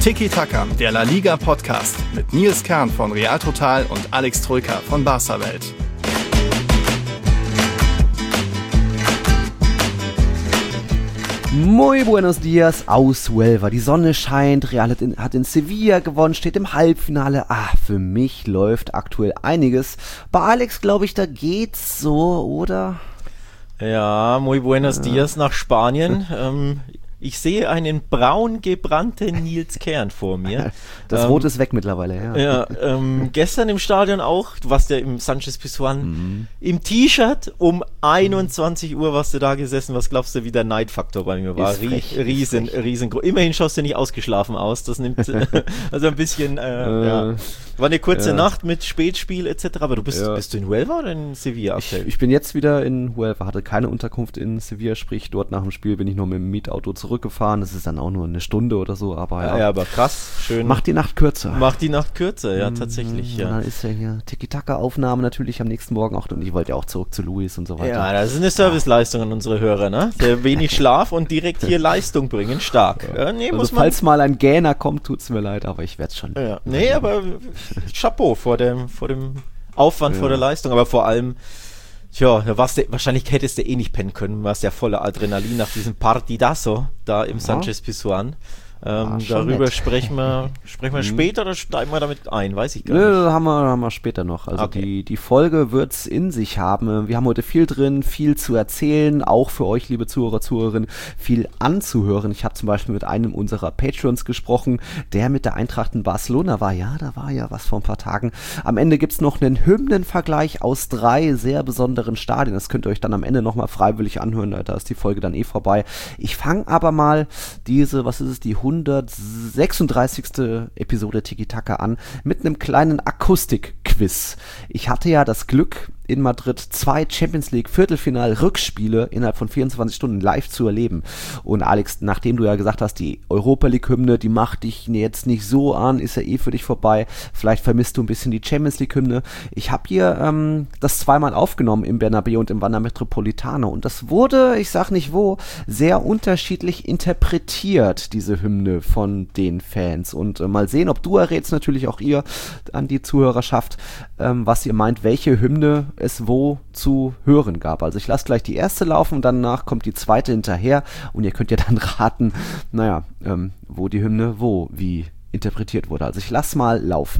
Tiki Taka, der La Liga Podcast mit Nils Kern von Real Total und Alex Troika von Barca Welt. Muy buenos dias aus Huelva. Die Sonne scheint, Real hat in Sevilla gewonnen, steht im Halbfinale. Für mich läuft aktuell einiges. Bei Alex, glaube ich, da geht's so, oder? Ja, muy buenos dias nach Spanien. Ich sehe einen braun gebrannten Nils Kern vor mir. Das Rot ist weg mittlerweile, ja. Ja, gestern im Stadion auch, du warst ja im Sanchez-Pizjuan, im T-Shirt um 21 Uhr warst du da gesessen. Was glaubst du, wie der Neidfaktor bei mir war? Riesengroß. Immerhin schaust du nicht ausgeschlafen aus. Das nimmt also ein bisschen, ja. War eine kurze Nacht mit Spätspiel etc. Aber bist du in Huelva oder in Sevilla aktuell? Ich bin jetzt wieder in Huelva, hatte keine Unterkunft in Sevilla, sprich dort nach dem Spiel bin ich noch mit dem Mietauto zurückgefahren. Das ist dann auch nur eine Stunde oder so, aber ja, aber krass, schön. Macht die Nacht kürzer. Ja, tatsächlich, ja. Und dann ist ja hier Tiki-Taka-Aufnahme natürlich am nächsten Morgen auch und ich wollte ja auch zurück zu Luis und so weiter. Ja, das ist eine Serviceleistung an unsere Hörer, ne? Der wenig Schlaf und direkt hier Leistung bringen, stark. Ja, falls mal ein Gähner kommt, tut's mir leid, aber ich werde es schon. Ja. Nee, aber Chapeau vor dem Aufwand, vor der Leistung, aber vor allem, wahrscheinlich hättest du eh nicht pennen können, du warst ja voller Adrenalin nach diesem Partidazo da im Sanchez-Pizjuan. Darüber nett. sprechen wir später oder steigen wir damit ein? Weiß ich gar nicht. Nö, haben wir später noch. Also okay. Die Folge wird's in sich haben. Wir haben heute viel drin, viel zu erzählen, auch für euch, liebe Zuhörer, Zuhörerinnen, viel anzuhören. Ich habe zum Beispiel mit einem unserer Patrons gesprochen, der mit der Eintracht in Barcelona war. Ja, da war ja was vor ein paar Tagen. Am Ende gibt's noch einen Hymnenvergleich aus 3 sehr besonderen Stadien. Das könnt ihr euch dann am Ende nochmal freiwillig anhören. Da ist die Folge dann vorbei. Ich fange aber mal die 136. Episode Tiki-Taka an mit einem kleinen Akustik-Quiz. Ich hatte ja das Glück, in Madrid 2 Champions League Viertelfinal-Rückspiele innerhalb von 24 Stunden live zu erleben. Und Alex, nachdem du ja gesagt hast, die Europa League-Hymne, die macht dich jetzt nicht so an, ist ja für dich vorbei. Vielleicht vermisst du ein bisschen die Champions League-Hymne. Ich habe hier das zweimal aufgenommen im Bernabéu und im Wanda Metropolitano. Und das wurde, ich sag nicht wo, sehr unterschiedlich interpretiert, diese Hymne von den Fans. Und mal sehen, ob du errätst, natürlich auch ihr an die Zuhörerschaft, was ihr meint, welche Hymne es wo zu hören gab. Also ich lasse gleich die erste laufen und danach kommt die zweite hinterher und ihr könnt ja dann raten, wo die Hymne wie interpretiert wurde. Also ich lasse mal laufen.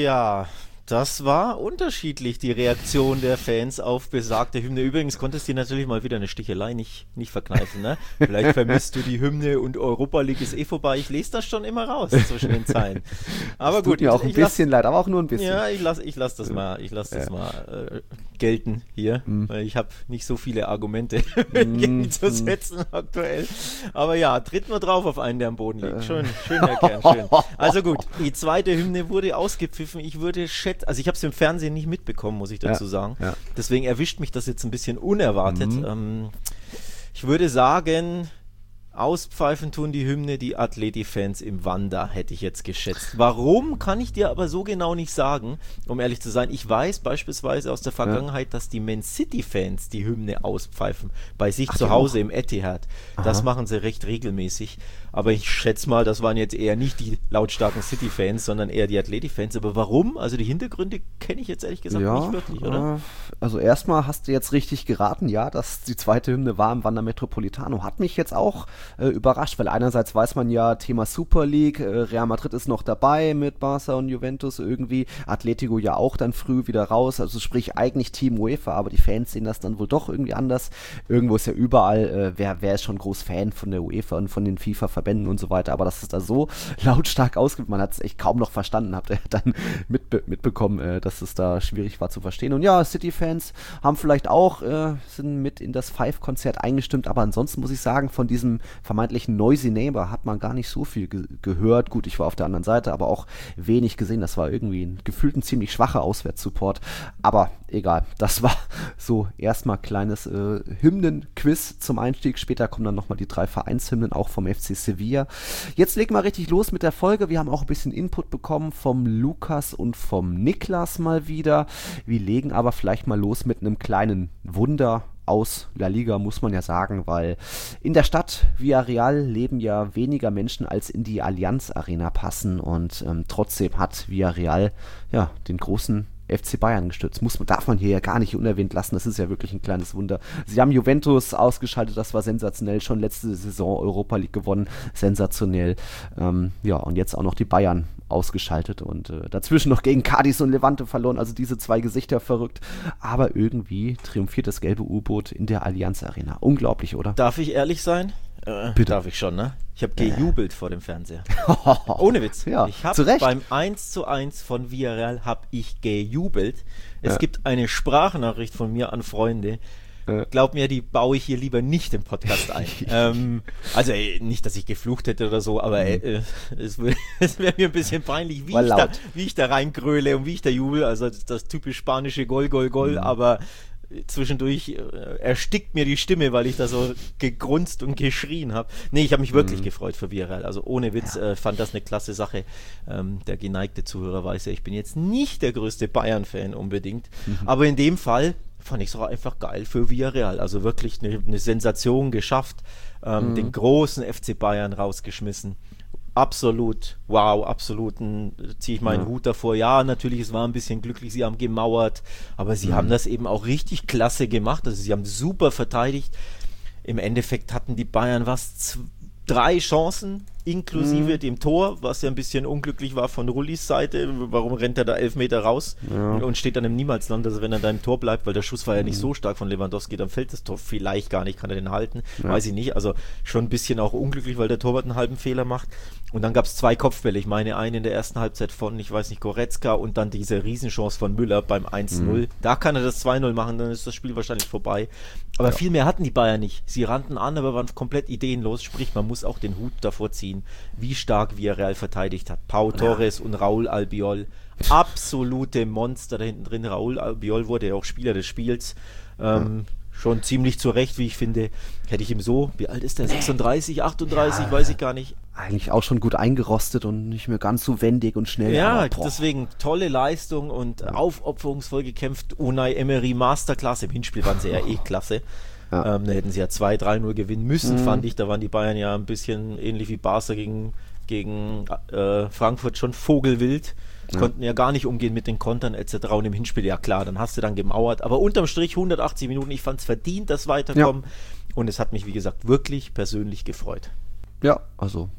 Ja, das war unterschiedlich, die Reaktion der Fans auf besagte Hymne. Übrigens konntest du dir natürlich mal wieder eine Stichelei nicht verkneifen, ne? Vielleicht vermisst du die Hymne und Europa League ist vorbei. Ich lese das schon immer raus zwischen den Zeilen. Aber gut. Tut mir auch ein bisschen leid, aber auch nur ein bisschen. Ja, ich lass das mal, gelten hier, weil ich habe nicht so viele Argumente gegenzusetzen aktuell. Aber ja, tritt nur drauf auf einen, der am Boden liegt. Schön, Herr Kern, schön. Also gut, die zweite Hymne wurde ausgepfiffen. Ich würde schätzen, also ich habe es im Fernsehen nicht mitbekommen, muss ich dazu sagen. Ja. Deswegen erwischt mich das jetzt ein bisschen unerwartet. Ich würde sagen, auspfeifen tun die Hymne die Atleti-Fans im Wanda, hätte ich jetzt geschätzt. Warum, kann ich dir aber so genau nicht sagen, um ehrlich zu sein. Ich weiß beispielsweise aus der Vergangenheit, dass die Man City-Fans die Hymne auspfeifen, bei sich zu Hause im Etihad. Das machen sie recht regelmäßig. Aber ich schätze mal, das waren jetzt eher nicht die lautstarken City-Fans, sondern eher die Atleti-Fans. Aber warum? Also die Hintergründe kenne ich jetzt ehrlich gesagt nicht wirklich, oder? Also erstmal hast du jetzt richtig geraten, ja, dass die zweite Hymne war im Wanda Metropolitano. Hat mich jetzt auch überrascht, weil einerseits weiß man ja, Thema Super League, Real Madrid ist noch dabei mit Barca und Juventus irgendwie, Atletico ja auch dann früh wieder raus, also sprich eigentlich Team UEFA, aber die Fans sehen das dann wohl doch irgendwie anders. Irgendwo ist ja überall, wer ist schon groß Fan von der UEFA und von den FIFA-Verbänden und so weiter, aber dass es da so lautstark ausgibt, man hat es echt kaum noch verstanden, habt ihr dann mitbekommen, dass es da schwierig war zu verstehen. Und ja, City-Fans haben vielleicht auch, sind mit in das Five-Konzert eingestimmt, aber ansonsten muss ich sagen, von diesem vermeintlichen Noisy Neighbor hat man gar nicht so viel gehört. Gut, ich war auf der anderen Seite, aber auch wenig gesehen. Das war irgendwie gefühlt ein ziemlich schwacher Auswärtssupport. Aber egal, das war so erstmal kleines Hymnen-Quiz zum Einstieg. Später kommen dann nochmal die 3 Vereinshymnen, auch vom FC Sevilla. Jetzt legen wir richtig los mit der Folge. Wir haben auch ein bisschen Input bekommen vom Lukas und vom Niklas mal wieder. Wir legen aber vielleicht mal los mit einem kleinen Wunder aus La Liga, muss man ja sagen, weil in der Stadt Villarreal leben ja weniger Menschen, als in die Allianz Arena passen, und trotzdem hat Villarreal ja den großen FC Bayern gestürzt. Darf man hier ja gar nicht unerwähnt lassen, das ist ja wirklich ein kleines Wunder. Sie haben Juventus ausgeschaltet, das war sensationell, schon letzte Saison Europa League gewonnen, sensationell. Ja, und jetzt auch noch die Bayern ausgeschaltet und dazwischen noch gegen Cadiz und Levante verloren, also diese 2 Gesichter verrückt, aber irgendwie triumphiert das gelbe U-Boot in der Allianz Arena. Unglaublich, oder? Darf ich ehrlich sein? Bitte. Darf ich schon, ne? Ich habe gejubelt vor dem Fernseher. Ohne Witz. Ja, ich habe beim 1:1 von Villarreal habe ich gejubelt. Es gibt eine Sprachnachricht von mir an Freunde. Glaub mir, die baue ich hier lieber nicht im Podcast ein. Also nicht, dass ich geflucht hätte oder so, aber es wäre mir ein bisschen peinlich, wie ich da reingröle und wie ich da jubel. Also das typisch spanische Gol, aber zwischendurch erstickt mir die Stimme, weil ich da so gegrunzt und geschrien habe. Nee, ich habe mich wirklich gefreut für Villarreal. Also ohne Witz, fand das eine klasse Sache. Der geneigte Zuhörer weiß ja, ich bin jetzt nicht der größte Bayern-Fan unbedingt, aber in dem Fall fand ich es auch einfach geil für Villarreal. Also wirklich eine Sensation geschafft, den großen FC Bayern rausgeschmissen. Absolut, wow, ziehe ich meinen Hut davor. Ja, natürlich, es war ein bisschen glücklich, sie haben gemauert, aber sie haben das eben auch richtig klasse gemacht. Also sie haben super verteidigt. Im Endeffekt hatten die Bayern 3 Chancen, inklusive dem Tor, was ja ein bisschen unglücklich war von Rullis Seite. Warum rennt er da 11 Meter raus und steht dann im Niemalsland? Also wenn er da im Tor bleibt, weil der Schuss war ja nicht so stark von Lewandowski, dann fällt das Tor vielleicht gar nicht, kann er den halten, weiß ich nicht. Also schon ein bisschen auch unglücklich, weil der Torwart einen halben Fehler macht. Und dann gab es 2 Kopfbälle. Ich meine, einen in der ersten Halbzeit von, ich weiß nicht, Goretzka, und dann diese Riesenchance von Müller beim 1-0. Da kann er das 2-0 machen, dann ist das Spiel wahrscheinlich vorbei. Aber viel mehr hatten die Bayern nicht. Sie rannten an, aber waren komplett ideenlos. Sprich, man muss auch den Hut davor ziehen, wie stark Villarreal verteidigt hat. Pau Torres und Raúl Albiol, absolute Monster da hinten drin. Raúl Albiol wurde ja auch Spieler des Spiels. Schon ziemlich zu Recht, wie ich finde. Hätte ich ihm so, wie alt ist der? 36, 38, weiß ich gar nicht. Eigentlich auch schon gut eingerostet und nicht mehr ganz so wendig und schnell. Ja, deswegen tolle Leistung und aufopferungsvoll gekämpft. Unai Emery Masterclass. Im Hinspiel waren sie ja klasse. Da hätten sie ja 2-3-0 gewinnen müssen, fand ich. Da waren die Bayern ja ein bisschen ähnlich wie Barca gegen Frankfurt schon vogelwild. Konnten ja gar nicht umgehen mit den Kontern etc. Und im Hinspiel, ja klar, dann hast du dann gemauert. Aber unterm Strich 180 Minuten, ich fand es verdient, das Weiterkommen. Und es hat mich, wie gesagt, wirklich persönlich gefreut. Ja, also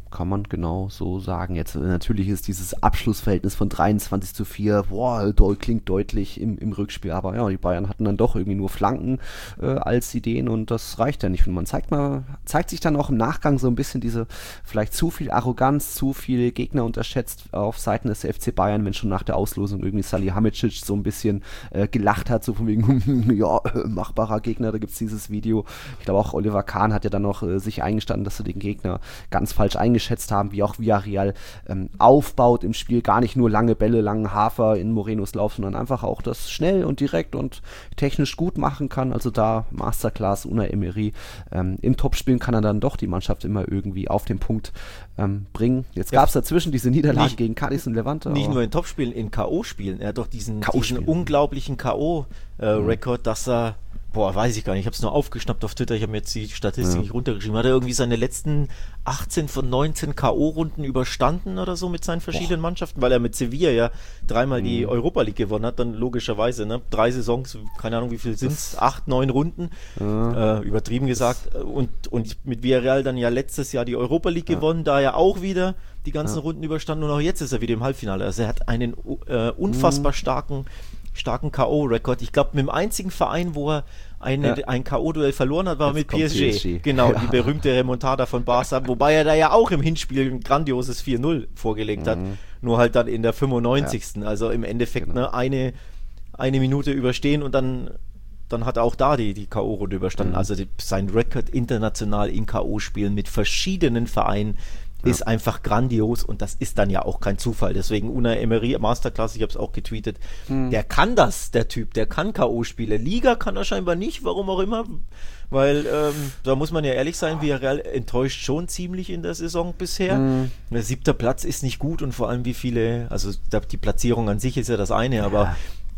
kann man genau so sagen. Jetzt natürlich ist dieses Abschlussverhältnis von 23:4, klingt deutlich im Rückspiel, aber ja, die Bayern hatten dann doch irgendwie nur Flanken als Ideen und das reicht ja nicht. Und man zeigt sich dann auch im Nachgang so ein bisschen diese vielleicht zu viel Arroganz, zu viel Gegner unterschätzt auf Seiten des FC Bayern, wenn schon nach der Auslosung irgendwie Salihamidzic so ein bisschen gelacht hat, so von wegen, ja, machbarer Gegner, da gibt es dieses Video. Ich glaube auch Oliver Kahn hat ja dann noch sich eingestanden, dass er den Gegner ganz falsch eingeschätzt haben, wie auch Villarreal aufbaut im Spiel, gar nicht nur lange Bälle, langen Hafer in Morenos Lauf, sondern einfach auch das schnell und direkt und technisch gut machen kann, also da Masterclass Unai Emery. In Topspielen kann er dann doch die Mannschaft immer irgendwie auf den Punkt bringen. Jetzt gab es dazwischen diese Niederlage gegen Cadiz und Levante. Nicht nur in Topspielen, in K.O.-Spielen. Er hat doch diesen unglaublichen K.O.-Rekord, dass er weiß ich gar nicht, ich habe es nur aufgeschnappt auf Twitter, ich habe mir jetzt die Statistik nicht runtergeschrieben. Hat er irgendwie seine letzten 18 von 19 K.O.-Runden überstanden oder so mit seinen verschiedenen Mannschaften, weil er mit Sevilla ja dreimal die Europa League gewonnen hat, dann logischerweise, 3 Saisons, keine Ahnung wie viel sind es, 8, 9 Runden, übertrieben gesagt, und mit Villarreal dann ja letztes Jahr die Europa League gewonnen, da ja auch wieder die ganzen Runden überstanden und auch jetzt ist er wieder im Halbfinale. Also er hat einen unfassbar starken K.O.-Rekord. Ich glaube, mit dem einzigen Verein, wo er ein K.O.-Duell verloren hat, war jetzt mit PSG. Genau, die berühmte Remontada von Barca, wobei er da ja auch im Hinspiel ein grandioses 4-0 vorgelegt hat, nur halt dann in der 95. Ja. Also im Endeffekt eine Minute überstehen und dann hat er auch da die K.O.-Runde überstanden. Also sein Rekord international in K.O.-Spielen mit verschiedenen Vereinen ist einfach grandios und das ist dann ja auch kein Zufall. Deswegen Unai Emery, Masterclass, ich habe es auch getweetet, der kann das, der Typ, der kann K.O.-Spiele. Liga kann er scheinbar nicht, warum auch immer, weil da muss man ja ehrlich sein, Villarreal enttäuscht schon ziemlich in der Saison bisher. Der 7. Platz ist nicht gut und vor allem wie viele, also die Platzierung an sich ist ja das eine, aber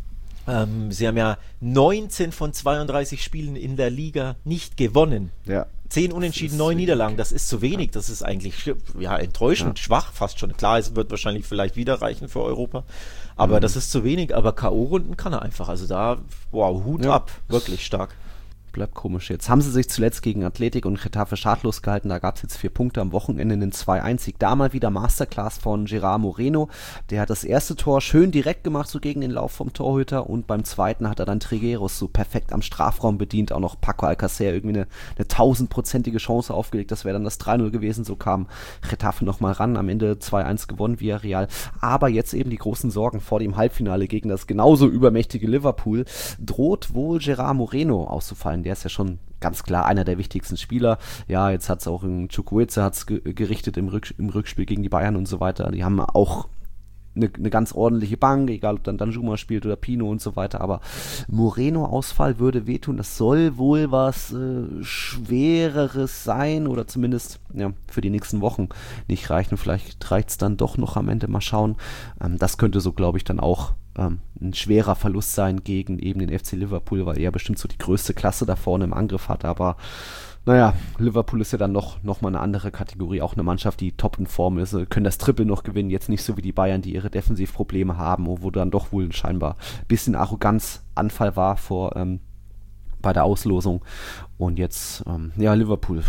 sie haben ja 19 von 32 Spielen in der Liga nicht gewonnen. Ja. 10 Unentschieden, 9 Niederlagen, das ist zu wenig, das ist eigentlich enttäuschend, schwach fast schon. Klar, es wird wahrscheinlich vielleicht wieder reichen für Europa, aber das ist zu wenig, aber K.O.-Runden kann er einfach, also da, Hut ab, wirklich stark. Bleibt komisch. Jetzt haben sie sich zuletzt gegen Athletic und Getafe schadlos gehalten. Da gab es jetzt 4 Punkte am Wochenende, einen 2-1-Sieg. Da mal wieder Masterclass von Gerard Moreno. Der hat das erste Tor schön direkt gemacht, so gegen den Lauf vom Torhüter. Und beim zweiten hat er dann Trigueros so perfekt am Strafraum bedient. Auch noch Paco Alcacer irgendwie eine 1000-prozentige Chance aufgelegt. Das wäre dann das 3-0 gewesen. So kam Getafe nochmal ran. Am Ende 2-1 gewonnen Villarreal. Aber jetzt eben die großen Sorgen vor dem Halbfinale gegen das genauso übermächtige Liverpool. Droht wohl Gerard Moreno auszufallen. Der ist ja schon ganz klar einer der wichtigsten Spieler. Ja, jetzt hat es auch in Chukwueze gerichtet im Rückspiel gegen die Bayern und so weiter. Die haben auch eine ganz ordentliche Bank, egal ob dann Danjuma spielt oder Pino und so weiter, aber Moreno-Ausfall würde wehtun. Das soll wohl was Schwereres sein oder zumindest für die nächsten Wochen nicht reichen. Vielleicht reicht es dann doch noch am Ende, mal schauen. Das könnte so, glaube ich, dann auch ein schwerer Verlust sein gegen eben den FC Liverpool, weil er bestimmt so die größte Klasse da vorne im Angriff hat, aber naja, Liverpool ist ja dann noch mal eine andere Kategorie, auch eine Mannschaft, die top in Form ist, können das Triple noch gewinnen, jetzt nicht so wie die Bayern, die ihre Defensivprobleme haben, wo dann doch wohl scheinbar ein bisschen Arroganzanfall war bei der Auslosung und jetzt, Liverpool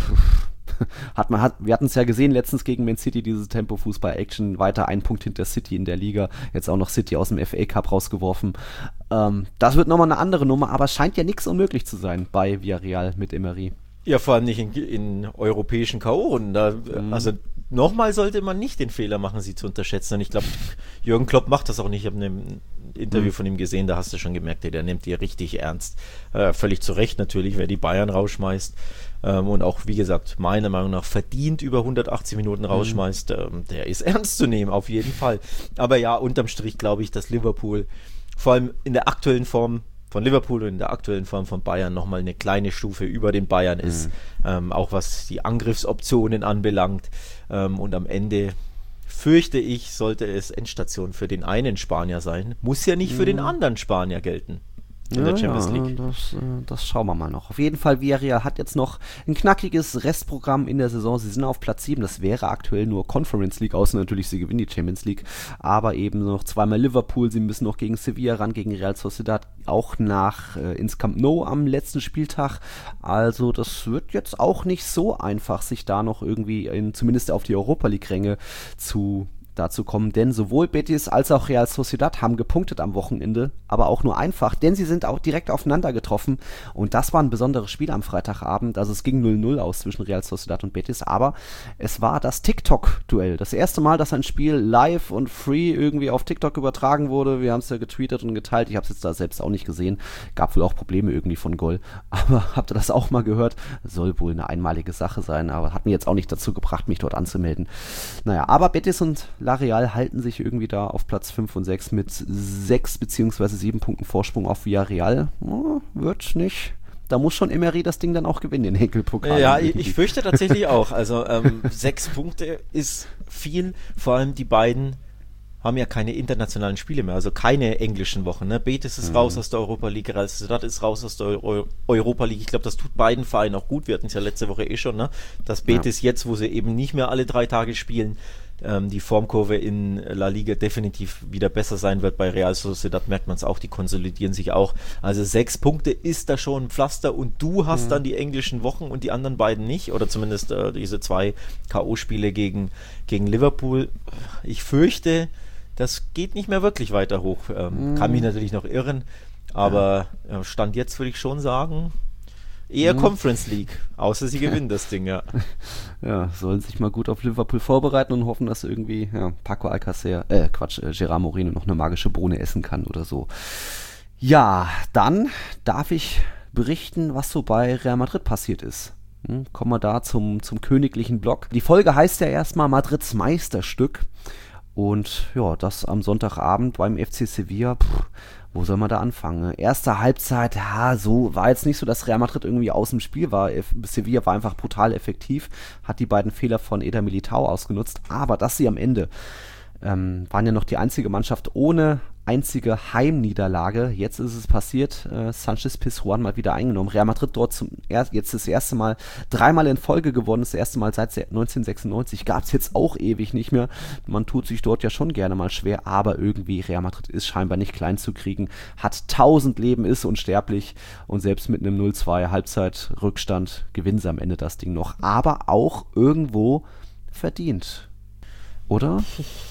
wir hatten es ja gesehen letztens gegen Man City, diese Tempo-Fußball-Action, weiter 1 Punkt hinter City in der Liga, jetzt auch noch City aus dem FA Cup rausgeworfen. Das wird nochmal eine andere Nummer, aber es scheint ja nichts unmöglich zu sein bei Villarreal mit Emery. Ja, vor allem nicht in europäischen K.O.-Runden. Also nochmal sollte man nicht den Fehler machen, sie zu unterschätzen. Und ich glaube, Jürgen Klopp macht das auch nicht. Ich habe ein Interview von ihm gesehen, da hast du schon gemerkt, der nimmt die richtig ernst. Völlig zu Recht natürlich, wer die Bayern rausschmeißt. Und auch, wie gesagt, meiner Meinung nach verdient über 180 Minuten rausschmeißt, der ist ernst zu nehmen, auf jeden Fall. Aber ja, unterm Strich glaube ich, dass Liverpool vor allem in der aktuellen Form von Liverpool und in der aktuellen Form von Bayern nochmal eine kleine Stufe über den Bayern ist, auch was die Angriffsoptionen anbelangt. Und am Ende fürchte ich, sollte es Endstation für den einen Spanier sein, muss ja nicht für den anderen Spanier gelten. in der Champions League. Das schauen wir mal noch. Auf jeden Fall, Villarreal hat jetzt noch ein knackiges Restprogramm in der Saison. Sie sind auf Platz 7. Das wäre aktuell nur Conference League, außer natürlich, sie gewinnen die Champions League. Aber eben noch zweimal Liverpool. Sie müssen noch gegen Sevilla ran, gegen Real Sociedad, auch ins Camp Nou am letzten Spieltag. Also das wird jetzt auch nicht so einfach, sich da noch irgendwie zumindest auf die Europa League-Ränge dazu kommen, denn sowohl Betis als auch Real Sociedad haben gepunktet am Wochenende, aber auch nur einfach, denn sie sind auch direkt aufeinander getroffen und das war ein besonderes Spiel am Freitagabend, also es ging 0-0 aus zwischen Real Sociedad und Betis, aber es war das TikTok-Duell, das erste Mal, dass ein Spiel live und free irgendwie auf TikTok übertragen wurde, wir haben es ja getweetet und geteilt, ich habe es jetzt da selbst auch nicht gesehen, gab wohl auch Probleme irgendwie von Gol, aber habt ihr das auch mal gehört? Soll wohl eine einmalige Sache sein, aber hat mir jetzt auch nicht dazu gebracht, mich dort anzumelden. Naja, aber Betis und La Real halten sich irgendwie da auf Platz 5 und 6 mit 6 bzw. 7 Punkten Vorsprung auf Villarreal. Wird nicht. Da muss schon Emery das Ding dann auch gewinnen, den Henkel-Pokal. Ja, ich fürchte tatsächlich auch. Also 6 Punkte ist viel. Vor allem die beiden haben ja keine internationalen Spiele mehr, also keine englischen Wochen. Ne? Betis ist raus aus der Europa League, Real Sociedad ist raus aus der Europa League. Ich glaube, das tut beiden Vereinen auch gut. Wir hatten es ja letzte Woche schon, ne? Dass Betis jetzt, wo sie eben nicht mehr alle 3 Tage spielen, die Formkurve in La Liga definitiv wieder besser sein wird. Bei Real Sociedad merkt man es auch, die konsolidieren sich auch. Also 6 Punkte ist da schon ein Pflaster und du hast dann die englischen Wochen und die anderen beiden nicht, oder zumindest diese 2 K.O.-Spiele gegen Liverpool. Ich fürchte, das geht nicht mehr wirklich weiter hoch. Kann mich natürlich noch irren, aber Stand jetzt würde ich schon sagen, eher Conference League, außer sie gewinnen das Ding, ja. Ja, sollen sich mal gut auf Liverpool vorbereiten und hoffen, dass irgendwie Paco Alcácer, Gerard Moreno noch eine magische Bohne essen kann oder so. Ja, dann darf ich berichten, was so bei Real Madrid passiert ist. Kommen wir da zum königlichen Block. Die Folge heißt ja erstmal Madrids Meisterstück. Und ja, das am Sonntagabend beim FC Sevilla, wo soll man da anfangen? Erste Halbzeit, so war jetzt nicht so, dass Real Madrid irgendwie aus dem Spiel war. Sevilla war einfach brutal effektiv, hat die beiden Fehler von Eder Militao ausgenutzt, aber dass sie am Ende waren ja noch die einzige Mannschaft ohne einzige Heimniederlage. Jetzt ist es passiert, Sanchez Pizjuan mal wieder eingenommen. Real Madrid dort jetzt das erste Mal 3-mal in Folge gewonnen, das erste Mal seit 1996, gab es jetzt auch ewig nicht mehr. Man tut sich dort ja schon gerne mal schwer, aber irgendwie Real Madrid ist scheinbar nicht klein zu kriegen, hat 1000 Leben, ist unsterblich und selbst mit einem 0-2 Halbzeitrückstand gewinnen sie am Ende das Ding noch, aber auch irgendwo verdient, oder?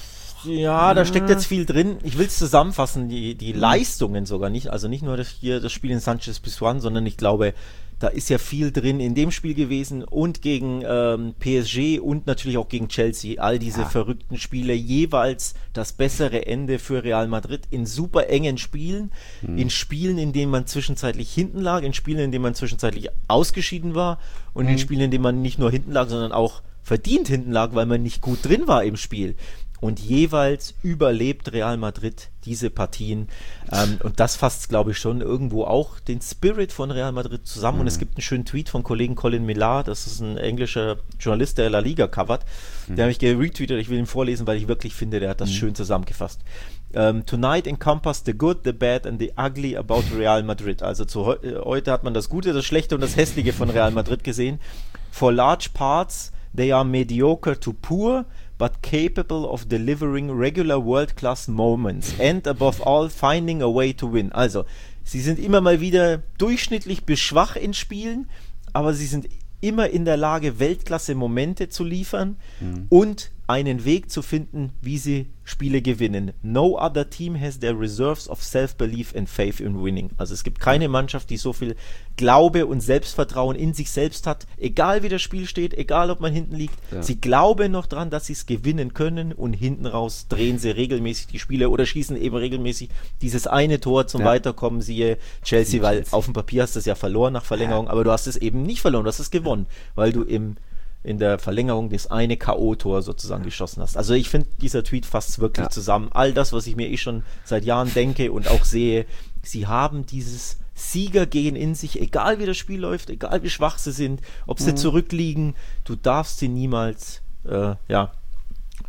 Ja, da steckt jetzt viel drin. Ich will es zusammenfassen, die Leistungen sogar nicht, also nicht nur das Spiel in Sanchez Pizjuan, sondern ich glaube, da ist ja viel drin in dem Spiel gewesen und gegen PSG und natürlich auch gegen Chelsea. All diese verrückten Spiele, jeweils das bessere Ende für Real Madrid in super engen Spielen, in Spielen, in denen man zwischenzeitlich hinten lag, in Spielen, in denen man zwischenzeitlich ausgeschieden war und in Spielen, in denen man nicht nur hinten lag, sondern auch verdient hinten lag, weil man nicht gut drin war im Spiel. Und jeweils überlebt Real Madrid diese Partien. Und das fasst, glaube ich, schon irgendwo auch den Spirit von Real Madrid zusammen. Und es gibt einen schönen Tweet von Kollegen Colin Millar, das ist ein englischer Journalist, der La Liga covert. Der habe ich geretweetet, ich will ihn vorlesen, weil ich wirklich finde, der hat das schön zusammengefasst. Tonight encompassed the good, the bad and the ugly about Real Madrid. Also heute hat man das Gute, das Schlechte und das Hässliche von Real Madrid gesehen. For large parts, they are mediocre to poor, but capable of delivering regular world-class moments and above all finding a way to win. Also, sie sind immer mal wieder durchschnittlich bis schwach in Spielen, aber sie sind immer in der Lage, Weltklasse-Momente zu liefern und einen Weg zu finden, wie sie Spiele gewinnen. No other team has their reserves of self-belief and faith in winning. Also es gibt keine Mannschaft, die so viel Glaube und Selbstvertrauen in sich selbst hat, egal wie das Spiel steht, egal ob man hinten liegt. Ja. Sie glauben noch dran, dass sie es gewinnen können und hinten raus drehen sie regelmäßig die Spiele oder schießen eben regelmäßig dieses eine Tor zum Weiterkommen, siehe Chelsea, weil auf dem Papier hast du es ja verloren nach Verlängerung, aber du hast es eben nicht verloren, du hast es gewonnen, weil du in der Verlängerung das eine K.O.-Tor sozusagen geschossen hast. Also ich finde, dieser Tweet fasst es wirklich zusammen. All das, was ich mir schon seit Jahren denke und auch sehe, sie haben dieses Siegergehen in sich, egal wie das Spiel läuft, egal wie schwach sie sind, ob sie zurückliegen, du darfst sie niemals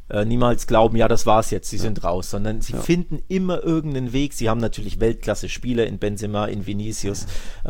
niemals glauben, ja, das war's jetzt, sie sind raus, sondern sie finden immer irgendeinen Weg. Sie haben natürlich Weltklasse-Spieler in Benzema, in Vinicius.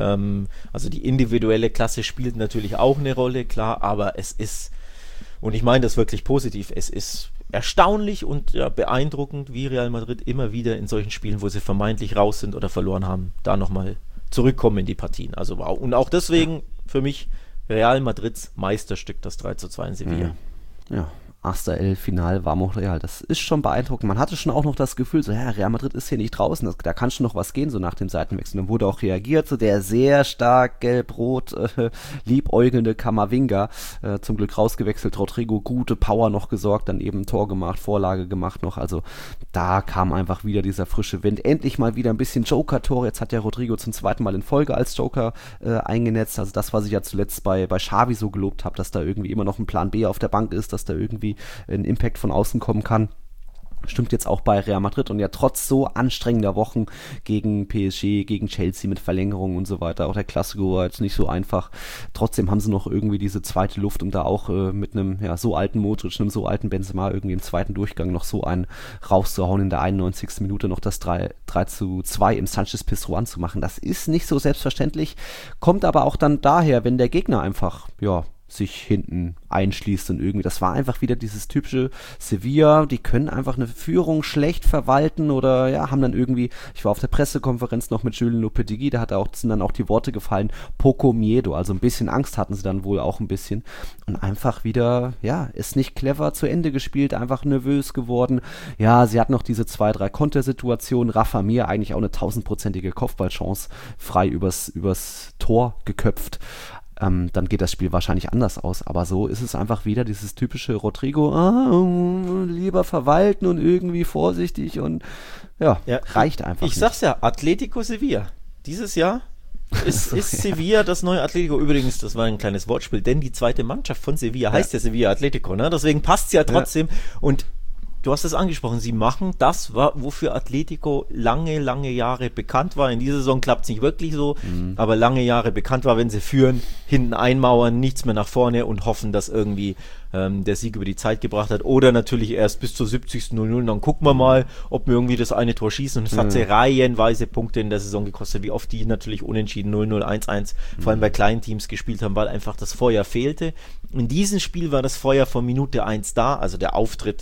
Also die individuelle Klasse spielt natürlich auch eine Rolle, klar, aber es ist, und ich meine das wirklich positiv, es ist erstaunlich und beeindruckend, wie Real Madrid immer wieder in solchen Spielen, wo sie vermeintlich raus sind oder verloren haben, da nochmal zurückkommen in die Partien. Also wow. Und auch deswegen für mich Real Madrids Meisterstück, das 3:2 in Sevilla. Ja. Final war Montreal. Das ist schon beeindruckend. Man hatte schon auch noch das Gefühl, so, ja, Real Madrid ist hier nicht draußen, da kann schon noch was gehen, so nach dem Seitenwechsel. Dann wurde auch reagiert, so der sehr stark gelb-rot liebäugelnde Camavinga, zum Glück rausgewechselt, Rodrigo, gute Power noch gesorgt, dann eben Tor gemacht, Vorlage gemacht noch, also da kam einfach wieder dieser frische Wind. Endlich mal wieder ein bisschen Joker-Tor, jetzt hat ja Rodrigo zum zweiten Mal in Folge als Joker eingenetzt, also das, was ich ja zuletzt bei Xavi so gelobt habe, dass da irgendwie immer noch ein Plan B auf der Bank ist, dass da irgendwie ein Impact von außen kommen kann. Stimmt jetzt auch bei Real Madrid und ja trotz so anstrengender Wochen gegen PSG, gegen Chelsea mit Verlängerungen und so weiter, auch der Clasico war jetzt nicht so einfach. Trotzdem haben sie noch irgendwie diese zweite Luft, um da auch mit einem so alten Modric, einem so alten Benzema irgendwie im zweiten Durchgang noch so einen rauszuhauen, in der 91. Minute noch das 3:2 im Sanchez-Pizjuan zu machen. Das ist nicht so selbstverständlich, kommt aber auch dann daher, wenn der Gegner einfach, sich hinten einschließt und irgendwie, das war einfach wieder dieses typische Sevilla, die können einfach eine Führung schlecht verwalten oder haben dann irgendwie, ich war auf der Pressekonferenz noch mit Julen Lopetegui, sind dann auch die Worte gefallen, poco miedo, also ein bisschen Angst hatten sie dann wohl auch ein bisschen und einfach wieder, ist nicht clever zu Ende gespielt, einfach nervös geworden, sie hatten noch diese 2-3 Kontersituationen, Rafa Mir eigentlich auch eine 1000-prozentige Kopfballchance frei übers Tor geköpft. Dann geht das Spiel wahrscheinlich anders aus. Aber so ist es einfach wieder dieses typische Rodrigo, lieber verwalten und irgendwie vorsichtig und reicht einfach Ich nicht. Sag's ja, Atletico Sevilla. Dieses Jahr ist Sevilla das neue Atletico. Übrigens, das war ein kleines Wortspiel, denn die zweite Mannschaft von Sevilla heißt ja Sevilla Atletico, ne? Deswegen passt es ja trotzdem. Und du hast es angesprochen, sie machen das, wofür Atletico lange, lange Jahre bekannt war. In dieser Saison klappt es nicht wirklich so, aber lange Jahre bekannt war, wenn sie führen, hinten einmauern, nichts mehr nach vorne und hoffen, dass irgendwie der Sieg über die Zeit gebracht hat. Oder natürlich erst bis zur 70. 0:0, dann gucken wir mal, ob wir irgendwie das eine Tor schießen. Und es hat sie reihenweise Punkte in der Saison gekostet, wie oft die natürlich unentschieden 0:0, 1:1, vor allem bei kleinen Teams gespielt haben, weil einfach das Feuer fehlte. In diesem Spiel war das Feuer von Minute 1 da, also der Auftritt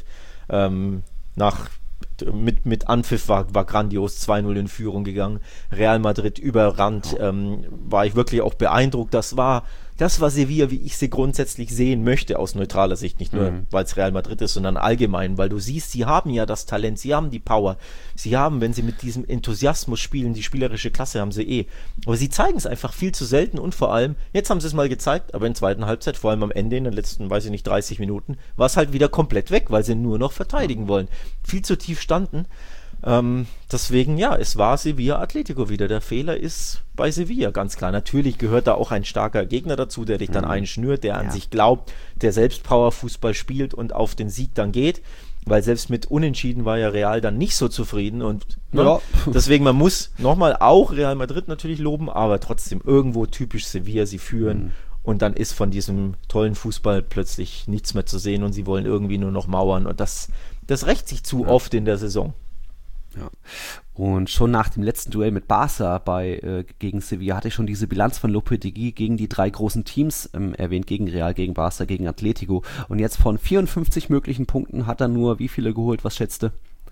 mit Anpfiff war grandios, 2:0 in Führung gegangen, Real Madrid überrannt, war ich wirklich auch beeindruckt, das war Sevilla, wie ich sie grundsätzlich sehen möchte, aus neutraler Sicht, nicht nur, weil es Real Madrid ist, sondern allgemein, weil du siehst, sie haben ja das Talent, sie haben die Power, sie haben, wenn sie mit diesem Enthusiasmus spielen, die spielerische Klasse haben sie aber sie zeigen es einfach viel zu selten und vor allem, jetzt haben sie es mal gezeigt, aber in der zweiten Halbzeit, vor allem am Ende, in den letzten, 30 Minuten, war es halt wieder komplett weg, weil sie nur noch verteidigen wollen. Viel zu tief standen. Deswegen, es war Sevilla Atletico wieder. Der Fehler ist bei Sevilla, ganz klar. Natürlich gehört da auch ein starker Gegner dazu, der dich dann einschnürt, der an sich glaubt, der selbst Powerfußball spielt und auf den Sieg dann geht, weil selbst mit Unentschieden war ja Real dann nicht so zufrieden und deswegen, man muss nochmal auch Real Madrid natürlich loben, aber trotzdem irgendwo typisch Sevilla, sie führen und dann ist von diesem tollen Fußball plötzlich nichts mehr zu sehen und sie wollen irgendwie nur noch mauern und das rächt sich zu oft in der Saison. Ja. Und schon nach dem letzten Duell mit Barca gegen Sevilla hatte ich schon diese Bilanz von Lopetegui gegen die 3 großen Teams erwähnt, gegen Real, gegen Barca, gegen Atletico. Und jetzt von 54 möglichen Punkten hat er nur wie viele geholt? Was schätzte?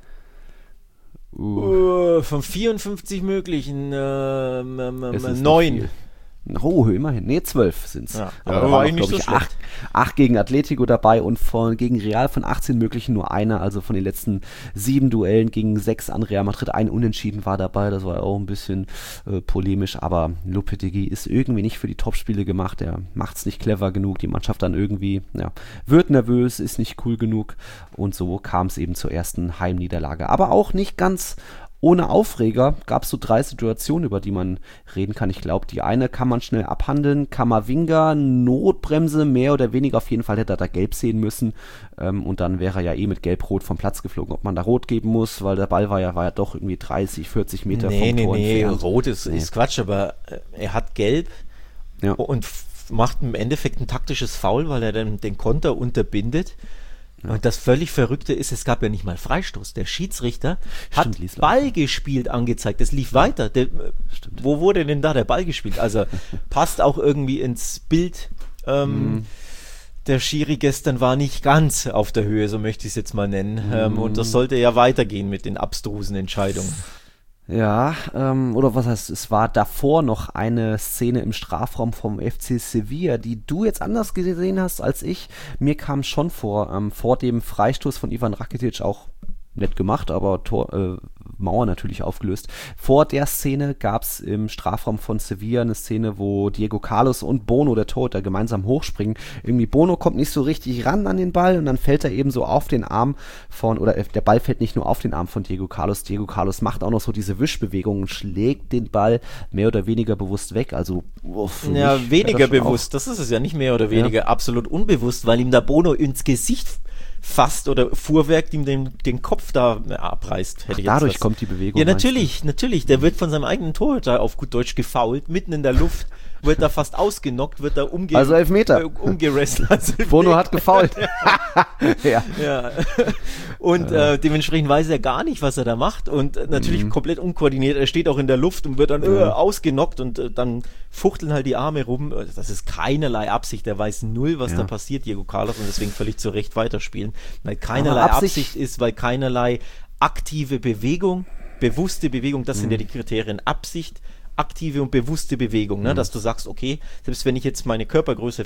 Von 54 möglichen 9. Oh, immerhin. Nee, 12 sind's. Ja, aber da waren noch, glaube ich, 8 gegen Atletico dabei und gegen Real von 18 möglichen nur einer. Also von den letzten 7 Duellen gegen 6 an Real Madrid. Ein Unentschieden war dabei. Das war auch ein bisschen polemisch. Aber Lopetegui ist irgendwie nicht für die Topspiele gemacht. Er macht's nicht clever genug. Die Mannschaft dann irgendwie, wird nervös, ist nicht cool genug. Und so kam es eben zur ersten Heimniederlage. Aber auch nicht ganz ohne Aufreger. Gab es so 3 Situationen, über die man reden kann. Ich glaube, die eine kann man schnell abhandeln. Camavinga, Notbremse, mehr oder weniger. Auf jeden Fall hätte er da gelb sehen müssen. Und dann wäre er ja mit gelb-rot vom Platz geflogen. Ob man da rot geben muss, weil der Ball war ja doch irgendwie 30, 40 Meter vom Tor entfernt. Rot ist Quatsch, aber er hat gelb und macht im Endeffekt ein taktisches Foul, weil er dann den Konter unterbindet. Und das völlig Verrückte ist, es gab ja nicht mal Freistoß. Der Schiedsrichter hat Ball gespielt angezeigt. Das lief weiter. Wo wurde denn da der Ball gespielt? Also passt auch irgendwie ins Bild. Der Schiri gestern war nicht ganz auf der Höhe, so möchte ich es jetzt mal nennen. Und das sollte ja weitergehen mit den abstrusen Entscheidungen. Ja, oder was heißt, es war davor noch eine Szene im Strafraum vom FC Sevilla, die du jetzt anders gesehen hast als ich. Mir kam schon vor dem Freistoß von Ivan Rakitic, auch nett gemacht, aber Mauer natürlich aufgelöst. Vor der Szene gab es im Strafraum von Sevilla eine Szene, wo Diego Carlos und Bono, der Torhüter, gemeinsam hochspringen. Irgendwie Bono kommt nicht so richtig ran an den Ball und dann fällt er eben so auf den Arm oder der Ball fällt nicht nur auf den Arm von Diego Carlos. Diego Carlos macht auch noch so diese Wischbewegung und schlägt den Ball mehr oder weniger bewusst weg. Also weniger bewusst, das ist es ja, nicht mehr oder weniger, absolut unbewusst, weil ihm da Bono ins Gesicht fasst oder fuhrwerkt ihm den Kopf da abreißt. Dadurch kommt die Bewegung. Ja, natürlich. Der wird von seinem eigenen Torhüter auf gut Deutsch gefoult, mitten in der Luft, wird da fast ausgenockt, wird da also Elfmeter. Umgerestelt. Also Bono hat gefoult. ja. Und dementsprechend weiß er gar nicht, was er da macht und natürlich komplett unkoordiniert. Er steht auch in der Luft und wird dann ausgenockt und dann fuchteln halt die Arme rum. Das ist keinerlei Absicht. Er weiß null, was da passiert, Diego Carlos, und deswegen völlig zu Recht weiterspielen. Weil keinerlei Absicht ist, weil keinerlei aktive Bewegung, bewusste Bewegung, das sind ja die Kriterien. Absicht, aktive und bewusste Bewegung, ne? Dass du sagst, okay, selbst wenn ich jetzt meine Körpergröße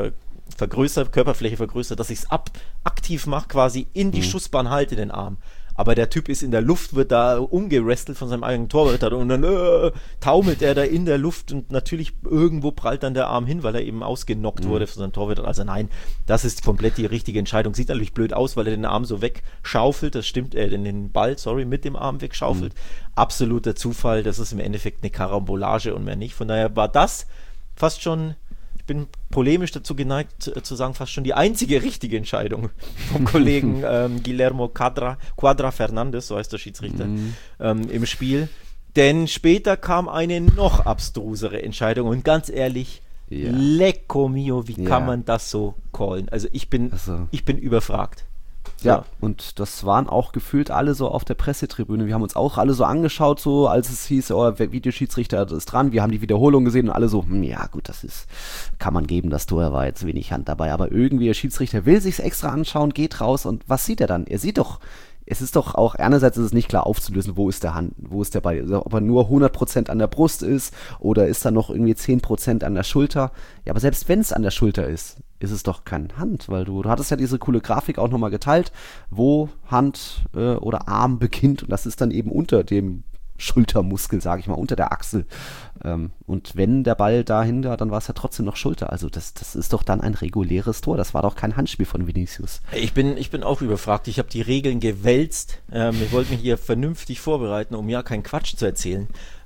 Körperfläche vergrößere, dass ich es aktiv mache, quasi in die Schussbahn halte, den Arm. Aber der Typ ist in der Luft, wird da umgerestelt von seinem eigenen Torhüter und dann taumelt er da in der Luft und natürlich irgendwo prallt dann der Arm hin, weil er eben ausgenockt wurde von seinem Torhüter. Also nein, das ist komplett die richtige Entscheidung. Sieht natürlich blöd aus, weil er den Arm so wegschaufelt, das stimmt, den Ball, mit dem Arm wegschaufelt. Absoluter Zufall, das ist im Endeffekt eine Karambolage und mehr nicht. Von daher war das fast schon, ich bin polemisch dazu geneigt zu sagen, fast schon die einzige richtige Entscheidung vom Kollegen Guillermo Quadra Fernandes, so heißt der Schiedsrichter, im Spiel. Denn später kam eine noch abstrusere Entscheidung und ganz ehrlich, lecco mio, wie kann man das so callen? Also ich bin überfragt. Ja, und das waren auch gefühlt alle so auf der Pressetribüne. Wir haben uns auch alle so angeschaut, so als es hieß, Videoschiedsrichter ist dran. Wir haben die Wiederholung gesehen und alle so, ja gut, kann man geben, das Tor, war jetzt wenig Hand dabei. Aber irgendwie der Schiedsrichter will sich's extra anschauen, geht raus und was sieht er dann? Er sieht doch, es ist doch auch, einerseits ist es nicht klar aufzulösen, wo ist der Ball, also ob er nur 100% an der Brust ist oder ist da noch irgendwie 10% an der Schulter. Ja, aber selbst wenn es an der Schulter ist es doch keine Hand, weil du hattest ja diese coole Grafik auch nochmal geteilt, wo Hand oder Arm beginnt und das ist dann eben unter dem Schultermuskel, sage ich mal, unter der Achsel. Und wenn der Ball dahinter, dann war es ja trotzdem noch Schulter. Also das ist doch dann ein reguläres Tor. Das war doch kein Handspiel von Vinicius. Ich bin auch überfragt. Ich habe die Regeln gewälzt. Ich wollte mich hier vernünftig vorbereiten, um ja keinen Quatsch zu erzählen.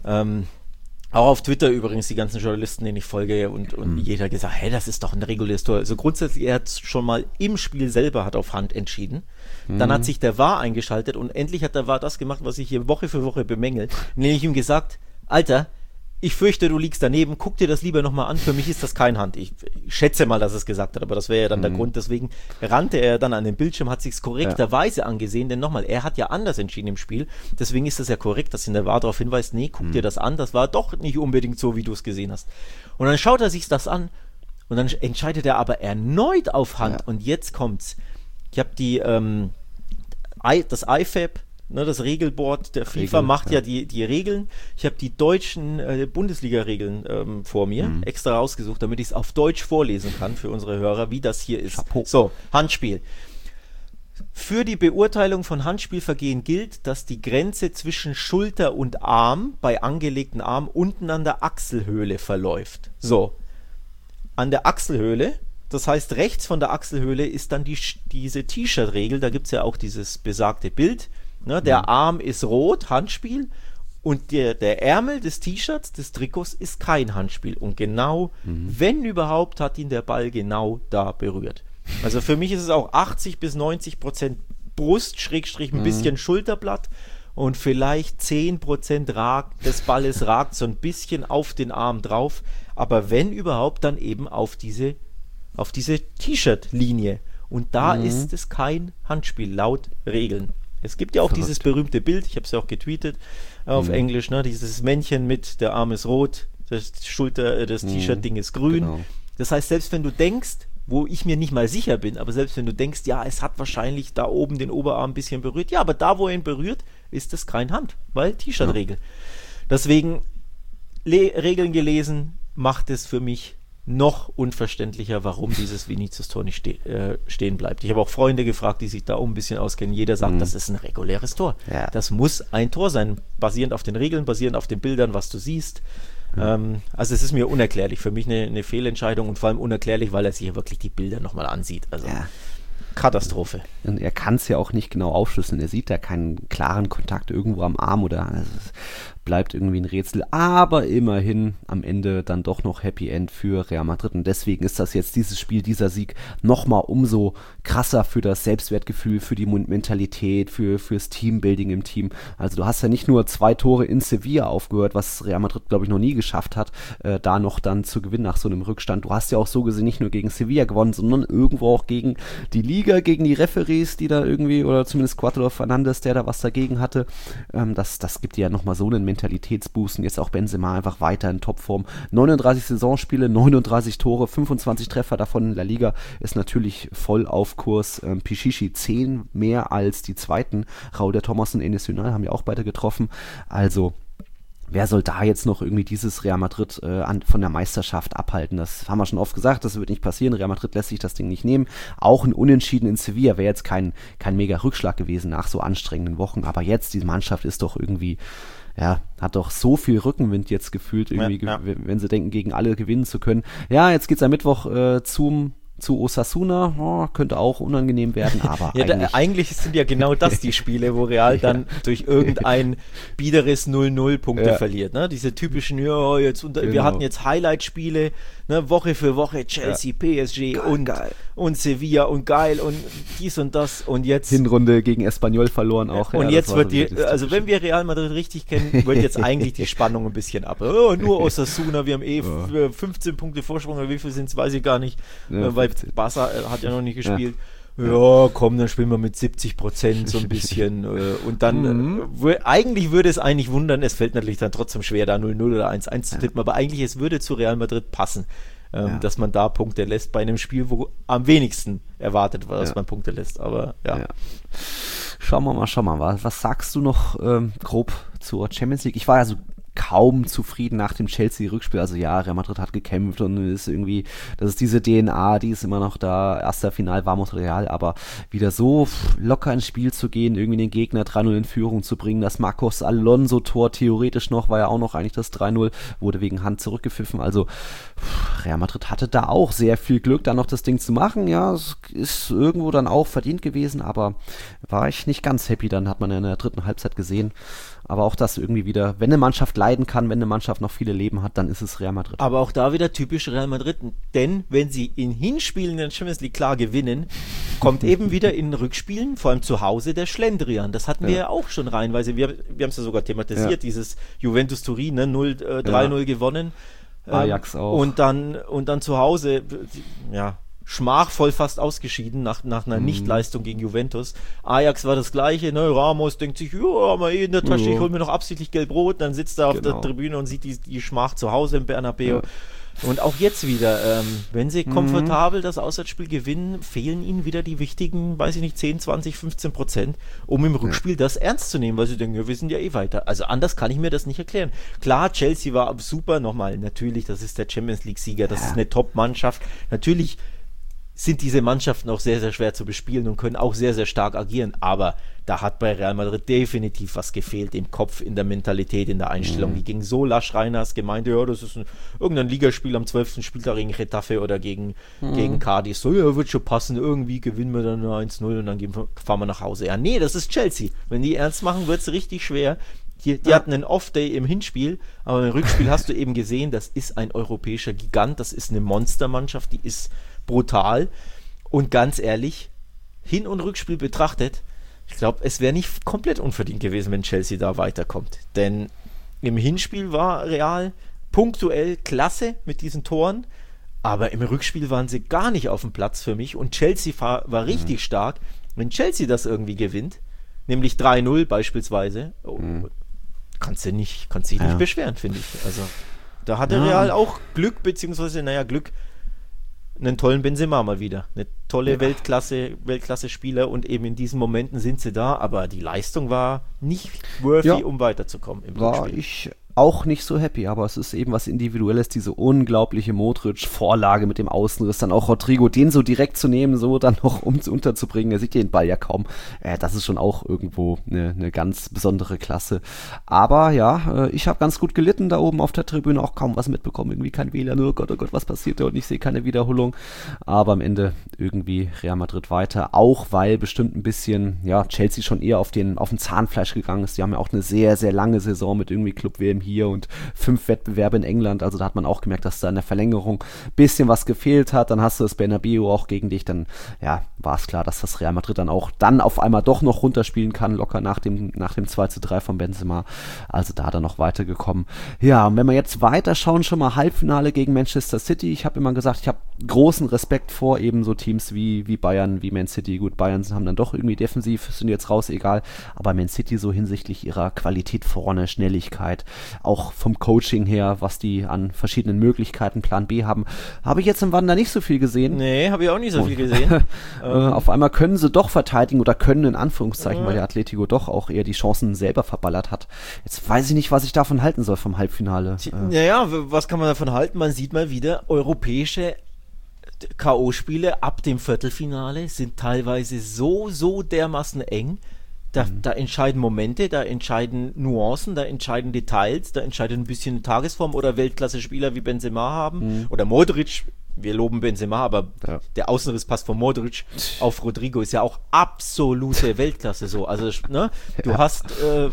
Auch auf Twitter übrigens, die ganzen Journalisten, denen ich folge und jeder gesagt, hey, das ist doch ein reguläres Tor. Also grundsätzlich, er hat schon mal im Spiel selber auf Hand entschieden. Dann hat sich der VAR eingeschaltet und endlich hat der VAR das gemacht, was ich hier Woche für Woche bemängel. Nämlich ihm gesagt, Alter, ich fürchte, du liegst daneben, guck dir das lieber nochmal an, für mich ist das kein Hand. Ich schätze mal, dass er es gesagt hat, aber das wäre ja dann der Grund. Deswegen rannte er dann an den Bildschirm, hat sich es korrekterweise angesehen, denn nochmal, er hat ja anders entschieden im Spiel, deswegen ist es ja korrekt, dass ihn der VAR darauf hinweist, nee, guck dir das an, das war doch nicht unbedingt so, wie du es gesehen hast. Und dann schaut er sich das an und dann entscheidet er aber erneut auf Hand und jetzt kommt's. Ich habe das IFAB, das Regelboard der FIFA macht ja die Regeln. Ich habe die deutschen Bundesliga-Regeln vor mir extra rausgesucht, damit ich es auf Deutsch vorlesen kann für unsere Hörer, wie das hier ist. Chapeau. So, Handspiel. Für die Beurteilung von Handspielvergehen gilt, dass die Grenze zwischen Schulter und Arm bei angelegten Arm unten an der Achselhöhle verläuft. So, an der Achselhöhle. Das heißt, rechts von der Achselhöhle ist dann diese T-Shirt-Regel, da gibt es ja auch dieses besagte Bild. Ne, der Arm ist rot, Handspiel, und der Ärmel des T-Shirts, des Trikots, ist kein Handspiel. Und genau, wenn überhaupt, hat ihn der Ball genau da berührt. Also für mich ist es auch 80-90% Brust, Schrägstrich ein bisschen Schulterblatt und vielleicht 10% des Balles ragt so ein bisschen auf den Arm drauf. Aber wenn überhaupt, dann eben auf diese T-Shirt-Linie. Und da ist es kein Handspiel, laut Regeln. Es gibt ja auch dieses berühmte Bild, ich habe es ja auch getweetet auf Englisch, ne? Dieses Männchen mit der Arm ist rot, das T-Shirt-Ding ist grün. Genau. Das heißt, selbst wenn du denkst, wo ich mir nicht mal sicher bin, aber selbst wenn du denkst, ja, es hat wahrscheinlich da oben den Oberarm ein bisschen berührt, ja, aber da, wo er ihn berührt, ist es kein Hand, weil T-Shirt-Regel. Deswegen, Regeln gelesen, macht es für mich noch unverständlicher, warum dieses Vinicius-Tor nicht stehen bleibt. Ich habe auch Freunde gefragt, die sich da auch ein bisschen auskennen. Jeder sagt, das ist ein reguläres Tor. Ja. Das muss ein Tor sein, basierend auf den Regeln, basierend auf den Bildern, was du siehst. Also es ist mir unerklärlich. Für mich eine Fehlentscheidung und vor allem unerklärlich, weil er sich ja wirklich die Bilder nochmal ansieht. Also Katastrophe. Und er kann es ja auch nicht genau aufschlüsseln. Er sieht da keinen klaren Kontakt irgendwo am Arm oder es bleibt irgendwie ein Rätsel. Aber immerhin am Ende dann doch noch Happy End für Real Madrid. Und deswegen ist das jetzt dieses Spiel, dieser Sieg nochmal umso krasser für das Selbstwertgefühl, für die Mentalität, fürs Teambuilding im Team. Also du hast ja nicht nur 2 Tore in Sevilla aufgehört, was Real Madrid, glaube ich, noch nie geschafft hat, da noch dann zu gewinnen nach so einem Rückstand. Du hast ja auch so gesehen nicht nur gegen Sevilla gewonnen, sondern irgendwo auch gegen die Liga, gegen die Referees, die da irgendwie, oder zumindest Cuadrado Fernandes, der da was dagegen hatte. Das gibt dir ja nochmal so einen Mentalitätsboost. Und jetzt auch Benzema einfach weiter in Topform. 39 Saisonspiele, 39 Tore, 25 Treffer davon in La Liga, ist natürlich voll auf Kurs. Pichichi 10 mehr als die zweiten. Raúl de Tomás und Enes Ünal haben ja auch beide getroffen. Also wer soll da jetzt noch irgendwie dieses Real Madrid von der Meisterschaft abhalten? Das haben wir schon oft gesagt, das wird nicht passieren. Real Madrid lässt sich das Ding nicht nehmen. Auch ein Unentschieden in Sevilla wäre jetzt kein mega Rückschlag gewesen nach so anstrengenden Wochen. Aber jetzt, diese Mannschaft ist doch irgendwie, hat doch so viel Rückenwind jetzt gefühlt, irgendwie, wenn sie denken, gegen alle gewinnen zu können. Ja, jetzt geht's am Mittwoch zu Osasuna, könnte auch unangenehm werden, aber eigentlich sind ja genau das die Spiele, wo Real dann durch irgendein biederes 0-0 Punkte verliert. Ne? Diese typischen, wir hatten jetzt Highlight-Spiele, ne? Woche für Woche, Chelsea, PSG und Sevilla und geil und dies und das und jetzt Hinrunde gegen Espanyol verloren auch. Und jetzt wird wenn wir Real Madrid richtig kennen, wird jetzt eigentlich die Spannung ein bisschen ab. Nur Osasuna, wir haben 15 Punkte Vorsprung, oder wie viel sind es, weiß ich gar nicht, weil Barca hat ja noch nicht gespielt. Ja, komm, dann spielen wir mit 70% so ein bisschen. Und dann, eigentlich würde es eigentlich wundern, es fällt natürlich dann trotzdem schwer, da 0-0 oder 1-1 zu tippen, aber eigentlich, es würde zu Real Madrid passen, dass man da Punkte lässt bei einem Spiel, wo am wenigsten erwartet war, dass man Punkte lässt. Aber Schauen wir mal. Was sagst du noch grob zur Champions League? Ich war ja so kaum zufrieden nach dem Chelsea-Rückspiel. Also Real Madrid hat gekämpft und ist irgendwie, das ist diese DNA, die ist immer noch da. Erster Final Vamos Real, aber wieder so locker ins Spiel zu gehen, irgendwie den Gegner 3-0 in Führung zu bringen. Das Marcos Alonso-Tor theoretisch noch, war ja auch noch eigentlich das 3-0, wurde wegen Hand zurückgepfiffen. Also Real Madrid hatte da auch sehr viel Glück, dann noch das Ding zu machen. Ja, es ist irgendwo dann auch verdient gewesen, aber war ich nicht ganz happy. Dann hat man ja in der dritten Halbzeit gesehen. Aber auch das irgendwie wieder, wenn eine Mannschaft leiden kann, wenn eine Mannschaft noch viele Leben hat, dann ist es Real Madrid. Aber auch da wieder typisch Real Madrid, denn wenn sie in Hinspielen in der Champions League klar gewinnen, kommt eben wieder in Rückspielen, vor allem zu Hause, der Schlendrian. Das hatten wir ja auch schon reihenweise. Wir haben es ja sogar thematisiert, dieses Juventus Turin, 3-0 gewonnen. Ajax auch. Und dann zu Hause, schmachvoll fast ausgeschieden nach einer Nichtleistung gegen Juventus. Ajax war das Gleiche, ne? Ramos denkt sich, haben wir in der Tasche, ich hole mir noch absichtlich Gelb-Rot, dann sitzt er auf der Tribüne und sieht die Schmach zu Hause im Bernabeu. Ja. Und auch jetzt wieder, wenn sie komfortabel das Auswärtsspiel gewinnen, fehlen ihnen wieder die wichtigen, 10, 20, 15%, um im Rückspiel das ernst zu nehmen, weil sie denken, wir sind ja eh weiter. Also anders kann ich mir das nicht erklären. Klar, Chelsea war super, nochmal, natürlich, das ist der Champions-League-Sieger, das ist eine Top-Mannschaft. Natürlich sind diese Mannschaften auch sehr, sehr schwer zu bespielen und können auch sehr, sehr stark agieren. Aber da hat bei Real Madrid definitiv was gefehlt im Kopf, in der Mentalität, in der Einstellung. Die ging so lasch rein, hast gemeint, das ist irgendein Ligaspiel am 12. Spieltag gegen Getafe oder gegen Cadiz. So, wird schon passen, irgendwie gewinnen wir dann 1-0 und dann fahren wir nach Hause. Ja, nee, das ist Chelsea. Wenn die ernst machen, wird es richtig schwer. Die hatten einen Off-Day im Hinspiel, aber im Rückspiel hast du eben gesehen, das ist ein europäischer Gigant, das ist eine Monstermannschaft, die ist brutal. Und ganz ehrlich, Hin- und Rückspiel betrachtet, ich glaube, es wäre nicht komplett unverdient gewesen, wenn Chelsea da weiterkommt. Denn im Hinspiel war Real punktuell klasse mit diesen Toren, Aber im Rückspiel waren sie gar nicht auf dem Platz für mich und Chelsea war richtig stark. Wenn Chelsea das irgendwie gewinnt, nämlich 3-0 beispielsweise, kannst du dich nicht beschweren, finde ich. Also da hatte Real auch Glück, beziehungsweise, Glück, einen tollen Benzema mal wieder. Eine tolle Weltklasse-Spieler und eben in diesen Momenten sind sie da, aber die Leistung war nicht worthy, um weiterzukommen im Rückspiel. War ich auch nicht so happy, aber es ist eben was Individuelles, diese unglaubliche Modric-Vorlage mit dem Außenriss, dann auch Rodrigo, den so direkt zu nehmen, so dann noch unterzubringen, er sieht den Ball ja kaum, das ist schon auch irgendwo eine ganz besondere Klasse, aber ja, ich habe ganz gut gelitten da oben auf der Tribüne, auch kaum was mitbekommen, irgendwie kein WLAN, oh Gott, was passiert da und ich sehe keine Wiederholung, aber am Ende irgendwie Real Madrid weiter, auch weil bestimmt ein bisschen, Chelsea schon eher auf dem Zahnfleisch gegangen ist, die haben ja auch eine sehr, sehr lange Saison mit irgendwie Club-WM hier und 5 Wettbewerbe in England, also da hat man auch gemerkt, dass da in der Verlängerung ein bisschen was gefehlt hat, dann hast du das Bernabeu auch gegen dich, dann war es klar, dass das Real Madrid dann auf einmal doch noch runterspielen kann, locker nach dem 2:3 von Benzema, also da dann noch weitergekommen. Ja, und wenn wir jetzt weiterschauen, schon mal Halbfinale gegen Manchester City, ich habe immer gesagt, ich habe großen Respekt vor eben so Teams wie Bayern, wie Man City, gut, Bayern haben dann doch irgendwie defensiv, sind jetzt raus, egal, aber Man City so hinsichtlich ihrer Qualität vorne, Schnelligkeit, auch vom Coaching her, was die an verschiedenen Möglichkeiten, Plan B haben, habe ich jetzt im Wander nicht so viel gesehen. Nee, habe ich auch nicht so viel gesehen. Auf einmal können sie doch verteidigen oder können in Anführungszeichen, weil der Atletico doch auch eher die Chancen selber verballert hat. Jetzt weiß ich nicht, was ich davon halten soll vom Halbfinale. Was kann man davon halten? Man sieht mal wieder, europäische K.O.-Spiele ab dem Viertelfinale sind teilweise so dermaßen eng. Da entscheiden Momente, da entscheiden Nuancen, da entscheiden Details, da entscheidet ein bisschen Tagesform oder Weltklasse-Spieler wie Benzema haben oder Modric. Wir loben Benzema, aber der Außenrisspass von Modric auf Rodrigo ist ja auch absolute Weltklasse so. Also du hast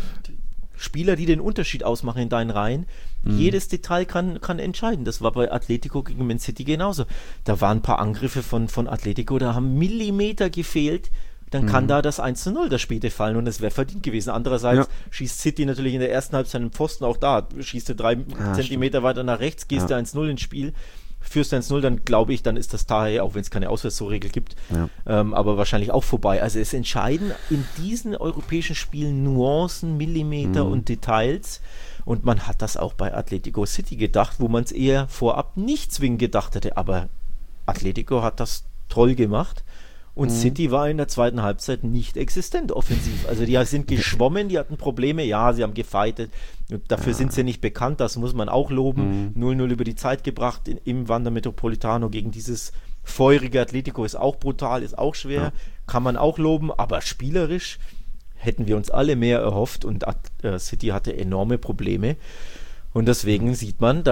Spieler, die den Unterschied ausmachen in deinen Reihen. Jedes Detail kann entscheiden. Das war bei Atletico gegen Man City genauso. Da waren ein paar Angriffe von Atletico, da haben Millimeter gefehlt. Dann kann da das 1:0 das späte fallen und es wäre verdient gewesen. Andererseits schießt City natürlich in der ersten Halbzeit einen Pfosten, auch da schießt du 3 Zentimeter weiter nach rechts, gehst du 1:0 ins Spiel, führst 1:0, dann glaube ich, dann ist das daher, auch wenn es keine Auswärtsregel gibt, aber wahrscheinlich auch vorbei. Also es entscheiden in diesen europäischen Spielen Nuancen, Millimeter und Details und man hat das auch bei Atletico City gedacht, wo man es eher vorab nicht zwingend gedacht hätte, aber Atletico hat das toll gemacht. Und City war in der zweiten Halbzeit nicht existent offensiv. Also die sind geschwommen, die hatten Probleme, sie haben gefightet. Und dafür sind sie nicht bekannt, das muss man auch loben. 0:0 über die Zeit gebracht im Wanda Metropolitano gegen dieses feurige Atletico ist auch brutal, ist auch schwer, kann man auch loben, aber spielerisch hätten wir uns alle mehr erhofft und City hatte enorme Probleme. Und deswegen sieht man,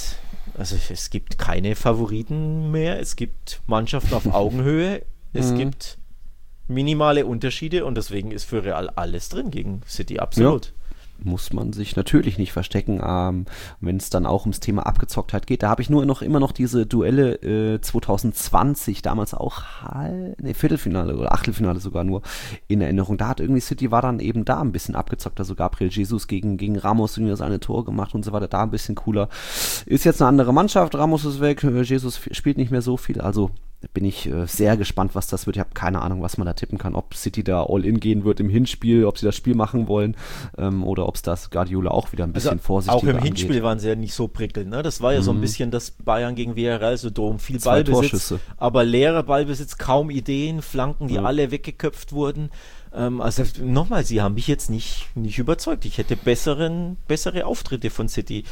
es gibt keine Favoriten mehr, es gibt Mannschaften auf Augenhöhe. Es gibt minimale Unterschiede und deswegen ist für Real alles drin gegen City, absolut. Ja. Muss man sich natürlich nicht verstecken, wenn es dann auch ums Thema Abgezocktheit geht. Da habe ich immer noch diese Duelle 2020, damals auch Viertelfinale oder Achtelfinale sogar nur in Erinnerung. Da hat irgendwie City war dann eben da ein bisschen abgezockt, also Gabriel Jesus gegen Ramos irgendwie seine Tore gemacht und so weiter, da ein bisschen cooler. Ist jetzt eine andere Mannschaft, Ramos ist weg, Jesus spielt nicht mehr so viel, also bin ich sehr gespannt, was das wird. Ich habe keine Ahnung, was man da tippen kann, ob City da all-in gehen wird im Hinspiel, ob sie das Spiel machen wollen oder ob es das Guardiola auch wieder ein bisschen vorsichtiger angeht. Auch im Hinspiel waren sie ja nicht so prickelnd. Ne? Das war ja so ein bisschen das Bayern gegen Villarreal-Syndrom. Viel 2 Ballbesitz, Torschüsse. Aber leerer Ballbesitz, kaum Ideen, Flanken, die alle weggeköpft wurden. Also nochmal, sie haben mich jetzt nicht überzeugt. Ich hätte bessere Auftritte von City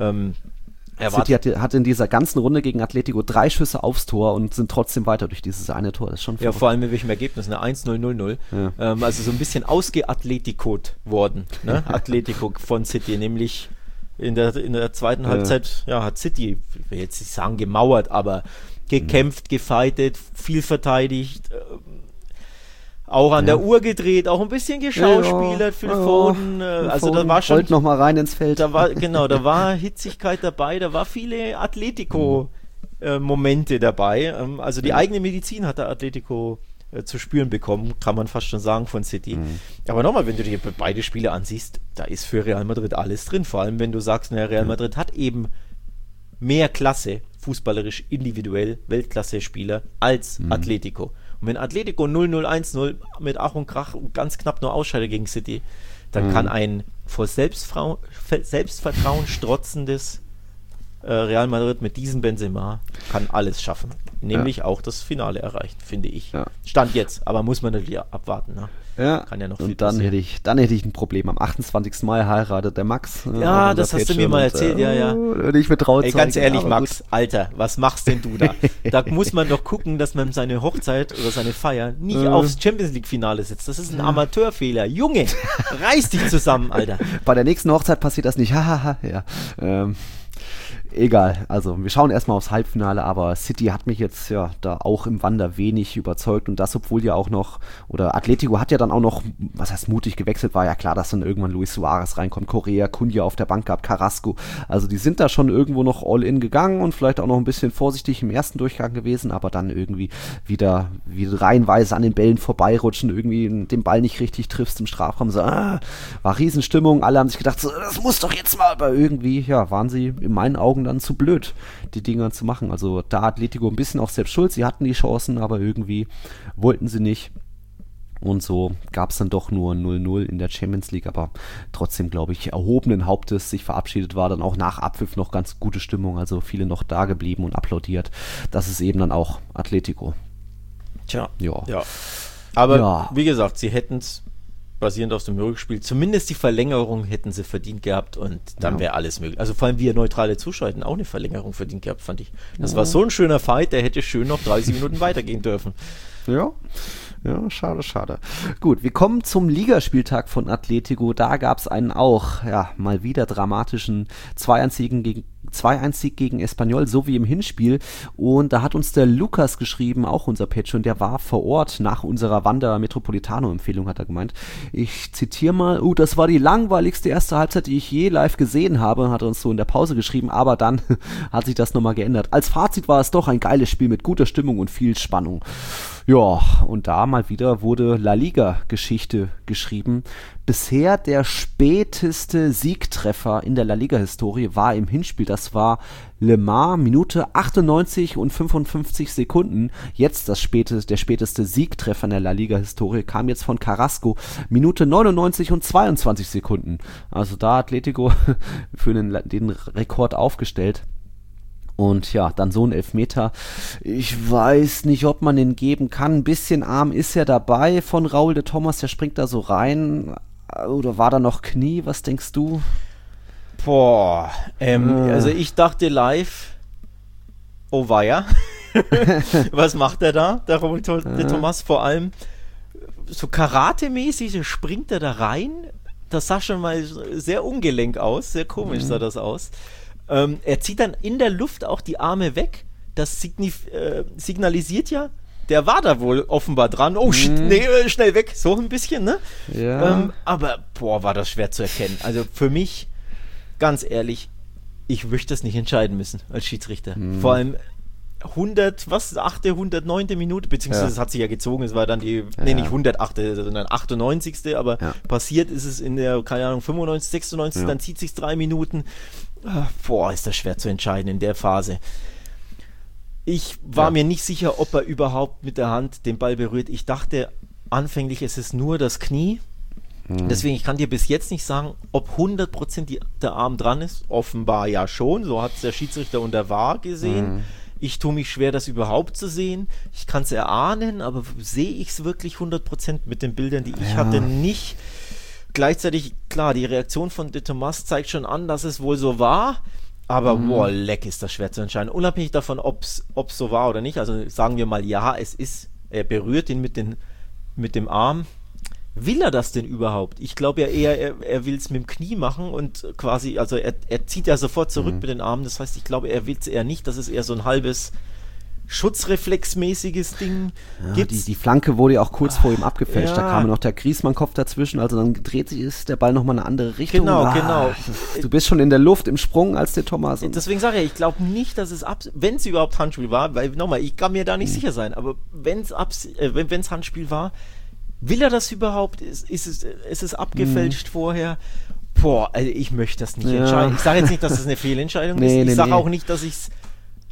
City hatte in dieser ganzen Runde gegen Atletico 3 Schüsse aufs Tor und sind trotzdem weiter durch dieses eine Tor. Das ist schon vor allem mit welchem Ergebnis, 1-0, 0-0. Ja. Also so ein bisschen ausgeatletikot worden, ne? Atletico von City, nämlich in der zweiten Halbzeit hat City, ich will jetzt nicht sagen gemauert, aber gekämpft, gefightet, viel verteidigt, auch an der Uhr gedreht, auch ein bisschen geschauspielert, Phil Foden. Also da war schon. Wollt noch mal rein ins Feld. Da war Hitzigkeit dabei, da war viele Atletico-Momente dabei. Also die eigene Medizin hat der Atletico zu spüren bekommen, kann man fast schon sagen, von City. Aber nochmal, wenn du dir beide Spiele ansiehst, da ist für Real Madrid alles drin. Vor allem, wenn du sagst, Real Madrid hat eben mehr Klasse fußballerisch individuell Weltklasse-Spieler als Atletico. Und wenn Atletico 0-0, 1-0 mit Ach und Krach und ganz knapp nur ausscheidet gegen City, dann kann ein vor Selbstvertrauen strotzendes Real Madrid mit diesem Benzema kann alles schaffen. Nämlich auch das Finale erreichen, finde ich. Ja. Stand jetzt, aber muss man natürlich abwarten. Ne? Ja. Kann ja noch viel und dann hätte ich ein Problem. Am 28. Mai heiratet der Max. Ja, das hast du mir mal erzählt, ja. Und ich mit Trauzeugen. Ey, ganz ehrlich, Max, gut. Alter, was machst denn du da? Da muss man doch gucken, dass man seine Hochzeit oder seine Feier nicht aufs Champions-League-Finale setzt. Das ist ein Amateurfehler. Junge, reiß dich zusammen, Alter. Bei der nächsten Hochzeit passiert das nicht. Hahaha, ja. Egal, also wir schauen erstmal aufs Halbfinale, aber City hat mich jetzt ja da auch im Wander wenig überzeugt und das, obwohl ja auch noch, oder Atletico hat ja dann auch noch, was heißt mutig gewechselt, war ja klar, dass dann irgendwann Luis Suarez reinkommt, Correa, Cunha auf der Bank gehabt, Carrasco, also die sind da schon irgendwo noch all in gegangen und vielleicht auch noch ein bisschen vorsichtig im ersten Durchgang gewesen, aber dann irgendwie wieder reihenweise an den Bällen vorbeirutschen, irgendwie den Ball nicht richtig triffst im Strafraum, so, war Riesenstimmung, alle haben sich gedacht, so, das muss doch jetzt mal, aber irgendwie, ja, waren sie in meinen Augen dann zu blöd, die Dinger zu machen. Also da Atletico ein bisschen auch selbst schuld, sie hatten die Chancen, aber irgendwie wollten sie nicht. Und so gab es dann doch nur 0-0 in der Champions League, aber trotzdem, glaube ich, erhobenen Hauptes sich verabschiedet war, dann auch nach Abpfiff noch ganz gute Stimmung, also viele noch da geblieben und applaudiert. Das ist eben dann auch Atletico. Tja, ja. Aber wie gesagt, sie hätten es basierend auf dem Rückspiel, zumindest die Verlängerung hätten sie verdient gehabt und dann wäre alles möglich. Also vor allem wir neutrale Zuschauer hätten auch eine Verlängerung verdient gehabt, fand ich. Das war so ein schöner Fight, der hätte schön noch 30 Minuten weitergehen dürfen. Ja, schade. Gut, wir kommen zum Ligaspieltag von Atletico. Da gab es einen auch, mal wieder dramatischen 2-1-Sieg gegen Espanyol, so wie im Hinspiel. Und da hat uns der Lukas geschrieben, auch unser Patron, der war vor Ort nach unserer Wander Metropolitano-Empfehlung, hat er gemeint. Ich zitiere mal, das war die langweiligste erste Halbzeit, die ich je live gesehen habe, hat er uns so in der Pause geschrieben, aber dann hat sich das nochmal geändert. Als Fazit war es doch ein geiles Spiel mit guter Stimmung und viel Spannung. Ja, und da mal wieder wurde La Liga-Geschichte geschrieben. Bisher der späteste Siegtreffer in der La Liga-Historie war im Hinspiel. Das war Le Mans, Minute 98 und 55 Sekunden. Jetzt der späteste Siegtreffer in der La Liga-Historie kam jetzt von Carrasco, Minute 99 und 22 Sekunden. Also da hat Atletico für den Rekord aufgestellt. Und ja, dann so ein Elfmeter. Ich weiß nicht, ob man den geben kann. Ein bisschen Arm ist ja dabei von Raúl de Tomás. Der springt da so rein. Oder war da noch Knie? Was denkst du? Also ich dachte live, oh weia. Was macht er da, der Raúl de Tomás? Vor allem so Karate-mäßig springt er da rein. Das sah schon mal sehr ungelenk aus. Sehr komisch sah das aus. Er zieht dann in der Luft auch die Arme weg. Das signalisiert ja, der war da wohl offenbar dran. Oh, schnell weg. So ein bisschen, ne? Ja. Aber, war das schwer zu erkennen. Also für mich, ganz ehrlich, ich möchte das nicht entscheiden müssen als Schiedsrichter. Vor allem 109. Minute, beziehungsweise es hat sich ja gezogen, es war dann nicht 108, sondern 98. Aber passiert ist es in der, keine Ahnung, 95, 96, dann zieht sich 3 Minuten. Ist das schwer zu entscheiden in der Phase. Ich war mir nicht sicher, ob er überhaupt mit der Hand den Ball berührt. Ich dachte anfänglich, es ist nur das Knie. Deswegen, ich kann dir bis jetzt nicht sagen, ob 100% der Arm dran ist. Offenbar ja schon, so hat es der Schiedsrichter unter VAR gesehen. Ich tue mich schwer, das überhaupt zu sehen. Ich kann es erahnen, aber sehe ich es wirklich 100% mit den Bildern, die ich hatte, nicht. Gleichzeitig, klar, die Reaktion von de Tomás zeigt schon an, dass es wohl so war, aber leck ist das schwer zu entscheiden. Unabhängig davon, ob es so war oder nicht, also sagen wir mal, er berührt ihn mit dem Arm. Will er das denn überhaupt? Ich glaube ja eher, er will es mit dem Knie machen und quasi, also er zieht ja sofort zurück mit den Armen, das heißt, ich glaube, er will es eher nicht, das ist eher so ein halbes Schutzreflexmäßiges Ding. Die Flanke wurde ja auch kurz vor ihm abgefälscht. Da kam noch der Griezmann-Kopf dazwischen, also dann dreht sich der Ball nochmal in eine andere Richtung. Genau. Du bist schon in der Luft im Sprung als der Tomás. Deswegen sage ich glaube nicht, dass es wenn es überhaupt Handspiel war, weil nochmal, ich kann mir da nicht sicher sein, aber wenn es Handspiel war, will er das überhaupt? Ist es abgefälscht vorher? Also ich möchte das nicht entscheiden. Ich sage jetzt nicht, dass es eine Fehlentscheidung ist. Ich sage auch nicht, dass ich es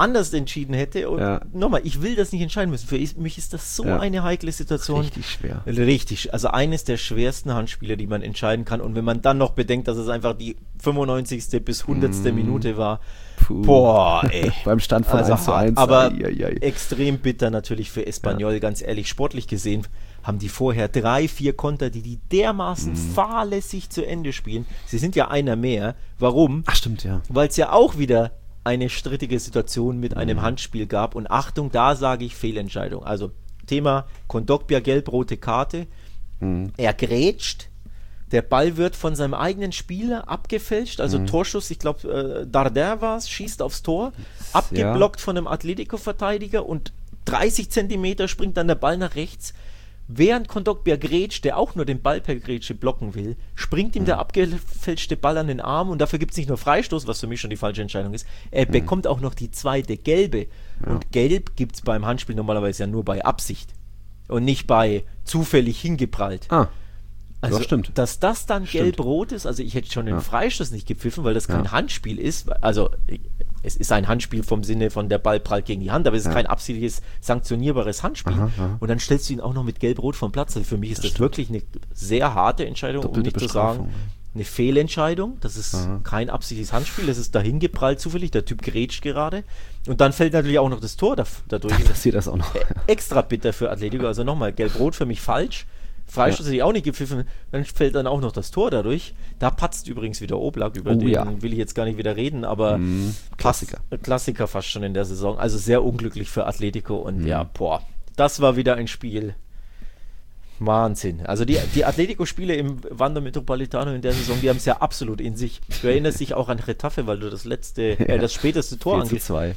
anders entschieden hätte. Und nochmal, ich will das nicht entscheiden müssen. Für mich ist das so eine heikle Situation. Richtig schwer. Richtig. Also eines der schwersten Handspiele, die man entscheiden kann. Und wenn man dann noch bedenkt, dass es einfach die 95. bis 100. Minute war. Boah, ey. Beim Stand von 1:1. Aber extrem bitter natürlich für Espanyol, ganz ehrlich. Sportlich gesehen haben die vorher 3-4 Konter, die dermaßen fahrlässig zu Ende spielen. Sie sind ja einer mehr. Warum? Ach, stimmt, ja. Weil es ja auch wieder eine strittige Situation mit einem Handspiel gab. Und Achtung, da sage ich Fehlentscheidung. Also Thema Kondogbia, gelb-rote Karte. Er grätscht. Der Ball wird von seinem eigenen Spieler abgefälscht. Also Torschuss, ich glaube, Dardin war es, schießt aufs Tor. Abgeblockt von einem Atletico-Verteidiger und 30 Zentimeter springt dann der Ball nach rechts. Während Kondogbia grätscht, der auch nur den Ball per Grätsche blocken will, springt ihm der abgefälschte Ball an den Arm und dafür gibt es nicht nur Freistoß, was für mich schon die falsche Entscheidung ist, er bekommt auch noch die zweite gelbe. Und gelb gibt es beim Handspiel normalerweise ja nur bei Absicht und nicht bei zufällig hingeprallt. Also, das stimmt. Dass das dann gelb-rot ist, also ich hätte schon den Freistoß nicht gepfiffen, weil das kein Handspiel ist, also es ist ein Handspiel vom Sinne von der Ball prallt gegen die Hand, aber es ist kein absichtliches, sanktionierbares Handspiel. Und dann stellst du ihn auch noch mit gelb-rot vom Platz. Also für mich ist das wirklich eine sehr harte Entscheidung, um nicht zu sagen, eine Fehlentscheidung. Das ist kein absichtliches Handspiel, das ist dahin geprallt zufällig, der Typ grätscht gerade. Und dann fällt natürlich auch noch das Tor dadurch. Dann passiert das auch noch. Extra bitter für Atletico, also nochmal, gelb-rot für mich falsch. Freistoß hätte ich auch nicht gepfiffen, dann fällt dann auch noch das Tor dadurch. Da patzt übrigens wieder Oblak, über den will ich jetzt gar nicht wieder reden, aber Klassiker fast schon in der Saison. Also sehr unglücklich für Atletico und das war wieder ein Spiel. Wahnsinn. Also die Atletico-Spiele im Wanda Metropolitano in der Saison, die haben es ja absolut in sich. Du erinnerst dich auch an Retafe, weil du das späteste Tor angehst. 4:2.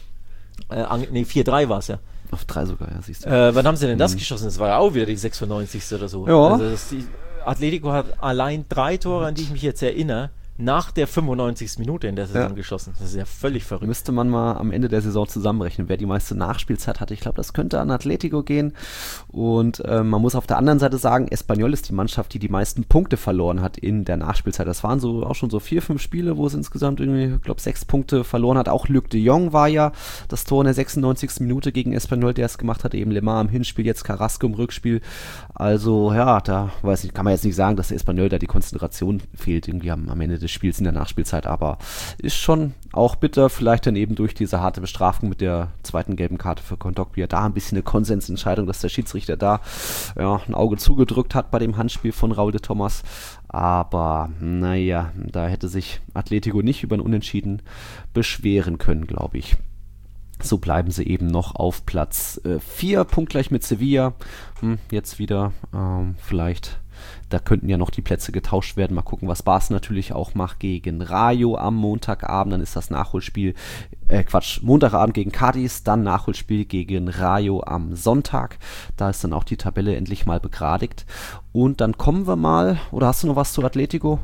4:3 war es ja. Auf 3 sogar, ja, siehst du. Wann haben sie denn das geschossen? Das war ja auch wieder die 96. oder so. Ja. Also Atletico hat allein 3 Tore, an die ich mich jetzt erinnere, nach der 95. Minute in der Saison geschossen. Das ist ja völlig verrückt. Müsste man mal am Ende der Saison zusammenrechnen, wer die meiste Nachspielzeit hatte. Ich glaube, das könnte an Atletico gehen. Und man muss auf der anderen Seite sagen, Espanyol ist die Mannschaft, die meisten Punkte verloren hat in der Nachspielzeit. Das waren auch schon so 4-5 Spiele, wo es insgesamt irgendwie, ich glaube, 6 Punkte verloren hat. Auch Luc de Jong war ja das Tor in der 96. Minute gegen Espanyol, der es gemacht hat. Eben Lemar im Hinspiel, jetzt Carrasco im Rückspiel. Also ja, da kann man jetzt nicht sagen, dass der Espanyol da die Konzentration fehlt irgendwie am Ende des Spiels in der Nachspielzeit, aber ist schon auch bitter, vielleicht dann eben durch diese harte Bestrafung mit der zweiten gelben Karte für Kondogbia da ein bisschen eine Konsensentscheidung, dass der Schiedsrichter da ein Auge zugedrückt hat bei dem Handspiel von Raúl de Tomás, aber naja, da hätte sich Atletico nicht über ein Unentschieden beschweren können, glaube ich. So bleiben sie eben noch auf Platz 4, punktgleich mit Sevilla. Jetzt wieder vielleicht, da könnten ja noch die Plätze getauscht werden. Mal gucken, was Barca natürlich auch macht gegen Rayo am Montagabend. Dann ist das Nachholspiel, Montagabend gegen Cádiz, dann Nachholspiel gegen Rayo am Sonntag. Da ist dann auch die Tabelle endlich mal begradigt. Und dann kommen wir mal, oder hast du noch was zu Atletico?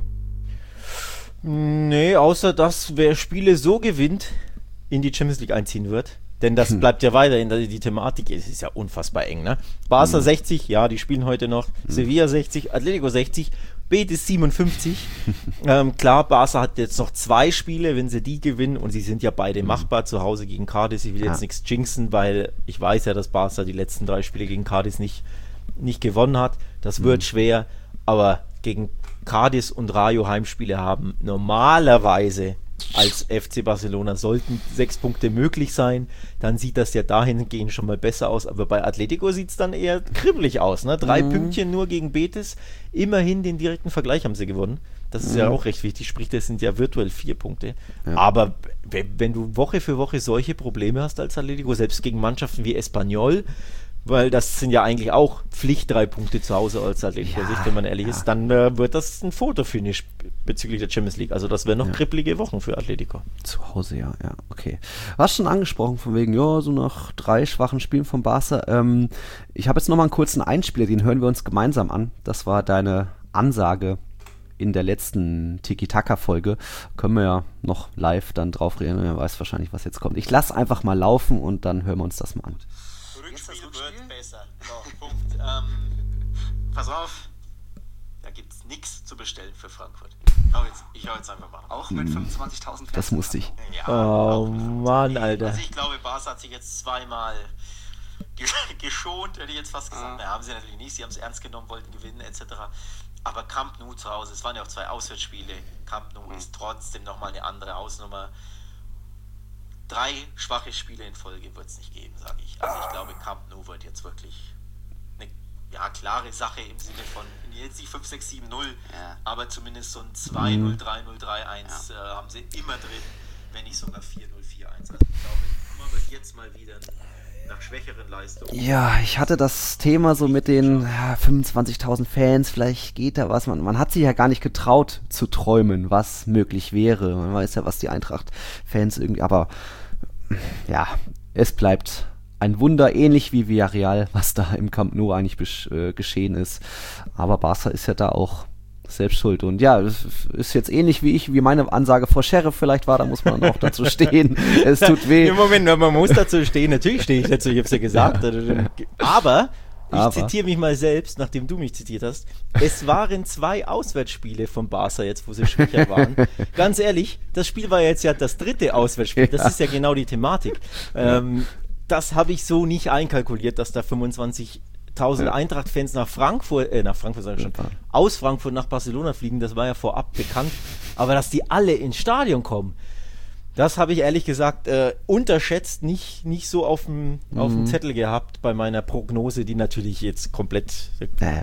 Nee, außer dass wer Spiele so gewinnt, in die Champions League einziehen wird. Denn das bleibt ja weiterhin, die Thematik ist ja unfassbar eng, ne? Barca 60, ja, die spielen heute noch. Sevilla 60, Atletico 60, Betis 57. Klar, Barca hat jetzt noch 2 Spiele, wenn sie die gewinnen, und sie sind ja beide machbar, zu Hause gegen Cádiz. Ich will jetzt nichts jinxen, weil ich weiß ja, dass Barca die letzten 3 Spiele gegen Cádiz nicht gewonnen hat. Das wird schwer, aber gegen Cádiz und Rayo Heimspiele haben normalerweise als FC Barcelona sollten 6 Punkte möglich sein, dann sieht das ja dahingehend schon mal besser aus, aber bei Atletico sieht es dann eher kribbelig aus, ne? 3 Pünktchen nur gegen Betis, immerhin den direkten Vergleich haben sie gewonnen, das ist ja auch recht wichtig, sprich, das sind ja virtuell 4 Punkte, aber wenn du Woche für Woche solche Probleme hast als Atletico, selbst gegen Mannschaften wie Espanyol, weil das sind ja eigentlich auch Pflicht 3 Punkte zu Hause als Atletico, wenn man ehrlich ist, dann wird das ein Fotofinish bezüglich der Champions League. Also das wären noch kribbelige Wochen für Atletico. Zu Hause, ja, okay. Du hast schon angesprochen, von wegen, so nach 3 schwachen Spielen von Barca. Ich habe jetzt nochmal einen kurzen Einspieler, den hören wir uns gemeinsam an. Das war deine Ansage in der letzten Tiki-Taka-Folge. Können wir ja noch live dann drauf reden. Wer weiß wahrscheinlich, was jetzt kommt. Ich lasse einfach mal laufen und dann hören wir uns das mal an. Rückspiel wird besser. So, Punkt. Pass auf. Da gibt es nichts zu bestellen für Frankfurt. Ich hau jetzt einfach mal. Auch mit 25.000 Fans. Das musste ich. Ja, Oh Mann, Alter. Also ich glaube, Barca hat sich jetzt zweimal geschont, hätte ich jetzt fast gesagt. Na, haben sie natürlich nicht, sie haben es ernst genommen, wollten gewinnen etc. Aber Camp Nou zu Hause, es waren ja auch 2 Auswärtsspiele. Camp Nou ist trotzdem nochmal eine andere Hausnummer. 3 schwache Spiele in Folge wird es nicht geben, sage ich. Also ich glaube, Camp Nou wird jetzt wirklich eine klare Sache im Sinne von, jetzt nicht 5-6-7-0, aber zumindest so ein 2-0, 3-0, 3-1 haben sie immer drin, wenn nicht sogar 4-0, 4-1. Also ich glaube, man wird jetzt mal wieder nach schwächeren Leistungen. Ja, ich hatte das Thema so mit den 25.000 Fans, vielleicht geht da was. Man hat sich ja gar nicht getraut zu träumen, was möglich wäre. Man weiß ja, was die Eintracht-Fans irgendwie, aber ja, es bleibt ein Wunder, ähnlich wie Villarreal, was da im Camp Nou eigentlich geschehen ist. Aber Barca ist ja da auch selbst schuld. Und ja, das ist jetzt ähnlich wie meine Ansage vor Sheriff vielleicht war, da muss man auch dazu stehen. Es tut weh. Im Moment, man muss dazu stehen, natürlich stehe ich dazu, ich habe es ja gesagt. Aber ich zitiere mich mal selbst, nachdem du mich zitiert hast. Es waren 2 Auswärtsspiele von Barca jetzt, wo sie schwächer waren. Ganz ehrlich, das Spiel war jetzt ja das 3. Auswärtsspiel. Das ist ja genau die Thematik. Das habe ich so nicht einkalkuliert, dass da 25.000 Eintracht-Fans aus Frankfurt nach Barcelona fliegen. Das war ja vorab bekannt. Aber dass die alle ins Stadion kommen, das habe ich ehrlich gesagt unterschätzt, nicht so auf dem Zettel gehabt bei meiner Prognose, die natürlich jetzt komplett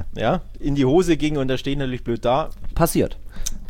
in die Hose ging und da stehen natürlich blöd da. Passiert.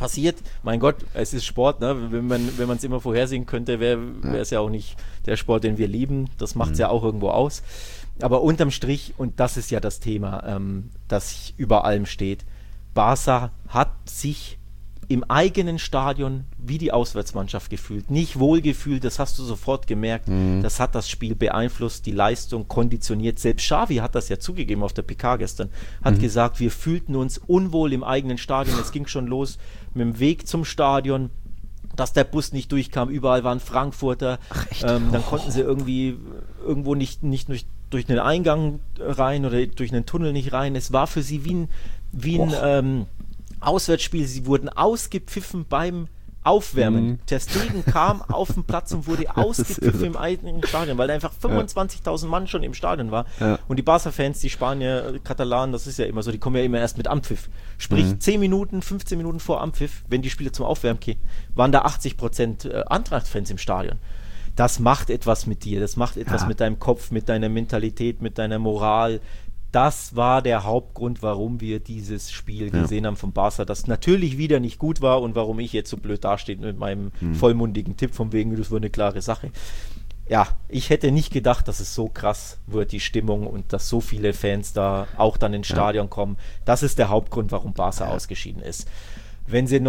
Mein Gott, es ist Sport, ne? Wenn man es immer vorhersehen könnte, wäre es ja auch nicht der Sport, den wir lieben. Das macht es ja auch irgendwo aus. Aber unterm Strich, und das ist ja das Thema, das über allem steht, Barca hat sich im eigenen Stadion wie die Auswärtsmannschaft gefühlt. Nicht wohlgefühlt, das hast du sofort gemerkt. Das hat das Spiel beeinflusst, die Leistung konditioniert. Selbst Xavi hat das ja zugegeben auf der PK gestern. Hat gesagt, wir fühlten uns unwohl im eigenen Stadion. Es ging schon los mit dem Weg zum Stadion, dass der Bus nicht durchkam. Überall waren Frankfurter. Dann konnten sie irgendwo nicht durch den Eingang rein oder durch einen Tunnel nicht rein. Es war für sie wie ein Auswärtsspiel. Sie wurden ausgepfiffen beim Aufwärmen. Ter Stegen kam auf den Platz und wurde ausgepfiffen im eigenen Stadion, weil da einfach 25.000 Mann schon im Stadion war. Ja. Und die Barca-Fans, die Spanier, Katalanen, das ist ja immer so, die kommen ja immer erst mit Anpfiff. Sprich, 10 Minuten, 15 Minuten vor Anpfiff, wenn die Spieler zum Aufwärmen gehen, waren da 80% Eintracht-Fans im Stadion. Das macht etwas mit dir, das macht etwas mit deinem Kopf, mit deiner Mentalität, mit deiner Moral. Das war der Hauptgrund, warum wir dieses Spiel gesehen haben von Barca, das natürlich wieder nicht gut war und warum ich jetzt so blöd dastehe mit meinem vollmundigen Tipp von wegen, das war eine klare Sache. Ja, ich hätte nicht gedacht, dass es so krass wird, die Stimmung, und dass so viele Fans da auch dann ins Stadion kommen. Das ist der Hauptgrund, warum Barca ausgeschieden ist. Wenn sie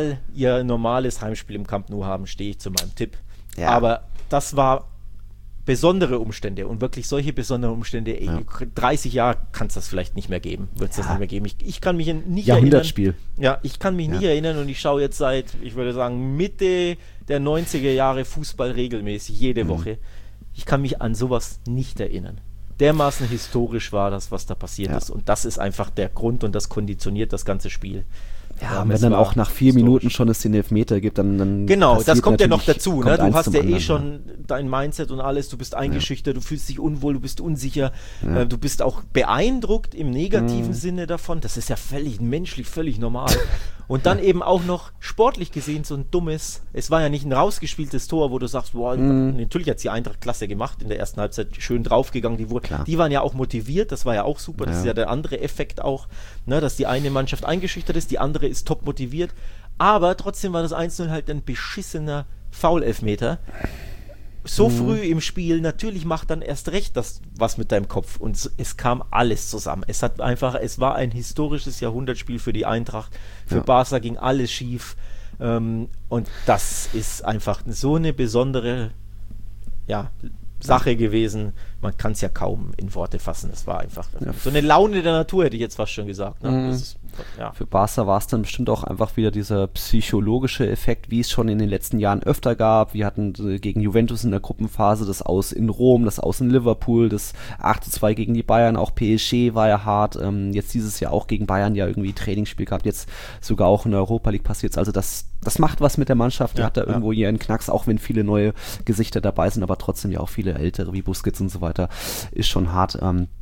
ihr normales Heimspiel im Camp Nou haben, stehe ich zu meinem Tipp. Ja. Aber das war besondere Umstände, und wirklich solche besonderen Umstände, 30 Jahre kann es das vielleicht nicht mehr geben, wird es das nicht mehr geben. Ich kann mich nicht Jahrhundertspiel. erinnern. Ja, ich kann mich nicht erinnern, und ich schaue jetzt seit, ich würde sagen, Mitte der 90er Jahre Fußball regelmäßig, jede Woche. Ich kann mich an sowas nicht erinnern. Dermaßen historisch war das, was da passiert ist, und das ist einfach der Grund, und das konditioniert das ganze Spiel. Ja, und wenn dann auch nach 4 Minuten schon es den Elfmeter gibt, dann genau, das kommt ja noch dazu. Ne? Du hast ja schon dein Mindset und alles, du bist eingeschüchtert, du fühlst dich unwohl, du bist unsicher, du bist auch beeindruckt im negativen Sinne davon. Das ist ja menschlich, völlig normal. Und dann eben auch noch sportlich gesehen so ein dummes, es war ja nicht ein rausgespieltes Tor, wo du sagst, boah, natürlich hat es die Eintracht klasse gemacht, in der ersten Halbzeit schön draufgegangen, die waren ja auch motiviert, das war ja auch super, das ist ja der andere Effekt auch, ne, dass die eine Mannschaft eingeschüchtert ist, die andere ist top motiviert, aber trotzdem war das 1-0 halt ein beschissener Foul-Elfmeter. So früh im Spiel, natürlich macht dann erst recht das was mit deinem Kopf, und es kam alles zusammen. Es war ein historisches Jahrhundertspiel für die Eintracht, für Barca ging alles schief, und das ist einfach so eine besondere Sache gewesen. Man kann es ja kaum in Worte fassen. Es war einfach so eine Laune der Natur, hätte ich jetzt fast schon gesagt. Ne? Das ist, Für Barca war es dann bestimmt auch einfach wieder dieser psychologische Effekt, wie es schon in den letzten Jahren öfter gab. Wir hatten gegen Juventus in der Gruppenphase das Aus in Rom, das Aus in Liverpool, das 8:2 gegen die Bayern, auch PSG war ja hart. Jetzt dieses Jahr auch gegen Bayern ja irgendwie Trainingsspiel gehabt, jetzt sogar auch in der Europa League passiert. Also das macht was mit der Mannschaft, die hat da irgendwo ihren Knacks, auch wenn viele neue Gesichter dabei sind, aber trotzdem ja auch viele ältere wie Busquets und so weiter, ist schon hart.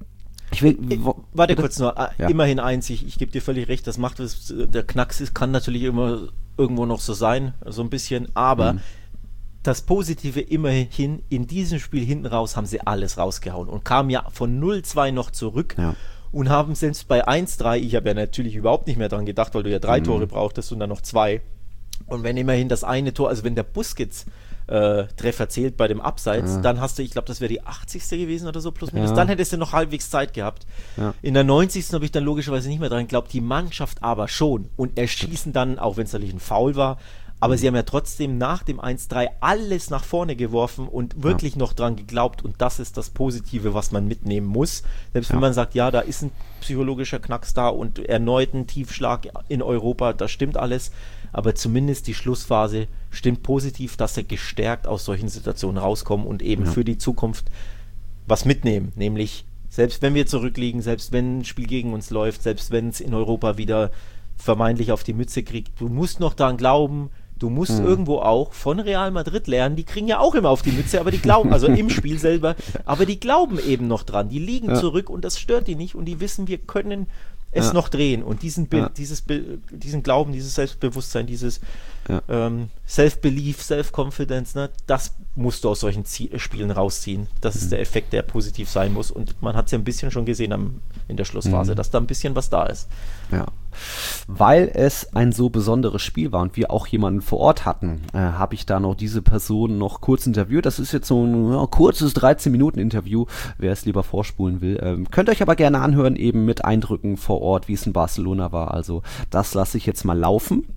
Warte kurz noch, immerhin eins, ich gebe dir völlig recht, das macht es, der Knacks ist, kann natürlich immer irgendwo noch so sein, so ein bisschen, aber das Positive immerhin, in diesem Spiel hinten raus haben sie alles rausgehauen und kamen ja von 0-2 noch zurück und haben selbst bei 1-3, ich habe ja natürlich überhaupt nicht mehr dran gedacht, weil du ja 3 Tore brauchtest und dann noch 2, und wenn immerhin das eine Tor, also wenn der Busquets Treffer zählt bei dem Abseits, dann hast du, ich glaube, das wäre die 80. gewesen oder so, plus minus, dann hättest du noch halbwegs Zeit gehabt. In der 90. habe ich dann logischerweise nicht mehr dran geglaubt, die Mannschaft aber schon, und erschießen dann, auch wenn es natürlich ein Foul war, aber sie haben ja trotzdem nach dem 1-3 alles nach vorne geworfen und wirklich noch dran geglaubt, und das ist das Positive, was man mitnehmen muss. Selbst wenn man sagt, ja, da ist ein psychologischer Knacks da und erneut ein Tiefschlag in Europa, das stimmt alles, aber zumindest die Schlussphase stimmt positiv, dass sie gestärkt aus solchen Situationen rauskommen und eben für die Zukunft was mitnehmen, nämlich selbst wenn wir zurückliegen, selbst wenn ein Spiel gegen uns läuft, selbst wenn es in Europa wieder vermeintlich auf die Mütze kriegt, du musst noch daran glauben, du musst irgendwo auch von Real Madrid lernen, die kriegen ja auch immer auf die Mütze, aber die glauben, also im Spiel selber, aber die glauben eben noch dran, die liegen zurück und das stört die nicht und die wissen, wir können es noch drehen, und diesen Glauben, dieses Selbstbewusstsein, dieses Self-Belief, Self-Confidence, ne, das musst du aus solchen Spielen rausziehen. Das ist der Effekt, der positiv sein muss, und man hat es ja ein bisschen schon gesehen in der Schlussphase, dass da ein bisschen was da ist. Ja. Weil es ein so besonderes Spiel war und wir auch jemanden vor Ort hatten, habe ich da noch diese Person noch kurz interviewt. Das ist jetzt so ein kurzes 13-Minuten-Interview, wer es lieber vorspulen will. Könnt ihr euch aber gerne anhören, eben mit Eindrücken vor Ort, wie es in Barcelona war. Also das lasse ich jetzt mal laufen.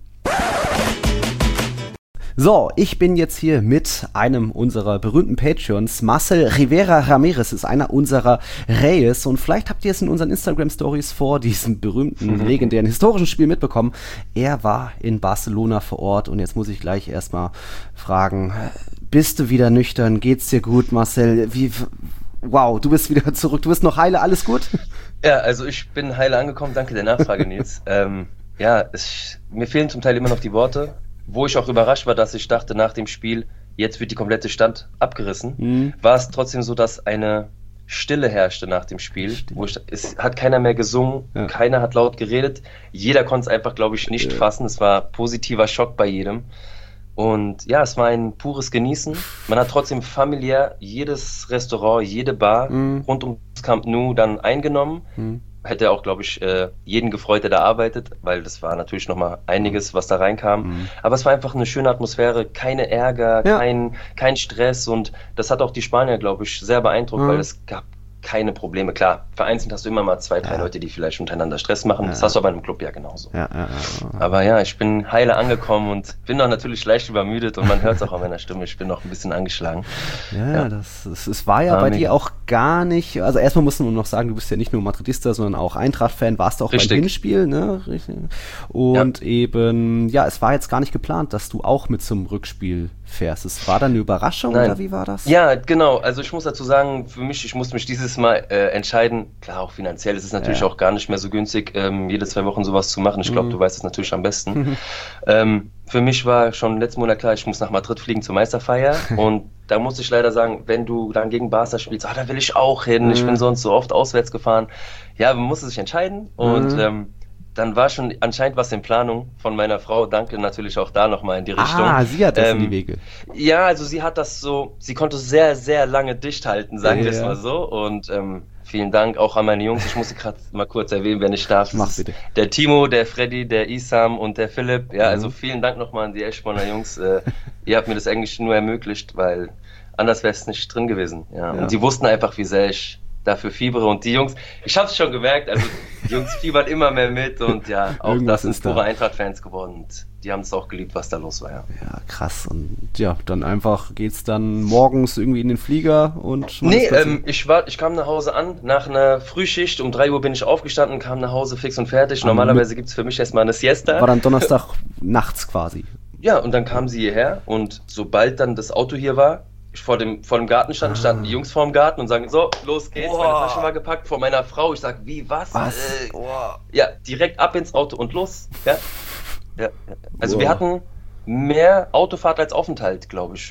So, ich bin jetzt hier mit einem unserer berühmten Patreons. Marcel Rivera Ramirez ist einer unserer Reyes, und vielleicht habt ihr es in unseren Instagram-Stories vor diesem berühmten, legendären, historischen Spiel mitbekommen. Er war in Barcelona vor Ort, und jetzt muss ich gleich erstmal fragen, bist du wieder nüchtern? Geht's dir gut, Marcel? Wow, du bist wieder zurück, du bist noch heile, alles gut? Ja, also ich bin heile angekommen, danke der Nachfrage, Nils. Mir fehlen zum Teil immer noch die Worte. Wo ich auch überrascht war, dass ich dachte nach dem Spiel, jetzt wird die komplette Stadt abgerissen, war es trotzdem so, dass eine Stille herrschte nach dem Spiel. Es hat keiner mehr gesungen, keiner hat laut geredet. Jeder konnte es einfach, glaube ich, nicht fassen. Es war positiver Schock bei jedem. Und ja, es war ein pures Genießen. Man hat trotzdem familiär jedes Restaurant, jede Bar rund ums Camp Nou dann eingenommen. Hätte auch, glaube ich, jeden gefreut, der da arbeitet, weil das war natürlich nochmal einiges, was da reinkam. Aber es war einfach eine schöne Atmosphäre, keine Ärger, kein Stress, und das hat auch die Spanier, glaube ich, sehr beeindruckt, weil es gab keine Probleme. Klar, vereinzelt hast du immer mal 2, 3 Leute, die vielleicht untereinander Stress machen. Das hast du aber in einem Club ja genauso. Aber ja, ich bin heile angekommen und bin auch natürlich leicht übermüdet, und man hört es auch an meiner Stimme. Ich bin noch ein bisschen angeschlagen. Es war ja bei dir auch gar nicht, also erstmal musst du nur noch sagen, du bist ja nicht nur Madridista, sondern auch Eintracht-Fan, warst auch beim Hinspiel, ne? Und eben, es war jetzt gar nicht geplant, dass du auch mit zum Rückspiel fährst. Es war dann eine Überraschung, oder wie war das? Ja, genau. Also ich muss dazu sagen, ich musste mich dieses Mal entscheiden. Klar, auch finanziell ist es natürlich auch gar nicht mehr so günstig, jede 2 Wochen sowas zu machen. Ich glaube, du weißt es natürlich am besten. Für mich war schon letzten Monat klar, ich muss nach Madrid fliegen zur Meisterfeier, und da muss ich leider sagen, wenn du dann gegen Barca spielst, da will ich auch hin, ich bin sonst so oft auswärts gefahren. Ja, man musste sich entscheiden, und dann war schon anscheinend was in Planung von meiner Frau. Danke natürlich auch da nochmal in die Richtung. Sie hat das in die Wege. Ja, also sie hat das so, sie konnte sehr, sehr lange dicht halten, sagen wir es mal so. Und vielen Dank auch an meine Jungs. Ich muss sie gerade mal kurz erwähnen, wenn ich darf. Mach bitte. Der Timo, der Freddy, der Isam und der Philipp. Ja, also vielen Dank nochmal an die Eschborner Jungs. Ihr habt mir das eigentlich nur ermöglicht, weil anders wäre es nicht drin gewesen. Ja. Und die wussten einfach, wie sehr ich dafür fiebere. Und die Jungs, ich habe es schon gemerkt, also Die Jungs fiebern immer mehr mit und ja, auch Irgendwas das ist sind da. pure Eintracht-Fans geworden und die haben es auch geliebt, was da los war, ja. Ja, krass. Und ja, dann einfach geht's dann morgens irgendwie in den Flieger und... Nee, ich kam nach Hause an, nach einer Frühschicht, um 3 Uhr bin ich aufgestanden, kam nach Hause fix und fertig. Normalerweise gibt's für mich erstmal eine Siesta. War dann Donnerstag nachts quasi. Ja, und dann kamen sie hierher und sobald dann das Auto hier war, ich vor dem Garten standen die Jungs vor dem Garten und sagen, so, los geht's, meine Tasche war gepackt vor meiner Frau. Ich sag, wie, was? Ja, direkt ab ins Auto und los. Ja. Also wir hatten mehr Autofahrt als Aufenthalt, glaube ich.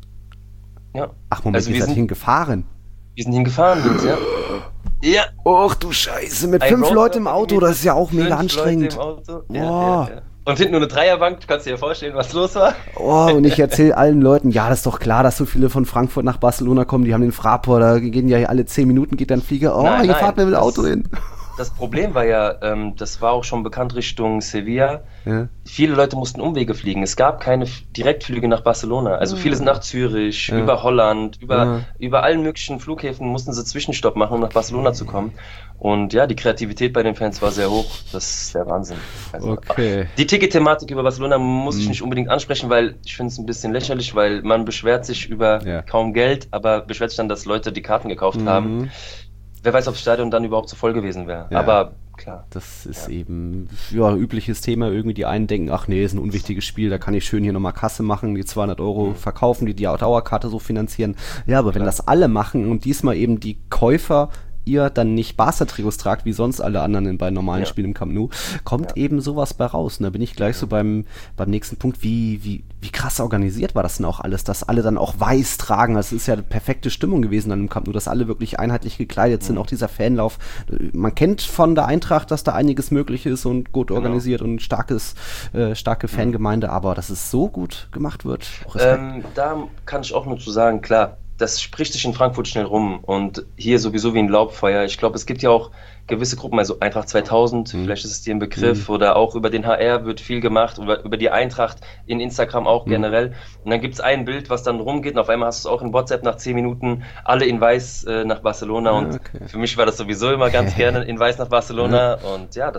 Ja. Ach Moment, Also ihr wir seid sind- hingefahren. Wir sind hingefahren, Jungs, ja. Ja. Och du Scheiße, mit Ein 5 Roadtrip Leuten im Auto, das ist ja auch mega 5 anstrengend. Leute im Auto. Boah. Ja. Und hinten nur eine Dreierbank, du kannst dir ja vorstellen, was los war. Oh, und ich erzähle allen Leuten, ja, das ist doch klar, dass so viele von Frankfurt nach Barcelona kommen, die haben den Fraport, da gehen ja alle 10 Minuten, geht dann Flieger. Oh, Nein, hier nein, fahrt mir mit dem das- Auto hin. Das Problem war ja, das war auch schon bekannt Richtung Sevilla. Ja. Viele Leute mussten Umwege fliegen. Es gab keine Direktflüge nach Barcelona. Also viele sind nach Zürich, Ja. über Holland, Ja. über allen möglichen Flughäfen mussten sie Zwischenstopp machen, um nach Barcelona zu kommen. Und ja, die Kreativität bei den Fans war sehr hoch. Das ist der Wahnsinn. Also, Okay. Die Ticket-Thematik über Barcelona muss ich nicht unbedingt ansprechen, weil ich finde es ein bisschen lächerlich, weil man beschwert sich über Ja. kaum Geld, aber beschwert sich dann, dass Leute die Karten gekauft haben. Wer weiß, ob das Stadion dann überhaupt so voll gewesen wäre. Ja. Aber klar. Das ist eben, ja, übliches Thema. Irgendwie die einen denken, ach nee, ist ein unwichtiges Spiel, da kann ich schön hier nochmal Kasse machen, die 200 Euro verkaufen, die Dauerkarte so finanzieren. Ja, aber wenn das alle machen und diesmal eben die Käufer ihr dann nicht Barca-Trikots tragt, wie sonst alle anderen bei normalen Spielen im Camp Nou, kommt eben sowas bei raus. Und da bin ich gleich so beim nächsten Punkt, wie krass organisiert war das denn auch alles, dass alle dann auch weiß tragen. Das ist ja eine perfekte Stimmung gewesen dann im Camp Nou, dass alle wirklich einheitlich gekleidet sind, auch dieser Fanlauf. Man kennt von der Eintracht, dass da einiges möglich ist und gut organisiert und starke Fangemeinde, aber dass es so gut gemacht wird. Da kann ich auch nur zu sagen, klar, das spricht sich in Frankfurt schnell rum und hier sowieso wie ein Laubfeuer. Ich glaube, es gibt ja auch gewisse Gruppen, also Eintracht 2000, vielleicht ist es dir ein Begriff, oder auch über den HR wird viel gemacht, über die Eintracht in Instagram auch generell. Und dann gibt es ein Bild, was dann rumgeht und auf einmal hast du es auch in WhatsApp nach 10 Minuten, alle in Weiß nach Barcelona und für mich war das sowieso immer ganz gerne in Weiß nach Barcelona und ja,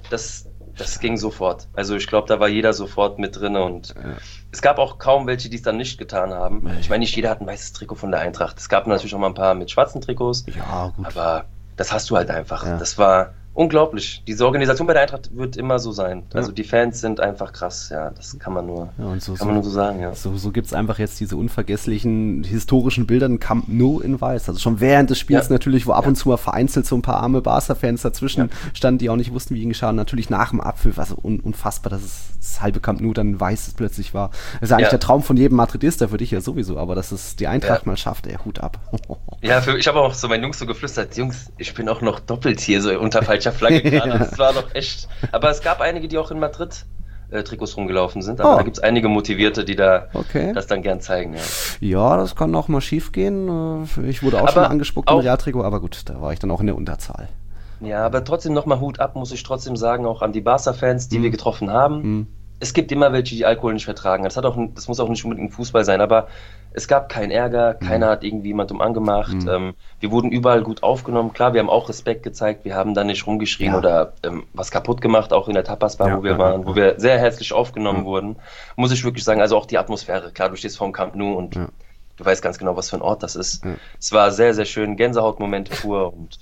das ging sofort. Also ich glaube, da war jeder sofort mit drin und es gab auch kaum welche, die es dann nicht getan haben. Ich meine, nicht jeder hat ein weißes Trikot von der Eintracht. Es gab natürlich auch mal ein paar mit schwarzen Trikots, Ja, gut. aber das hast du halt einfach. Ja. Das war unglaublich. Diese Organisation bei der Eintracht wird immer so sein. Also die Fans sind einfach krass, ja, das kann man nur, und so sagen, ja. So gibt es einfach jetzt diese unvergesslichen historischen Bilder in Camp Nou in Weiß. Also schon während des Spiels natürlich, wo ab und zu mal vereinzelt so ein paar arme Barca-Fans dazwischen standen, die auch nicht wussten, wie ihnen geschah. Und natürlich nach dem Abpfiff, also unfassbar, dass es das halbe Camp Nou dann weiß plötzlich war. Das ist eigentlich der Traum von jedem Madridista, für dich ja sowieso, aber dass es die Eintracht mal schafft, Hut ab. Ja, ich habe auch so meinen Jungs so geflüstert, Jungs, ich bin auch noch doppelt hier so unter falscher Flagge gerade. Das war doch echt. Aber es gab einige, die auch in Madrid Trikots rumgelaufen sind, aber da gibt es einige Motivierte, die da das dann gern zeigen. Ja, das kann auch mal schief gehen. Ich wurde auch schon angespuckt im Realtrikot, aber gut, da war ich dann auch in der Unterzahl. Ja, aber trotzdem nochmal Hut ab, muss ich trotzdem sagen, auch an die Barca-Fans, die wir getroffen haben. Es gibt immer welche, die Alkohol nicht vertragen. Das muss auch nicht unbedingt Fußball sein, aber es gab keinen Ärger, keiner hat irgendwie jemandem angemacht. Wir wurden überall gut aufgenommen. Klar, wir haben auch Respekt gezeigt, wir haben da nicht rumgeschrien oder was kaputt gemacht, auch in der Tapas-Bar, wo wir waren, wo wir sehr herzlich aufgenommen wurden. Muss ich wirklich sagen, also auch die Atmosphäre. Klar, du stehst vorm Camp Nou und du weißt ganz genau, was für ein Ort das ist. Es war sehr, sehr schön, Gänsehautmomente pur und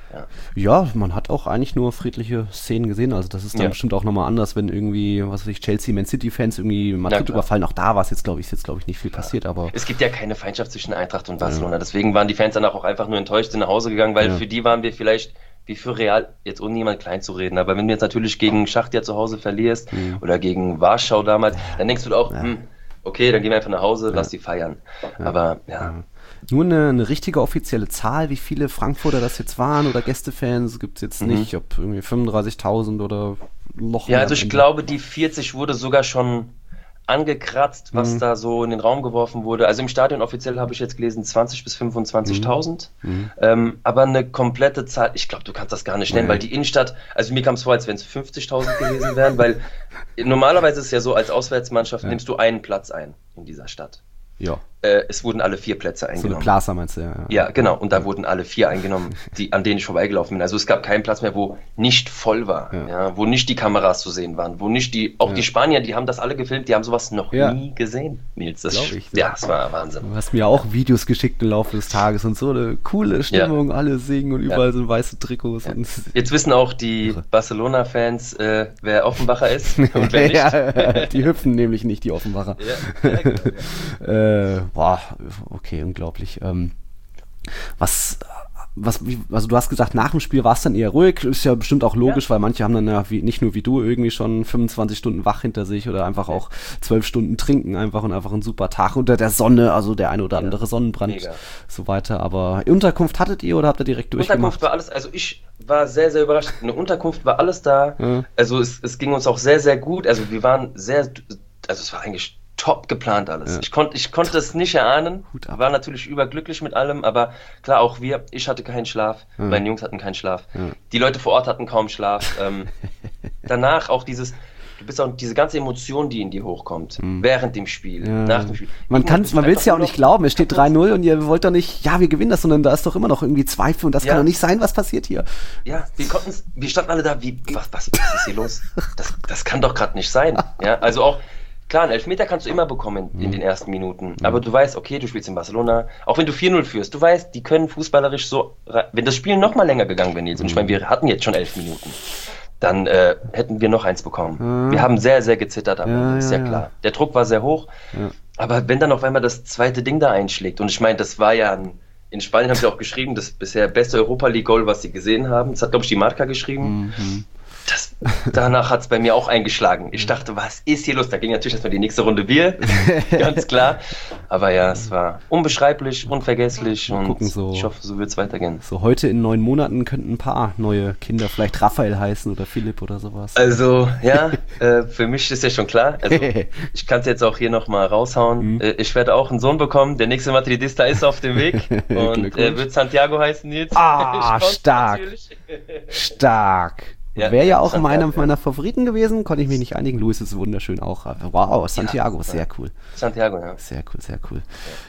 ja, man hat auch eigentlich nur friedliche Szenen gesehen, also das ist dann bestimmt auch nochmal anders, wenn irgendwie, was weiß ich, Chelsea, Man City-Fans irgendwie Madrid überfallen, auch da war es jetzt, glaube ich, nicht viel passiert, aber... Es gibt ja keine Feindschaft zwischen Eintracht und Barcelona, deswegen waren die Fans danach auch einfach nur enttäuscht, sind nach Hause gegangen, weil für die waren wir vielleicht, wie für Real, jetzt ohne jemand klein zu reden, aber wenn du jetzt natürlich gegen Schachtja zu Hause verlierst oder gegen Warschau damals, dann denkst du auch, okay, dann gehen wir einfach nach Hause, lass die feiern, aber Nur eine richtige offizielle Zahl, wie viele Frankfurter das jetzt waren oder Gästefans, gibt es jetzt nicht, ob irgendwie 35.000 oder noch mehr. Ja, also ich glaube, die 40 wurde sogar schon angekratzt, was da so in den Raum geworfen wurde. Also im Stadion offiziell habe ich jetzt gelesen 20.000 bis 25.000, aber eine komplette Zahl, ich glaube, du kannst das gar nicht nennen, weil die Innenstadt, also mir kam es vor, als wenn es 50.000 gewesen wären, weil normalerweise ist es ja so, als Auswärtsmannschaft nimmst du einen Platz ein in dieser Stadt. Ja. Es wurden alle 4 Plätze So eine eingenommen. Plaza meinst du, ja. Ja, genau. Und da wurden alle 4 eingenommen, an denen ich vorbeigelaufen bin. Also es gab keinen Platz mehr, wo nicht voll war, ja, wo nicht die Kameras zu sehen waren, wo nicht die Spanier, die haben das alle gefilmt, die haben sowas noch nie gesehen, Nils. Das war Wahnsinn. Du hast mir auch Videos geschickt im Laufe des Tages und so eine coole Stimmung, alle singen und überall sind weiße Trikots. Ja. Und Jetzt wissen auch die Barcelona-Fans, wer Offenbacher ist und wer nicht. Ja, die hüpfen nämlich nicht, die Offenbacher. Ja, genau. Okay, unglaublich. Also du hast gesagt, nach dem Spiel war es dann eher ruhig, ist ja bestimmt auch logisch, weil manche haben dann ja nicht nur wie du irgendwie schon 25 Stunden wach hinter sich oder einfach auch 12 Stunden trinken einfach und einfach ein super Tag unter der Sonne, also der eine oder andere Sonnenbrand, so weiter. Aber Unterkunft hattet ihr oder habt ihr direkt durchgemacht? Unterkunft war alles, also ich war sehr, sehr überrascht. Eine Unterkunft war alles da, also es ging uns auch sehr, sehr gut, also wir waren es war eigentlich top geplant alles. Ja. Ich konnte es nicht erahnen, war natürlich überglücklich mit allem, aber klar, auch ich hatte keinen Schlaf, meine Jungs hatten keinen Schlaf, die Leute vor Ort hatten kaum Schlaf. Danach auch diese ganze Emotion, die in dir hochkommt, während dem Spiel, nach dem Spiel. Man will es ja auch nicht glauben, es steht 3-0 und ihr wollt doch nicht, wir gewinnen das, sondern da ist doch immer noch irgendwie Zweifel und das kann doch nicht sein, was passiert hier. Ja, wir standen alle da, was ist hier los? Das kann doch gerade nicht sein. Ja, also auch, klar, einen Elfmeter kannst du immer bekommen in den ersten Minuten, aber du weißt, okay, du spielst in Barcelona, auch wenn du 4-0 führst, du weißt, die können fußballerisch wenn das Spiel noch mal länger gegangen wäre, Nils, und ich meine, wir hatten jetzt schon 11 Minuten, dann hätten wir noch eins bekommen. Wir haben sehr, sehr gezittert, aber ist ja klar. Der Druck war sehr hoch, aber wenn dann auf einmal das zweite Ding da einschlägt, und ich meine, das war ja in Spanien haben sie auch geschrieben, das bisher beste Europa-League-Goal, was sie gesehen haben, das hat, glaube ich, die Marca geschrieben. Danach hat es bei mir auch eingeschlagen. Ich dachte, was ist hier los? Da ging natürlich erstmal die nächste Runde Bier, ganz klar. Aber ja, es war unbeschreiblich, unvergesslich und ich hoffe, so wird es weitergehen. So heute in 9 Monaten könnten ein paar neue Kinder vielleicht Raphael heißen oder Philipp oder sowas. Also ja, für mich ist ja schon klar. Also, ich kann es jetzt auch hier nochmal raushauen. Ich werde auch einen Sohn bekommen. Der nächste Madridista ist auf dem Weg und er wird Santiago heißen jetzt. Stark. Stark. Ja, wäre ja auch einer meiner Favoriten gewesen, konnte ich mich nicht einigen. Luis ist wunderschön auch. Wow, Santiago, sehr cool. Santiago, ja. Sehr cool.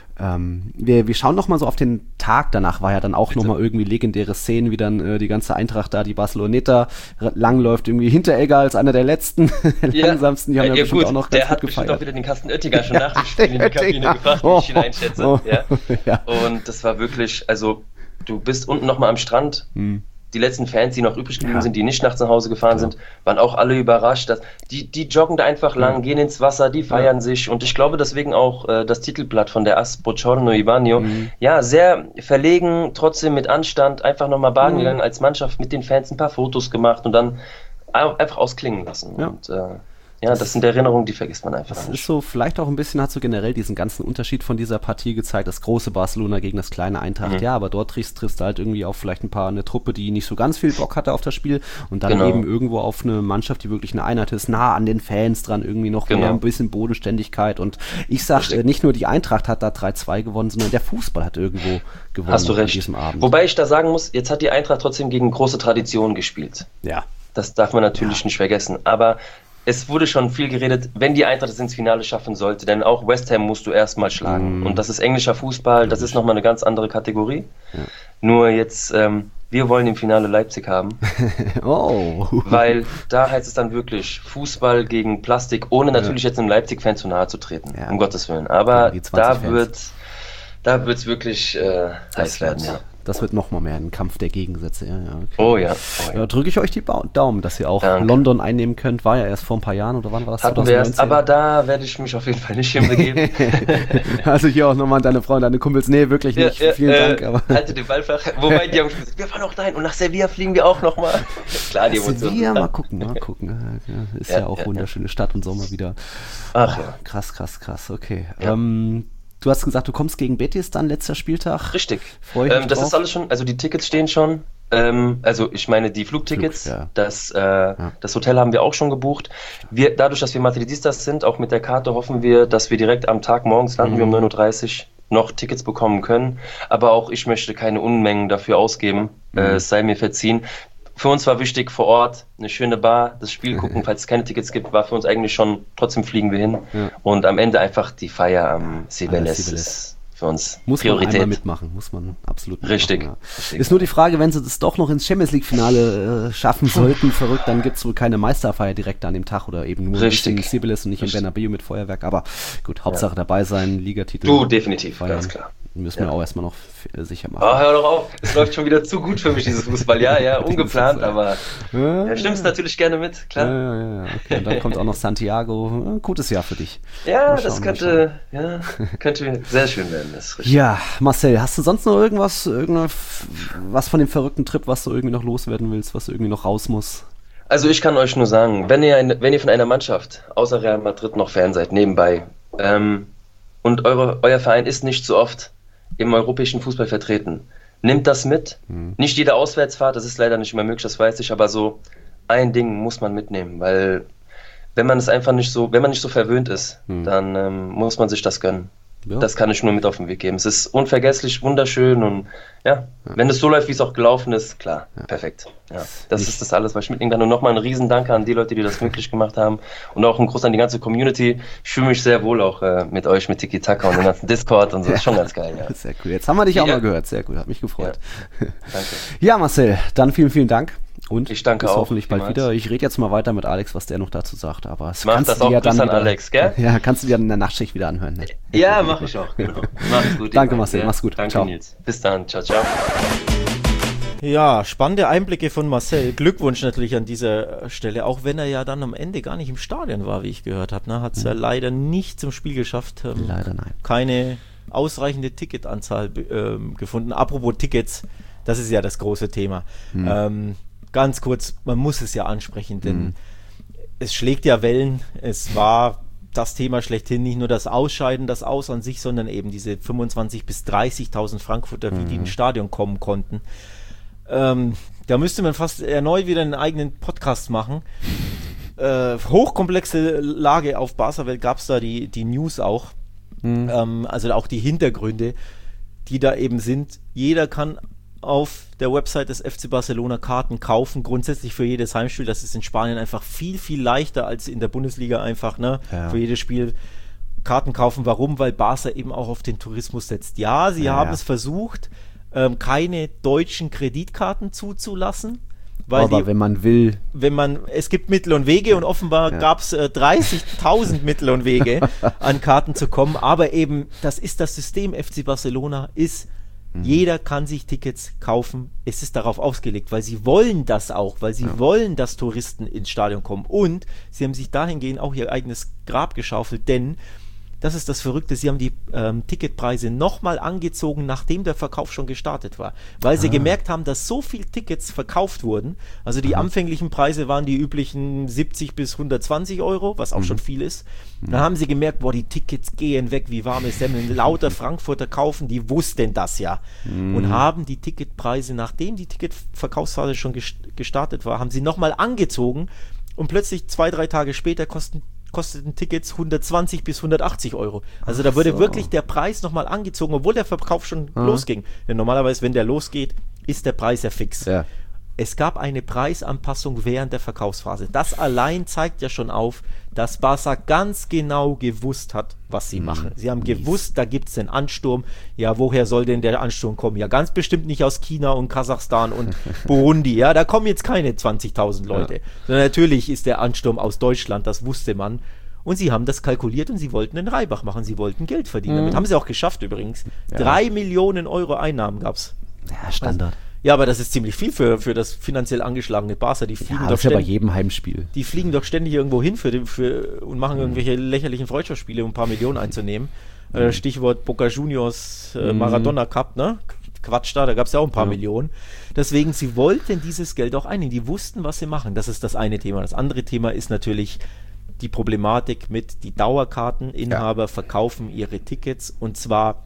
Wir schauen nochmal so auf den Tag danach, war ja dann auch nochmal irgendwie legendäre Szenen, wie dann die ganze Eintracht da, die Barceloneta langläuft, irgendwie hinter Egger als einer der letzten, langsamsten, die haben ja bestimmt auch noch ganz gut gefeiert. Der hat bestimmt auch wieder den Carsten Oettinger schon nach dem Spiel in die Kabine gefragt, wie ich ihn einschätze. Und das war wirklich, also du bist unten nochmal am Strand, die letzten Fans, die noch übrig geblieben sind, die nicht nachts nach Hause gefahren sind, waren auch alle überrascht. Dass die joggen da einfach lang, gehen ins Wasser, die feiern sich. Und ich glaube deswegen auch das Titelblatt von der AS Bochorno Ivanio, sehr verlegen, trotzdem mit Anstand, einfach nochmal baden gegangen als Mannschaft, mit den Fans ein paar Fotos gemacht und dann einfach ausklingen lassen. Ja. Und das sind Erinnerungen, die vergisst man einfach nicht. Das ist so, vielleicht auch ein bisschen, hat so generell diesen ganzen Unterschied von dieser Partie gezeigt, das große Barcelona gegen das kleine Eintracht, aber dort triffst du halt irgendwie auf vielleicht eine Truppe, die nicht so ganz viel Bock hatte auf das Spiel und dann eben irgendwo auf eine Mannschaft, die wirklich eine Einheit ist, nah an den Fans dran, irgendwie noch mehr ein bisschen Bodenständigkeit und ich sag, nicht nur die Eintracht hat da 3-2 gewonnen, sondern der Fußball hat irgendwo gewonnen. Hast du recht. An diesem Abend. Wobei ich da sagen muss, jetzt hat die Eintracht trotzdem gegen große Traditionen gespielt. Ja. Das darf man natürlich nicht vergessen, aber es wurde schon viel geredet, wenn die Eintracht es ins Finale schaffen sollte, denn auch West Ham musst du erstmal schlagen. Und das ist englischer Fußball, das ist nochmal eine ganz andere Kategorie. Ja. Nur jetzt, wir wollen im Finale Leipzig haben. Weil da heißt es dann wirklich Fußball gegen Plastik, ohne natürlich jetzt einem Leipzig-Fan zu nahe zu treten, um Gottes Willen. Aber da wird's wirklich heiß werden, ja. Das wird nochmal mehr ein Kampf der Gegensätze. Okay. Oh ja. Ja, drücke ich euch die Daumen, dass ihr auch London einnehmen könnt. War ja erst vor ein paar Jahren, oder wann war das? Hatten 2019? Wir erst, aber da werde ich mich auf jeden Fall nicht hinbegeben. Also hier auch nochmal an deine Frau und deine Kumpels. Nee, wirklich nicht. Vielen Dank. Aber halte den Ball flach. Wobei die haben gesagt, wir fahren auch dahin und nach Sevilla fliegen wir auch nochmal. Klar, die Emotionen. Sevilla, mal gucken. Ja, ist ja auch wunderschöne Stadt und Sommer wieder. Ach ja. Krass. Okay. Ja. Du hast gesagt, du kommst gegen Betis dann, letzter Spieltag. Richtig. Das ist alles schon, also die Tickets stehen schon. Also ich meine die Flugtickets, das Hotel haben wir auch schon gebucht. Dadurch, dass wir Madridistas sind, auch mit der Karte hoffen wir, dass wir direkt am Tag morgens landen wir um 9.30 Uhr noch Tickets bekommen können. Aber auch ich möchte keine Unmengen dafür ausgeben. Es sei mir verziehen. für uns war wichtig vor Ort eine schöne Bar, das Spiel gucken, falls es keine Tickets gibt, war für uns eigentlich schon, trotzdem fliegen wir hin. Ja. Und am Ende einfach die Feier am Cibeles ist für uns muss Priorität. Muss man einmal mitmachen, muss man absolut mitmachen. Richtig. Ja. Ist nur die Frage, wenn sie das doch noch ins Champions-League-Finale schaffen sollten, verrückt, dann gibt es wohl keine Meisterfeier direkt an dem Tag oder eben nur in Cibeles und nicht in Bernabéu mit Feuerwerk. Aber gut, Hauptsache dabei sein, Ligatitel. Du, definitiv, feiern. Ganz klar. Müssen wir auch erstmal noch sicher machen. Oh, hör doch auf. Es läuft schon wieder zu gut für mich, dieses Fußball. Ja, ungeplant, aber stimmst natürlich gerne mit, klar. Ja. Okay. Und dann kommt auch noch Santiago. Ein gutes Jahr für dich. Ja, das könnte sehr schön werden. Das ist richtig. Ja, Marcel, hast du sonst noch irgendwas was von dem verrückten Trip, was du irgendwie noch loswerden willst, was irgendwie noch raus muss? Also ich kann euch nur sagen, wenn ihr von einer Mannschaft außer Real Madrid noch Fan seid, nebenbei, und euer Verein ist nicht so oft im europäischen Fußball vertreten, nimmt das mit. Nicht jede Auswärtsfahrt, das ist leider nicht mehr möglich, das weiß ich, aber so ein Ding muss man mitnehmen, weil wenn man nicht so verwöhnt ist, dann muss man sich das gönnen. Ja. Das kann ich nur mit auf den Weg geben. Es ist unvergesslich, wunderschön und wenn es so läuft, wie es auch gelaufen ist, klar, perfekt. Ja, das ist das alles, was ich mitnehmen kann. Und nochmal ein Riesendank an die Leute, die das möglich gemacht haben und auch ein Gruß an die ganze Community. Ich fühle mich sehr wohl auch mit euch, mit Tiki Taka und dem ganzen Discord und so. Das ist schon ganz geil. Ja. Sehr cool. Jetzt haben wir dich auch mal gehört. Sehr gut, hat mich gefreut. Ja. Danke. Ja, Marcel, dann vielen, vielen Dank. Und ich danke bis auch. hoffentlich bald wieder. Ich rede jetzt mal weiter mit Alex, was der noch dazu sagt. Aber mach kannst das du auch dir dann an Alex, gell? Ja, kannst du dir in der Nachtschicht wieder anhören. Ne? Ja, mach ich auch, genau. Mach's gut. Danke, Marcel, mach's gut. Danke, ciao. Nils. Bis dann, ciao, ciao. Ja, spannende Einblicke von Marcel. Glückwunsch natürlich an dieser Stelle, auch wenn er ja dann am Ende gar nicht im Stadion war, wie ich gehört habe. Ne? Hat es ja leider nicht zum Spiel geschafft. Leider nein. Keine ausreichende Ticketanzahl gefunden. Apropos Tickets, das ist ja das große Thema. Ganz kurz, man muss es ja ansprechen, denn es schlägt ja Wellen. Es war das Thema schlechthin, nicht nur das Ausscheiden, das Aus an sich, sondern eben diese 25.000 bis 30.000 Frankfurter, wie die ins Stadion kommen konnten. Da müsste man fast erneut wieder einen eigenen Podcast machen. Hochkomplexe Lage auf Barca-Welt, gab es da die News auch. Also auch die Hintergründe, die da eben sind. Jeder kann auf der Website des FC Barcelona Karten kaufen, grundsätzlich für jedes Heimspiel. Das ist in Spanien einfach viel, viel leichter als in der Bundesliga einfach, ne? Ja. Für jedes Spiel Karten kaufen. Warum? Weil Barca eben auch auf den Tourismus setzt. Ja, sie haben es versucht, keine deutschen Kreditkarten zuzulassen. Weil aber wenn man will. Es gibt Mittel und Wege und offenbar gab es 30.000 Mittel und Wege, an Karten zu kommen. Aber eben, das ist das System FC Barcelona, jeder kann sich Tickets kaufen. Es ist darauf ausgelegt, weil sie wollen das auch, weil sie wollen, dass Touristen ins Stadion kommen. Und sie haben sich dahingehend auch ihr eigenes Grab geschaufelt, denn das ist das Verrückte, sie haben die Ticketpreise nochmal angezogen, nachdem der Verkauf schon gestartet war. Weil sie gemerkt haben, dass so viele Tickets verkauft wurden. Also die anfänglichen Preise waren die üblichen 70 bis 120 Euro, was auch schon viel ist. Dann haben sie gemerkt, die Tickets gehen weg wie warme Semmeln. Lauter Frankfurter kaufen, die wussten das ja. Und haben die Ticketpreise, nachdem die Ticketverkaufsphase schon gestartet war, haben sie nochmal angezogen und plötzlich 2-3 Tage später kosteten Tickets 120 bis 180 Euro. Also da wurde wirklich der Preis nochmal angezogen, obwohl der Verkauf schon losging. Denn normalerweise, wenn der losgeht, ist der Preis ja fix. Ja. Es gab eine Preisanpassung während der Verkaufsphase. Das allein zeigt ja schon auf, dass Barca ganz genau gewusst hat, was sie machen. Sie haben gewusst, da gibt es einen Ansturm. Ja, woher soll denn der Ansturm kommen? Ja, ganz bestimmt nicht aus China und Kasachstan und Burundi. Ja, da kommen jetzt keine 20.000 Leute. Sondern natürlich ist der Ansturm aus Deutschland, das wusste man. Und sie haben das kalkuliert und sie wollten den Reibach machen. Sie wollten Geld verdienen. Damit haben sie auch geschafft übrigens. 3 Millionen Euro Einnahmen gab es. Ja, Standard. Ja, aber das ist ziemlich viel für das finanziell angeschlagene Barca. Die fliegen doch ständig, bei jedem Heimspiel. Die fliegen doch ständig irgendwo hin und machen irgendwelche lächerlichen Freundschaftsspiele, um ein paar Millionen einzunehmen. Stichwort Boca Juniors Maradona Cup, ne? Quatsch da gab es ja auch ein paar Millionen. Deswegen, sie wollten dieses Geld auch einnehmen. Die wussten, was sie machen. Das ist das eine Thema. Das andere Thema ist natürlich die Problematik mit die Dauerkarteninhaber verkaufen ihre Tickets und zwar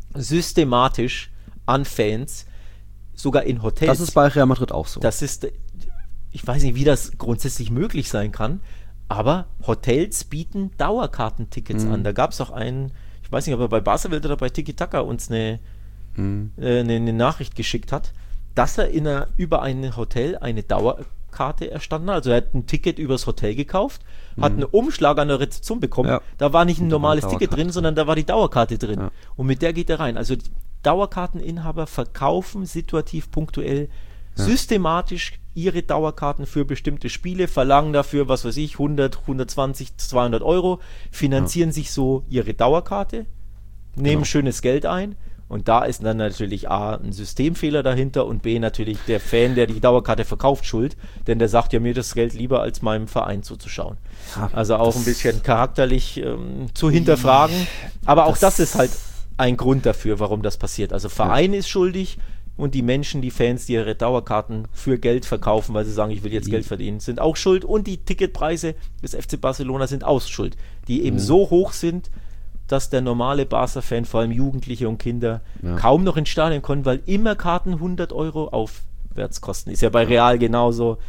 systematisch an Fans, sogar in Hotels. Das ist bei Real Madrid auch so. Das ist, ich weiß nicht, wie das grundsätzlich möglich sein kann, aber Hotels bieten Dauerkartentickets an. Da gab es auch einen, ich weiß nicht, ob er bei Barca-Welt oder bei Tiki Taka uns eine Nachricht geschickt hat. dass er über ein Hotel eine Dauerkarte erstanden hat. Also er hat ein Ticket übers Hotel gekauft, hat einen Umschlag an der Rezeption bekommen. Ja. Da war nicht ein normales Ticket drin, sondern da war die Dauerkarte drin. Ja. Und mit der geht er rein. Also Dauerkarteninhaber verkaufen situativ, punktuell, systematisch ihre Dauerkarten für bestimmte Spiele, verlangen dafür, was weiß ich, 100, 120, 200 Euro, finanzieren sich so ihre Dauerkarte, nehmen schönes Geld ein. Und da ist dann natürlich A, ein Systemfehler dahinter und B, natürlich der Fan, der die Dauerkarte verkauft, schuld, denn der sagt ja mir das Geld lieber, als meinem Verein zuzuschauen. Also auch ein bisschen charakterlich zu hinterfragen, aber auch das ist halt ein Grund dafür, warum das passiert. Also Verein ist schuldig und die Menschen, die Fans, die ihre Dauerkarten für Geld verkaufen, weil sie sagen, ich will jetzt Geld verdienen, sind auch schuld und die Ticketpreise des FC Barcelona sind auch schuld, die eben so hoch sind, dass der normale Barca-Fan, vor allem Jugendliche und Kinder, kaum noch ins Stadion kommen, weil immer Karten 100 Euro aufwärts kosten. Ist ja bei Real genauso.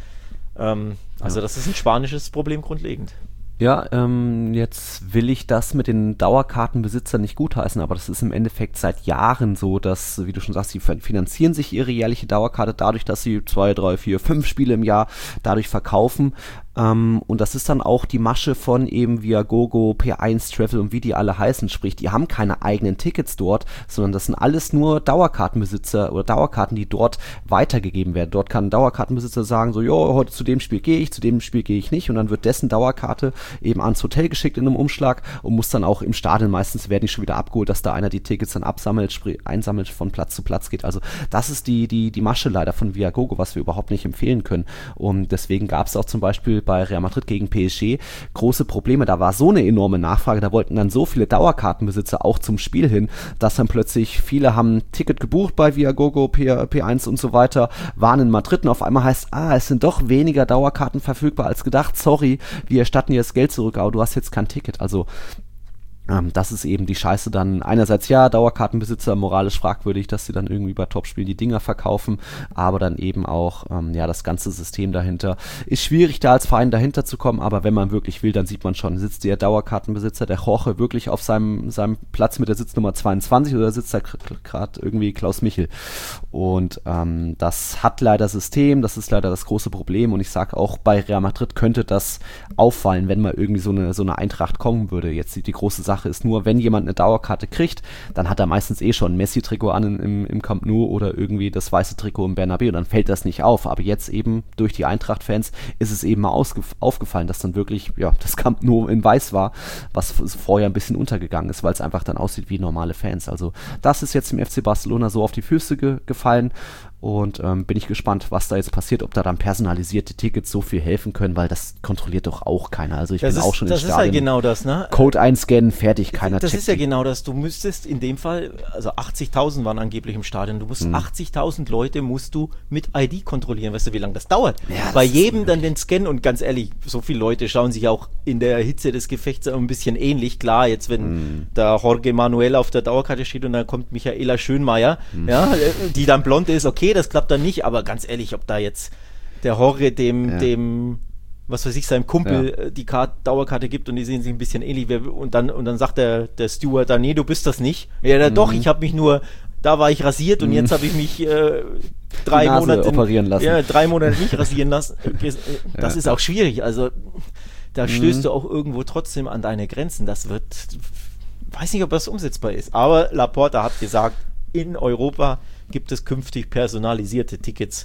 Also das ist ein spanisches Problem grundlegend. Ja, jetzt will ich das mit den Dauerkartenbesitzern nicht gutheißen, aber das ist im Endeffekt seit Jahren so, dass, wie du schon sagst, sie finanzieren sich ihre jährliche Dauerkarte dadurch, dass sie 2, 3, 4, 5 Spiele im Jahr dadurch verkaufen. Und das ist dann auch die Masche von eben Viagogo, P1 Travel und wie die alle heißen, sprich, die haben keine eigenen Tickets dort, sondern das sind alles nur Dauerkartenbesitzer oder Dauerkarten, die dort weitergegeben werden. Dort kann ein Dauerkartenbesitzer sagen, so, jo, heute zu dem Spiel gehe ich, zu dem Spiel gehe ich nicht, und dann wird dessen Dauerkarte eben ans Hotel geschickt in einem Umschlag und muss dann auch im Stadion, meistens werden die schon wieder abgeholt, dass da einer die Tickets dann absammelt, einsammelt, von Platz zu Platz geht. Also das ist die Masche leider von Viagogo, was wir überhaupt nicht empfehlen können. Und deswegen gab es auch zum Beispiel bei Real Madrid gegen PSG große Probleme. Da war so eine enorme Nachfrage, da wollten dann so viele Dauerkartenbesitzer auch zum Spiel hin, dass dann plötzlich viele haben ein Ticket gebucht bei Viagogo, P1 und so weiter, waren in Madrid und auf einmal heißt, es sind doch weniger Dauerkarten verfügbar als gedacht, sorry, wir erstatten dir das Geld zurück, aber du hast jetzt kein Ticket. Also das ist eben die Scheiße dann. Einerseits Dauerkartenbesitzer moralisch fragwürdig, dass sie dann irgendwie bei Topspielen die Dinger verkaufen, aber dann eben auch das ganze System dahinter. Ist schwierig, da als Verein dahinter zu kommen, aber wenn man wirklich will, dann sieht man schon, sitzt der Dauerkartenbesitzer, der Jorge, wirklich auf seinem Platz mit der Sitznummer 22 oder sitzt da gerade irgendwie Klaus Michel? Und das hat leider System, das ist leider das große Problem, und ich sage auch, bei Real Madrid könnte das auffallen, wenn mal irgendwie so eine Eintracht kommen würde. Jetzt die große Sache ist nur, wenn jemand eine Dauerkarte kriegt, dann hat er meistens schon ein Messi-Trikot an im Camp Nou oder irgendwie das weiße Trikot im Bernabeu, dann fällt das nicht auf. Aber jetzt eben durch die Eintracht-Fans ist es eben mal aufgefallen, dass dann wirklich das Camp Nou in weiß war, was vorher ein bisschen untergegangen ist, weil es einfach dann aussieht wie normale Fans. Also das ist jetzt im FC Barcelona so auf die Füße gefallen. Und bin ich gespannt, was da jetzt passiert, ob da dann personalisierte Tickets so viel helfen können, weil das kontrolliert doch auch keiner. Also ich bin auch schon im Stadion. Das ist halt genau das, ne? Code einscannen, fertig, keiner checkt. Das ist ja genau das. Du müsstest in dem Fall, also 80.000 waren angeblich im Stadion, du musst 80.000 Leute musst du mit ID kontrollieren. Weißt du, wie lange das dauert? Ja, bei jedem dann den Scan, und ganz ehrlich, so viele Leute schauen sich auch in der Hitze des Gefechts ein bisschen ähnlich. Klar, jetzt wenn da Jorge Manuel auf der Dauerkarte steht und dann kommt Michaela Schönmeier, die dann blond ist, okay, das klappt dann nicht, aber ganz ehrlich, ob da jetzt der Jorge dem was weiß ich, seinem Kumpel die Dauerkarte gibt und die sehen sich ein bisschen ähnlich, und dann sagt der Steward da, nee, du bist das nicht. Ja, doch, ich habe mich nur, da war ich rasiert und jetzt habe ich mich 3 Monate operieren lassen. Ja, 3 Monate nicht rasieren lassen. Das ist auch schwierig, also da stößt du auch irgendwo trotzdem an deine Grenzen. Das weiß nicht, ob das umsetzbar ist, aber Laporta hat gesagt, in Europa gibt es künftig personalisierte Tickets.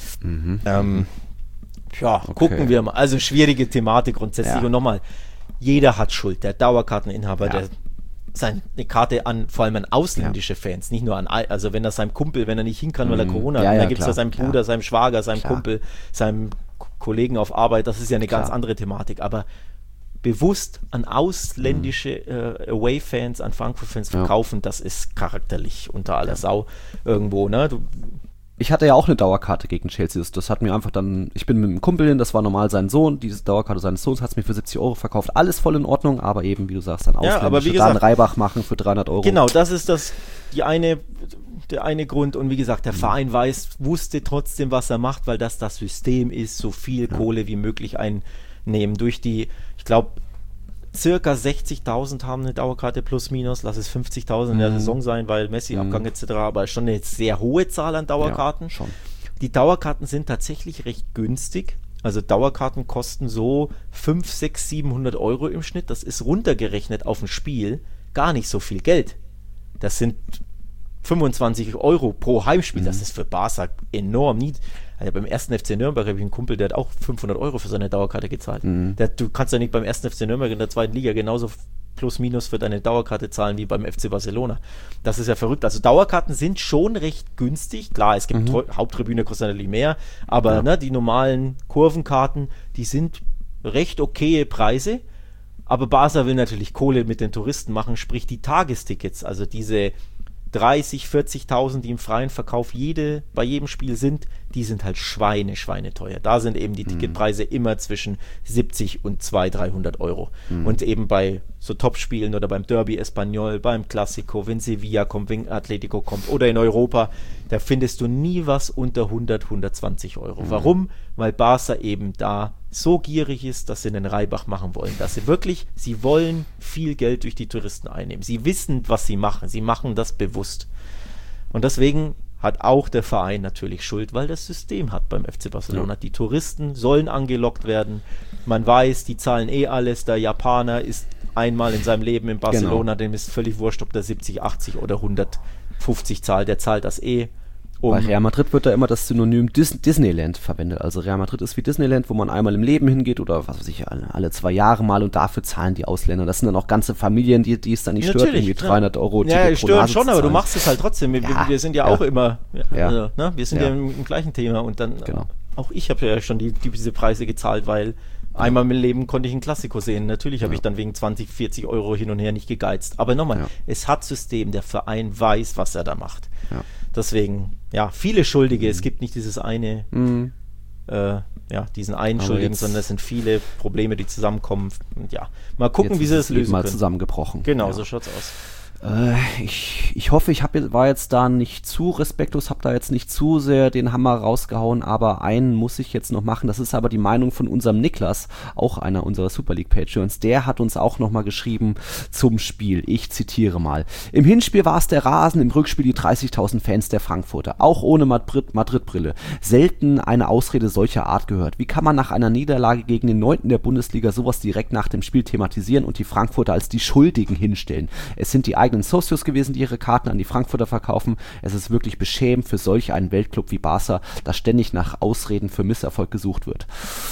Gucken wir mal. Also schwierige Thematik grundsätzlich. Und nochmal, jeder hat Schuld. Der Dauerkarteninhaber, der seine Karte vor allem an ausländische Fans, nicht nur also wenn er seinem Kumpel, wenn er nicht hin kann, weil er Corona hat, dann gibt es ja seinem Bruder, seinem Schwager, seinem Kumpel, seinem Kollegen auf Arbeit, das ist ja eine ganz andere Thematik. Aber bewusst an ausländische Away-Fans, an Frankfurt-Fans verkaufen, das ist charakterlich unter aller Sau irgendwo, ne? Ich hatte ja auch eine Dauerkarte gegen Chelsea, das hat mir einfach dann, ich bin mit einem Kumpel hin, das war normal sein Sohn, diese Dauerkarte seines Sohns hat es mir für 70 Euro verkauft, alles voll in Ordnung, aber eben, wie du sagst, dann ausländische, dann Reibach machen für 300 Euro. Genau, das ist der eine Grund, und wie gesagt, der Verein wusste trotzdem, was er macht, weil das System ist, so viel Kohle wie möglich einnehmen durch ich glaube, circa 60.000 haben eine Dauerkarte plus minus, lass es 50.000 in der Saison sein, weil Messi-Abgang etc., aber schon eine sehr hohe Zahl an Dauerkarten. Ja, schon. Die Dauerkarten sind tatsächlich recht günstig. Also Dauerkarten kosten so 500, 600, 700 Euro im Schnitt. Das ist runtergerechnet auf ein Spiel gar nicht so viel Geld. Das sind 25 Euro pro Heimspiel. Das ist für Barca enorm niedrig. Also beim 1. FC Nürnberg habe ich einen Kumpel, der hat auch 500 Euro für seine Dauerkarte gezahlt. Du kannst ja nicht beim 1. FC Nürnberg in der zweiten Liga genauso plus minus für deine Dauerkarte zahlen wie beim FC Barcelona. Das ist ja verrückt. Also Dauerkarten sind schon recht günstig. Klar, es gibt Haupttribüne kostet natürlich mehr, aber die normalen Kurvenkarten, die sind recht okaye Preise. Aber Barca will natürlich Kohle mit den Touristen machen, sprich die Tagestickets, also diese 30.000, 40.000, die im freien Verkauf bei jedem Spiel sind, die sind halt schweineteuer. Da sind eben die Ticketpreise immer zwischen 70 und 200, 300 Euro. Und eben bei so Topspielen oder beim Derby Espanyol, beim Classico, wenn Sevilla kommt, wenn Atletico kommt oder in Europa, da findest du nie was unter 100, 120 Euro. Warum? Weil Barca eben da so gierig ist, dass sie einen Reibach machen wollen. Sie wollen viel Geld durch die Touristen einnehmen. Sie wissen, was sie machen. Sie machen das bewusst. Und deswegen hat auch der Verein natürlich Schuld, weil das System hat beim FC Barcelona. Ja. Die Touristen sollen angelockt werden. Man weiß, die zahlen alles. Der Japaner ist einmal in seinem Leben in Barcelona, dem ist völlig wurscht, ob der 70, 80 oder 150 zahlt. Der zahlt das Bei Real Madrid wird da immer das Synonym Disneyland verwendet. Also Real Madrid ist wie Disneyland, wo man einmal im Leben hingeht oder was weiß ich, alle 2 Jahre mal und dafür zahlen die Ausländer. Das sind dann auch ganze Familien, die es dann nicht stört, irgendwie 300 Euro Ticket pro Nase stört schon, aber du machst es halt trotzdem. Wir sind ja auch immer, also, wir sind ja im gleichen Thema und dann, auch ich habe ja schon diese Preise gezahlt, weil einmal im Leben konnte ich ein Klassiko sehen. Natürlich habe ich dann wegen 20, 40 Euro hin und her nicht gegeizt. Aber nochmal, es hat System, der Verein weiß, was er da macht. Ja. Deswegen, viele Schuldige. Es gibt nicht dieses eine, diesen einen Schuldigen, sondern es sind viele Probleme, die zusammenkommen. Und mal gucken, wie sie das lösen können. Zusammengebrochen. Genau, so schaut's aus. Ich hoffe, war jetzt da nicht zu respektlos, habe da jetzt nicht zu sehr den Hammer rausgehauen, aber einen muss ich jetzt noch machen. Das ist aber die Meinung von unserem Niklas, auch einer unserer Super League Patreons. Der hat uns auch nochmal geschrieben zum Spiel. Ich zitiere mal. Im Hinspiel war es der Rasen, im Rückspiel die 30.000 Fans der Frankfurter. Auch ohne Madrid-Brille. Selten eine Ausrede solcher Art gehört. Wie kann man nach einer Niederlage gegen den 9. der Bundesliga sowas direkt nach dem Spiel thematisieren und die Frankfurter als die Schuldigen hinstellen? Es sind die eigenen Socios gewesen, die ihre Karten an die Frankfurter verkaufen. Es ist wirklich beschämend für solch einen Weltclub wie Barca, dass ständig nach Ausreden für Misserfolg gesucht wird.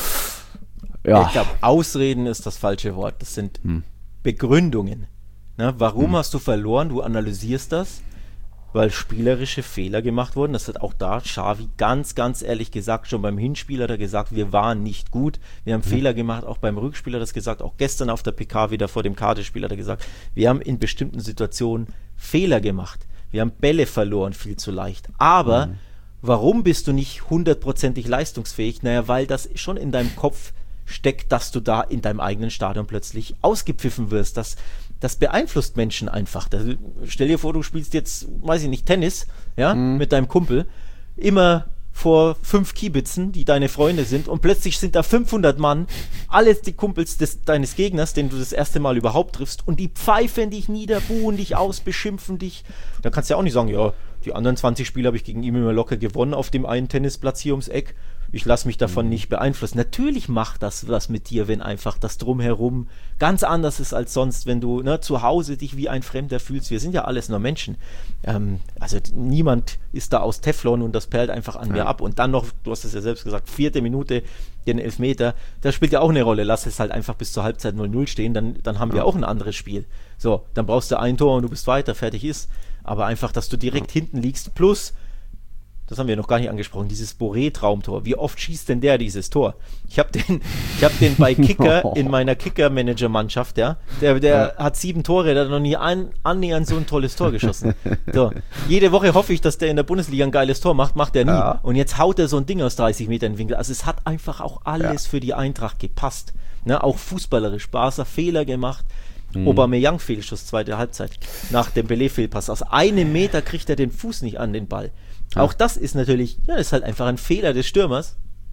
Ja. Ich glaube, Ausreden ist das falsche Wort. Das sind Begründungen. Warum hast du verloren? Du analysierst das, weil spielerische Fehler gemacht wurden. Das hat auch da Xavi ganz, ganz ehrlich gesagt, schon beim Hinspiel hat er gesagt, wir waren nicht gut. Wir haben Fehler gemacht, auch beim Rückspiel hat er das gesagt, auch gestern auf der PK wieder vor dem Cardiff-Spiel hat er gesagt, wir haben in bestimmten Situationen Fehler gemacht. Wir haben Bälle verloren, viel zu leicht. Aber warum bist du nicht 100%ig leistungsfähig? Naja, weil das schon in deinem Kopf steckt, dass du da in deinem eigenen Stadion plötzlich ausgepfiffen wirst. Das beeinflusst Menschen einfach. Stell dir vor, du spielst jetzt, weiß ich nicht, Tennis, mit deinem Kumpel, immer vor 5 Kiebitzen, die deine Freunde sind, und plötzlich sind da 500 Mann, alle die Kumpels deines Gegners, den du das erste Mal überhaupt triffst, und die pfeifen dich nieder, buhen dich aus, beschimpfen dich. Da kannst du ja auch nicht sagen, die anderen 20 Spiele habe ich gegen ihn immer locker gewonnen auf dem einen Tennisplatz hier ums Eck. Ich lasse mich davon nicht beeinflussen. Natürlich macht das was mit dir, wenn einfach das Drumherum ganz anders ist als sonst, wenn du zu Hause dich wie ein Fremder fühlst. Wir sind ja alles nur Menschen. Also niemand ist da aus Teflon und das perlt einfach an mir ab. Und dann noch, du hast es ja selbst gesagt, 4. Minute, den Elfmeter, das spielt ja auch eine Rolle. Lass es halt einfach bis zur Halbzeit 0-0 stehen, dann haben wir auch ein anderes Spiel. So, dann brauchst du ein Tor und du bist weiter, fertig ist. Aber einfach, dass du direkt hinten liegst, plus, das haben wir noch gar nicht angesprochen, dieses Boré-Traumtor. Wie oft schießt denn der dieses Tor? Ich hab den bei Kicker in meiner Kicker-Manager-Mannschaft, der hat 7 Tore, der hat noch nie annähernd so ein tolles Tor geschossen. So. Jede Woche hoffe ich, dass der in der Bundesliga ein geiles Tor macht er nie. Ja. Und jetzt haut er so ein Ding aus 30 Metern in den Winkel. Also es hat einfach auch alles für die Eintracht gepasst. Auch fußballerisch. Barca Fehler gemacht. Aubameyang-Fehlschuss, 2. Halbzeit. Nach dem Belé-Fehlpass. Aus 1 Meter kriegt er den Fuß nicht an den Ball. Auch das ist natürlich, ist halt einfach ein Fehler des Stürmers.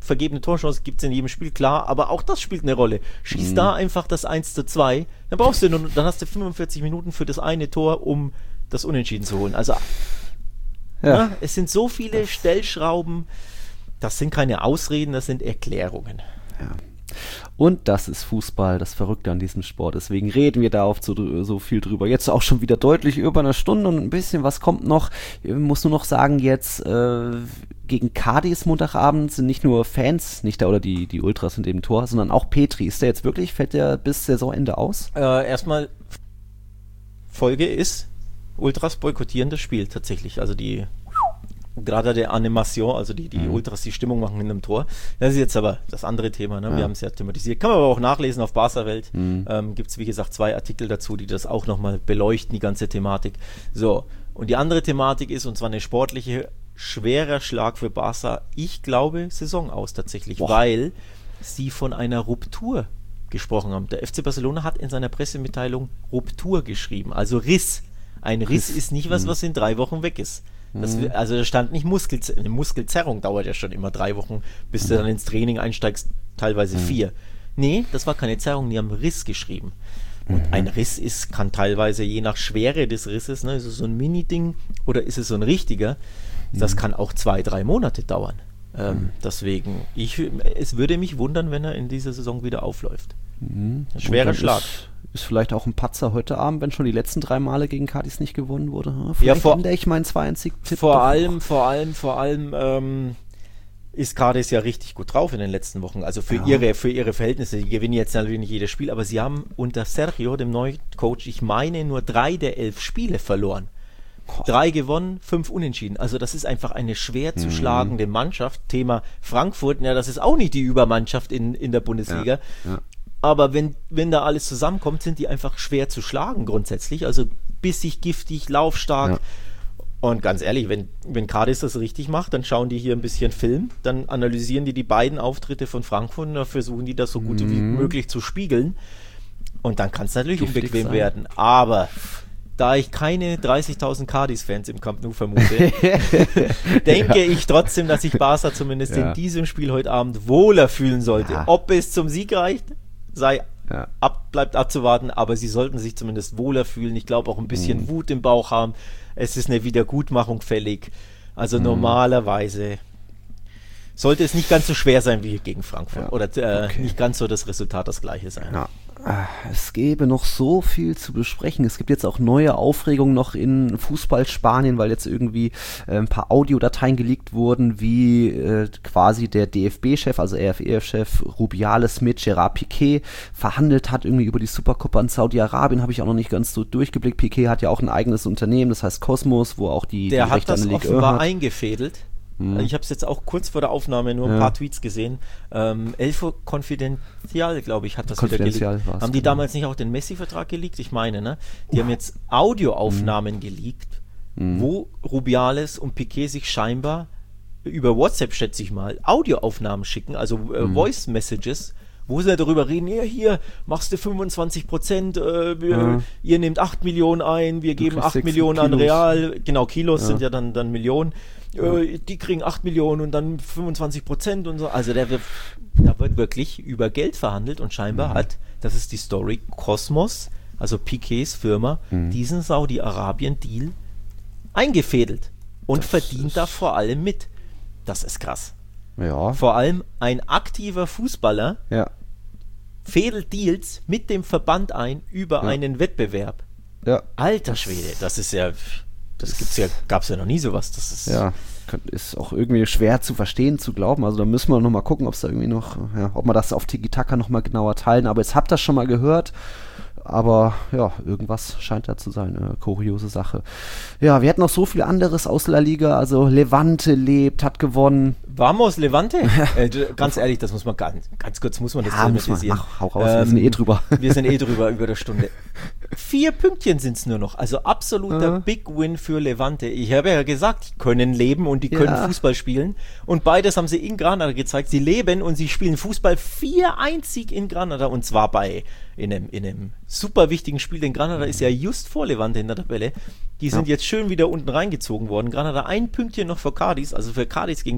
vergebene Torchance gibt es in jedem Spiel, klar, aber auch das spielt eine Rolle. Schieß da einfach das 1:2, dann dann hast du 45 Minuten für das eine Tor, um das Unentschieden zu holen. Also es sind so viele Stellschrauben, das sind keine Ausreden, das sind Erklärungen. Ja. Und das ist Fußball, das Verrückte an diesem Sport. Deswegen reden wir da oft so viel drüber. Jetzt auch schon wieder deutlich über eine Stunde und ein bisschen was kommt noch. Ich muss nur noch sagen, jetzt gegen Cádiz Montagabend sind nicht nur Fans nicht da oder die Ultras sind im Tor, sondern auch Petri. Ist der jetzt wirklich, fällt der bis Saisonende aus? Erstmal, Folge ist, Ultras boykottieren das Spiel tatsächlich. Also gerade der Animation, also die Ultras die Stimmung machen in einem Tor. Das ist jetzt aber das andere Thema, ne? Wir haben es ja thematisiert. Kann man aber auch nachlesen auf Barca-Welt. Gibt es, wie gesagt, 2 Artikel dazu, die das auch nochmal beleuchten, die ganze Thematik. So, und die andere Thematik ist, und zwar eine sportliche, schwerer Schlag für Barca. Ich glaube, Saison aus tatsächlich, weil sie von einer Ruptur gesprochen haben. Der FC Barcelona hat in seiner Pressemitteilung Ruptur geschrieben, also Riss. Ein Riss ist nicht was in 3 Wochen weg ist. Also da stand nicht eine Muskelzerrung dauert ja schon immer 3 Wochen, bis du dann ins Training einsteigst, teilweise 4. Nee, das war keine Zerrung, die haben Riss geschrieben. Und ein Riss kann teilweise, je nach Schwere des Risses, ne, ist es so ein Mini-Ding oder ist es so ein richtiger, das kann auch 2-3 Monate dauern. Deswegen, es würde mich wundern, wenn er in dieser Saison wieder aufläuft. Schwerer Schlag. Ist vielleicht auch ein Patzer heute Abend, wenn schon die letzten 3 Male gegen Cádiz nicht gewonnen wurde. Vielleicht ändere ich meinen 2-1-Sieg-Tipp. Vor allem ist Cádiz ja richtig gut drauf in den letzten Wochen. Also für ihre Verhältnisse. Die gewinnen jetzt natürlich nicht jedes Spiel, aber sie haben unter Sergio, dem neuen Coach, ich meine, nur 3 der 11 Spiele verloren. 3 gewonnen, 5 unentschieden. Also das ist einfach eine schwer zu schlagende Mannschaft. Thema Frankfurt, das ist auch nicht die Übermannschaft in der Bundesliga. Ja. Aber wenn da alles zusammenkommt, sind die einfach schwer zu schlagen grundsätzlich. Also bissig, giftig, laufstark. Ja. Und ganz ehrlich, wenn Cádiz das richtig macht, dann schauen die hier ein bisschen Film, dann analysieren die beiden Auftritte von Frankfurt und dann versuchen die das so gut wie möglich zu spiegeln. Und dann kann es natürlich unbequem werden. Aber da ich keine 30.000 Cádiz-Fans im Camp Nou vermute, denke ich trotzdem, dass sich Barca zumindest in diesem Spiel heute Abend wohler fühlen sollte. Ja. Ob es zum Sieg reicht, bleibt abzuwarten, aber sie sollten sich zumindest wohler fühlen. Ich glaube auch ein bisschen Wut im Bauch haben. Es ist eine Wiedergutmachung fällig. Also normalerweise sollte es nicht ganz so schwer sein wie gegen Frankfurt. Oder nicht ganz so das Resultat das gleiche sein. Ja. Es gäbe noch so viel zu besprechen. Es gibt jetzt auch neue Aufregungen noch in Fußball-Spanien, weil jetzt irgendwie ein paar Audiodateien geleakt wurden, wie quasi der DFB-Chef, also RFEF-Chef Rubiales mit Gerard Piqué verhandelt hat, irgendwie über die Supercopa in Saudi-Arabien, habe ich auch noch nicht ganz so durchgeblickt. Piqué hat ja auch ein eigenes Unternehmen, das heißt Cosmos, wo auch die Rechte an der Ligue offenbar eingefädelt. Ich habe es jetzt auch kurz vor der Aufnahme nur ein paar Tweets gesehen. Elfo Confidencial, glaube ich, hat das wieder geleakt. Haben die damals nicht auch den Messi-Vertrag geleakt? Ich meine, ne? Die haben jetzt Audioaufnahmen geleakt, wo Rubiales und Piqué sich scheinbar über WhatsApp, schätze ich mal, Audioaufnahmen schicken, also Voice Messages, wo sie darüber reden, hier machst du 25%, ihr nehmt 8 Millionen ein, wir geben 8 Millionen an Real, genau, Kilos sind ja dann Millionen. Die kriegen 8 Millionen und dann 25% und so. Also da wird wirklich über Geld verhandelt und scheinbar das ist die Story, Cosmos, also Piqués Firma, diesen Saudi-Arabien-Deal eingefädelt und verdient da vor allem mit. Das ist krass. Ja. Vor allem ein aktiver Fußballer fädelt Deals mit dem Verband ein über einen Wettbewerb. Ja. Alter Schwede, das ist ja... gab es ja noch nie sowas. Das ist ist auch irgendwie schwer zu verstehen, zu glauben. Also da müssen wir noch mal gucken, ob es da irgendwie noch, ob wir das auf Tiki-Taka noch mal genauer teilen. Aber jetzt habt ihr das schon mal gehört. Aber ja, irgendwas scheint da zu sein. Eine kuriose Sache. Ja, wir hatten noch so viel anderes aus La Liga. Also Levante lebt, hat gewonnen. Vamos, Levante? Ganz ehrlich, das muss man ganz kurz muss man das thematisieren. Hau raus, wir sind drüber. Wir sind drüber über der Stunde. 4 Pünktchen sind es nur noch. Also absoluter Big Win für Levante. Ich habe ja gesagt, die können leben und die können Fußball spielen. Und beides haben sie in Granada gezeigt. Sie leben und sie spielen Fußball. 4-1 in Granada und zwar in einem super wichtigen Spiel, denn Granada ist ja just vor Levante in der Tabelle. Die sind jetzt schön wieder unten reingezogen worden. Granada 1 Pünktchen noch für Cádiz, also für Cádiz gegen Barca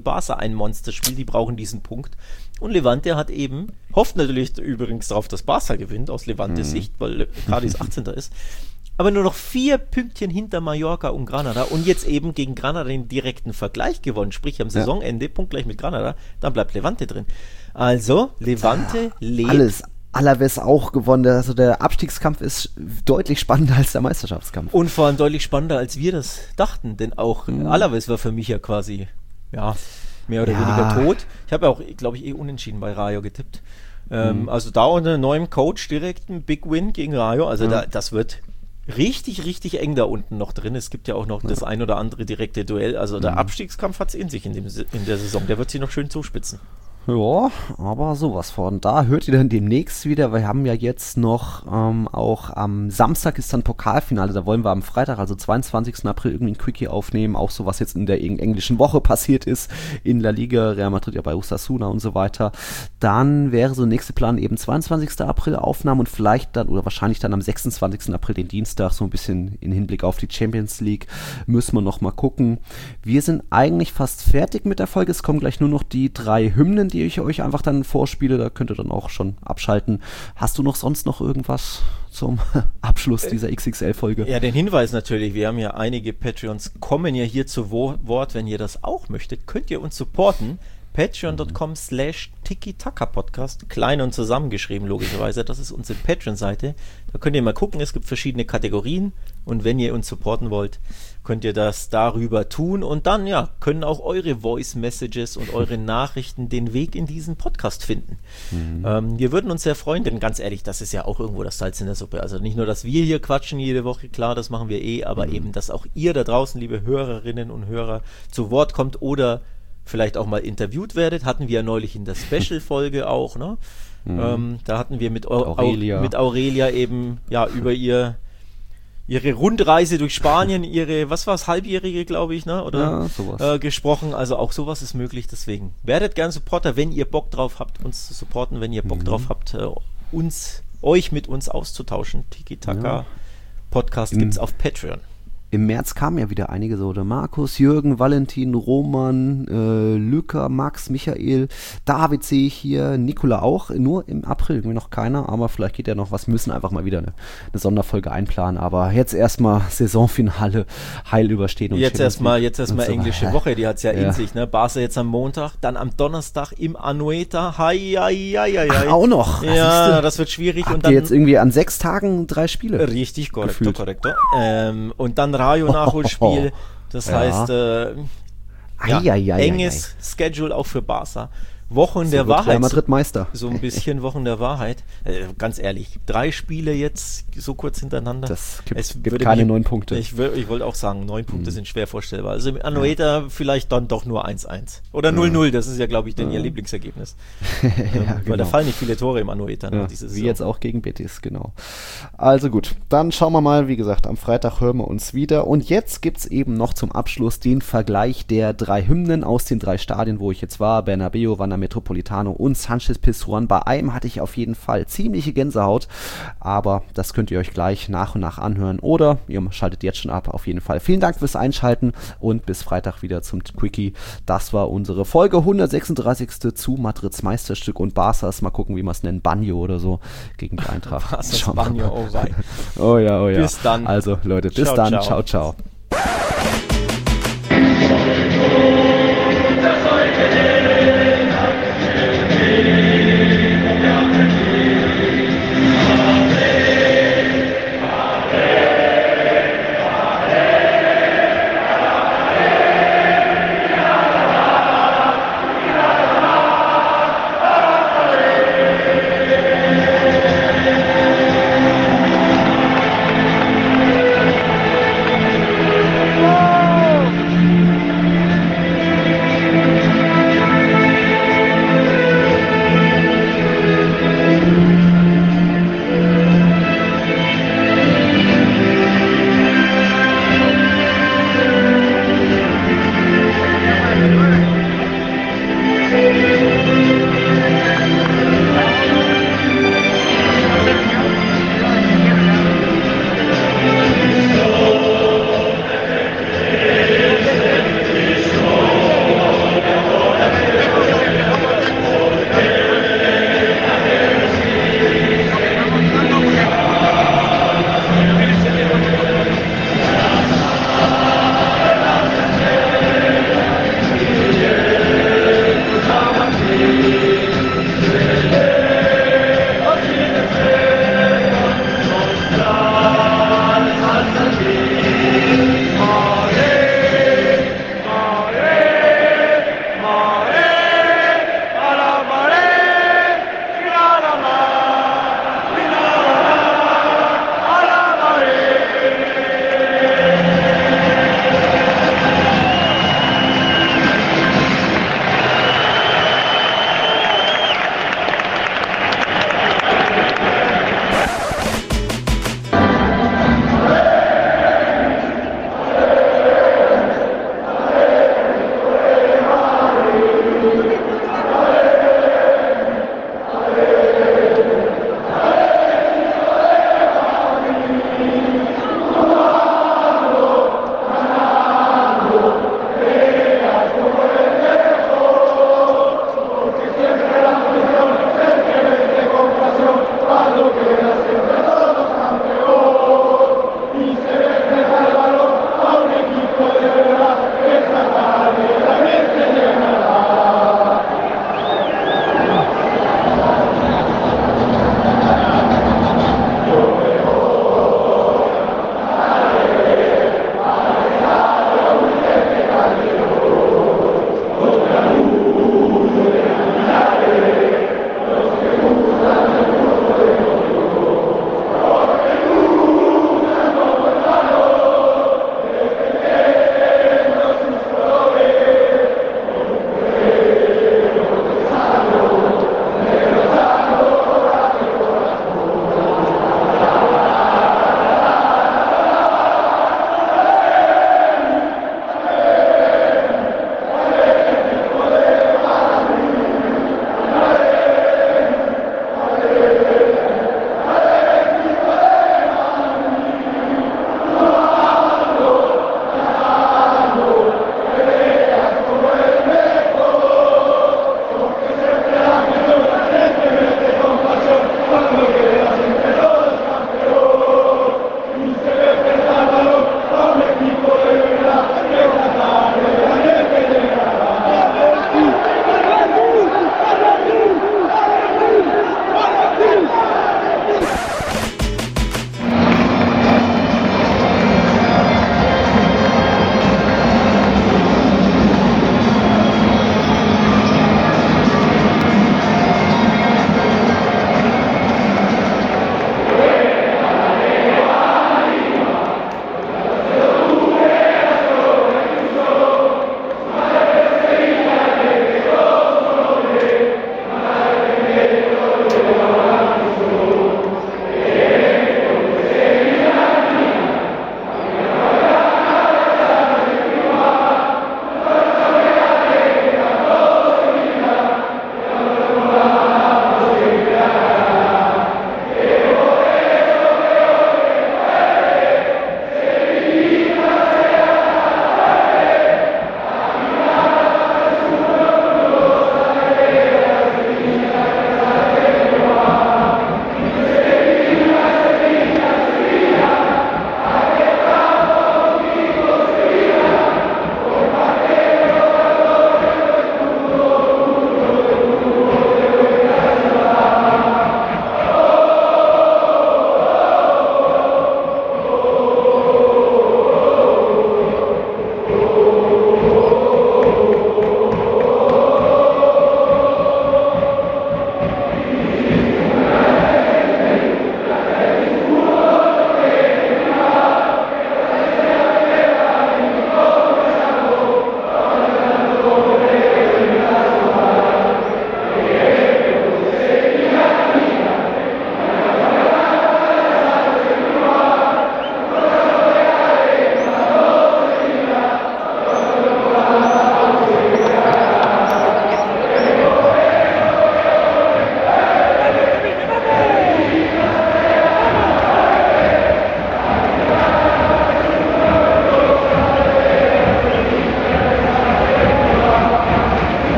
ein Monsterspiel, die brauchen diesen Punkt. Und Levante hofft natürlich übrigens darauf, dass Barca gewinnt, aus Levantes Sicht, weil Cádiz 18. ist. Aber nur noch 4 Pünktchen hinter Mallorca und Granada und jetzt eben gegen Granada den direkten Vergleich gewonnen, sprich am Saisonende, punktgleich mit Granada, dann bleibt Levante drin. Also, Levante lebt. Alaves auch gewonnen, also der Abstiegskampf ist deutlich spannender als der Meisterschaftskampf. Und vor allem deutlich spannender, als wir das dachten, denn auch Alaves war für mich ja quasi, mehr oder weniger tot. Ich habe ja auch, glaube ich, unentschieden bei Rayo getippt. Also da unter einem neuen Coach direkt ein Big Win gegen Rayo, also das wird richtig, richtig eng da unten noch drin. Es gibt ja auch noch das ein oder andere direkte Duell. Also der Abstiegskampf hat es in sich in der Saison. Der wird sich noch schön zuspitzen. Ja, aber sowas von. Da hört ihr dann demnächst wieder. Wir haben ja jetzt noch auch am Samstag ist dann Pokalfinale. Da wollen wir am Freitag, also 22. April, irgendwie ein Quickie aufnehmen. Auch so, was jetzt in der englischen Woche passiert ist. In La Liga, Real Madrid ja bei Osasuna und so weiter. Dann wäre so der nächste Plan eben 22. April Aufnahmen und vielleicht dann oder wahrscheinlich dann am 26. April den Dienstag so ein bisschen in Hinblick auf die Champions League. Müssen wir noch mal gucken. Wir sind eigentlich fast fertig mit der Folge. Es kommen gleich nur noch die 3 Hymnen, die ich euch einfach dann vorspiele, da könnt ihr dann auch schon abschalten. Hast du noch sonst noch irgendwas zum Abschluss dieser XXL-Folge? Ja, den Hinweis natürlich, wir haben ja einige Patreons, kommen ja hier zu Wort, wenn ihr das auch möchtet, könnt ihr uns supporten. Patreon.com/Tiki-Taka-Podcast, klein und zusammengeschrieben logischerweise, das ist unsere Patreon-Seite. Da könnt ihr mal gucken, es gibt verschiedene Kategorien und wenn ihr uns supporten wollt, könnt ihr das darüber tun und dann können auch eure Voice-Messages und eure Nachrichten den Weg in diesen Podcast finden. Wir würden uns sehr freuen, denn ganz ehrlich, das ist ja auch irgendwo das Salz in der Suppe. Also nicht nur, dass wir hier quatschen jede Woche, klar, das machen wir aber eben, dass auch ihr da draußen, liebe Hörerinnen und Hörer, zu Wort kommt oder vielleicht auch mal interviewt werdet. Hatten wir ja neulich in der Special-Folge auch, ne? Da hatten wir mit Aurelia eben über ihre Rundreise durch Spanien, halbjährige, glaube ich, ne? Oder sowas. Gesprochen. Also auch sowas ist möglich, deswegen werdet gern Supporter, wenn ihr Bock drauf habt, uns zu supporten, wenn ihr Bock drauf habt, euch mit uns auszutauschen. Tiki-Taka Podcast gibt's auf Patreon. Im März kamen ja wieder einige so, der Markus, Jürgen, Valentin, Roman, Lücker, Max, Michael, David sehe ich hier, Nikola auch, nur im April, irgendwie noch keiner, aber vielleicht geht ja noch was, müssen einfach mal wieder eine Sonderfolge einplanen, aber jetzt erstmal Saisonfinale heil überstehen. Und jetzt erstmal englische Woche, die hat es ja in sich, ne? Barca jetzt am Montag, dann am Donnerstag im Anoeta, auch noch. Ja, das wird schwierig. Und dann jetzt irgendwie an 6 Tagen 3 Spiele. Richtig, korrekt. Und dann Rayo-Nachholspiel, das heißt, enges Schedule auch für Barca. Wochen der Wahrheit. Real Madrid Meister. So ein bisschen Wochen der Wahrheit. Ganz ehrlich, 3 Spiele jetzt so kurz hintereinander. Das gibt keine 9 Punkte. Ich wollte auch sagen, 9 Punkte sind schwer vorstellbar. Also im Anoeta vielleicht dann doch nur 1-1. Oder 0-0, das ist ja, glaube ich, ihr Lieblingsergebnis. Weil da fallen nicht viele Tore im Anoeta. Wie jetzt auch gegen Betis, genau. Also gut, dann schauen wir mal, wie gesagt, am Freitag hören wir uns wieder. Und jetzt gibt es eben noch zum Abschluss den Vergleich der 3 Hymnen aus den 3 Stadien, wo ich jetzt war. Bernabeu, Wanda Metropolitano und Sánchez Pizjuán. Bei einem hatte ich auf jeden Fall ziemliche Gänsehaut, aber das könnt ihr euch gleich nach und nach anhören oder ihr schaltet jetzt schon ab, auf jeden Fall. Vielen Dank fürs Einschalten und bis Freitag wieder zum Quickie. Das war unsere Folge 136. zu Madrids Meisterstück und Barças, mal gucken, wie man es nennt, Banjo oder so, gegen die Eintracht. Banjo, oh ja. Bis dann. Also Leute, bis dann. Ciao.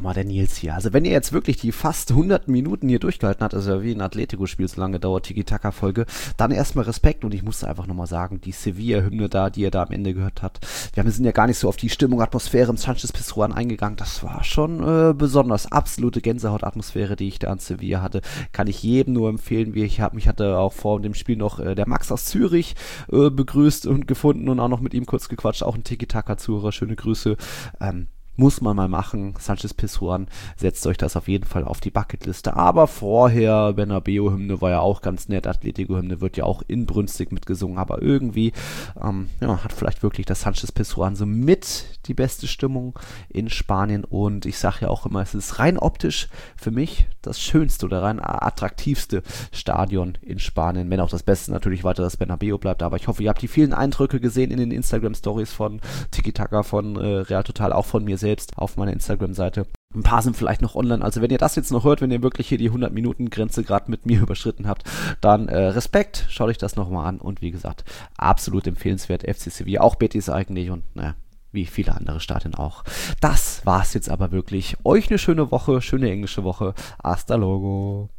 mal, der Nils hier. Also wenn ihr jetzt wirklich die fast 100 Minuten hier durchgehalten habt, also wie ein Atletico-Spiel, so lange dauert Tiki-Taka-Folge, dann erstmal Respekt und ich musste einfach nochmal sagen, die Sevilla-Hymne da, die ihr da am Ende gehört habt, wir sind ja gar nicht so auf die Stimmung, Atmosphäre im Sanchez-Pizjuan eingegangen, das war schon besonders, absolute Gänsehaut-Atmosphäre, die ich da an Sevilla hatte, kann ich jedem nur empfehlen, mich hatte auch vor dem Spiel noch der Max aus Zürich begrüßt und gefunden und auch noch mit ihm kurz gequatscht, auch ein Tiki-Taka-Zuhörer, schöne Grüße, muss man mal machen. Sanchez-Pizjuan, setzt euch das auf jeden Fall auf die Bucketliste. Aber vorher, Bernabeu-Hymne war ja auch ganz nett, Atletico-Hymne wird ja auch inbrünstig mitgesungen, aber irgendwie hat vielleicht wirklich das Sanchez-Pizjuan so mit die beste Stimmung in Spanien und ich sage ja auch immer, es ist rein optisch für mich das schönste oder rein attraktivste Stadion in Spanien, wenn auch das Beste natürlich weiter das Bernabeu bleibt, aber ich hoffe, ihr habt die vielen Eindrücke gesehen in den Instagram-Stories von Tiki-Taka, von Real Total, auch von mir selbst auf meiner Instagram-Seite. Ein paar sind vielleicht noch online, also wenn ihr das jetzt noch hört, wenn ihr wirklich hier die 100-Minuten-Grenze gerade mit mir überschritten habt, dann Respekt, schaut euch das nochmal an und wie gesagt, absolut empfehlenswert, FC Sevilla, auch Betis eigentlich und wie viele andere Stadien auch. Das war's jetzt aber wirklich. Euch eine schöne Woche, schöne englische Woche. Hasta luego.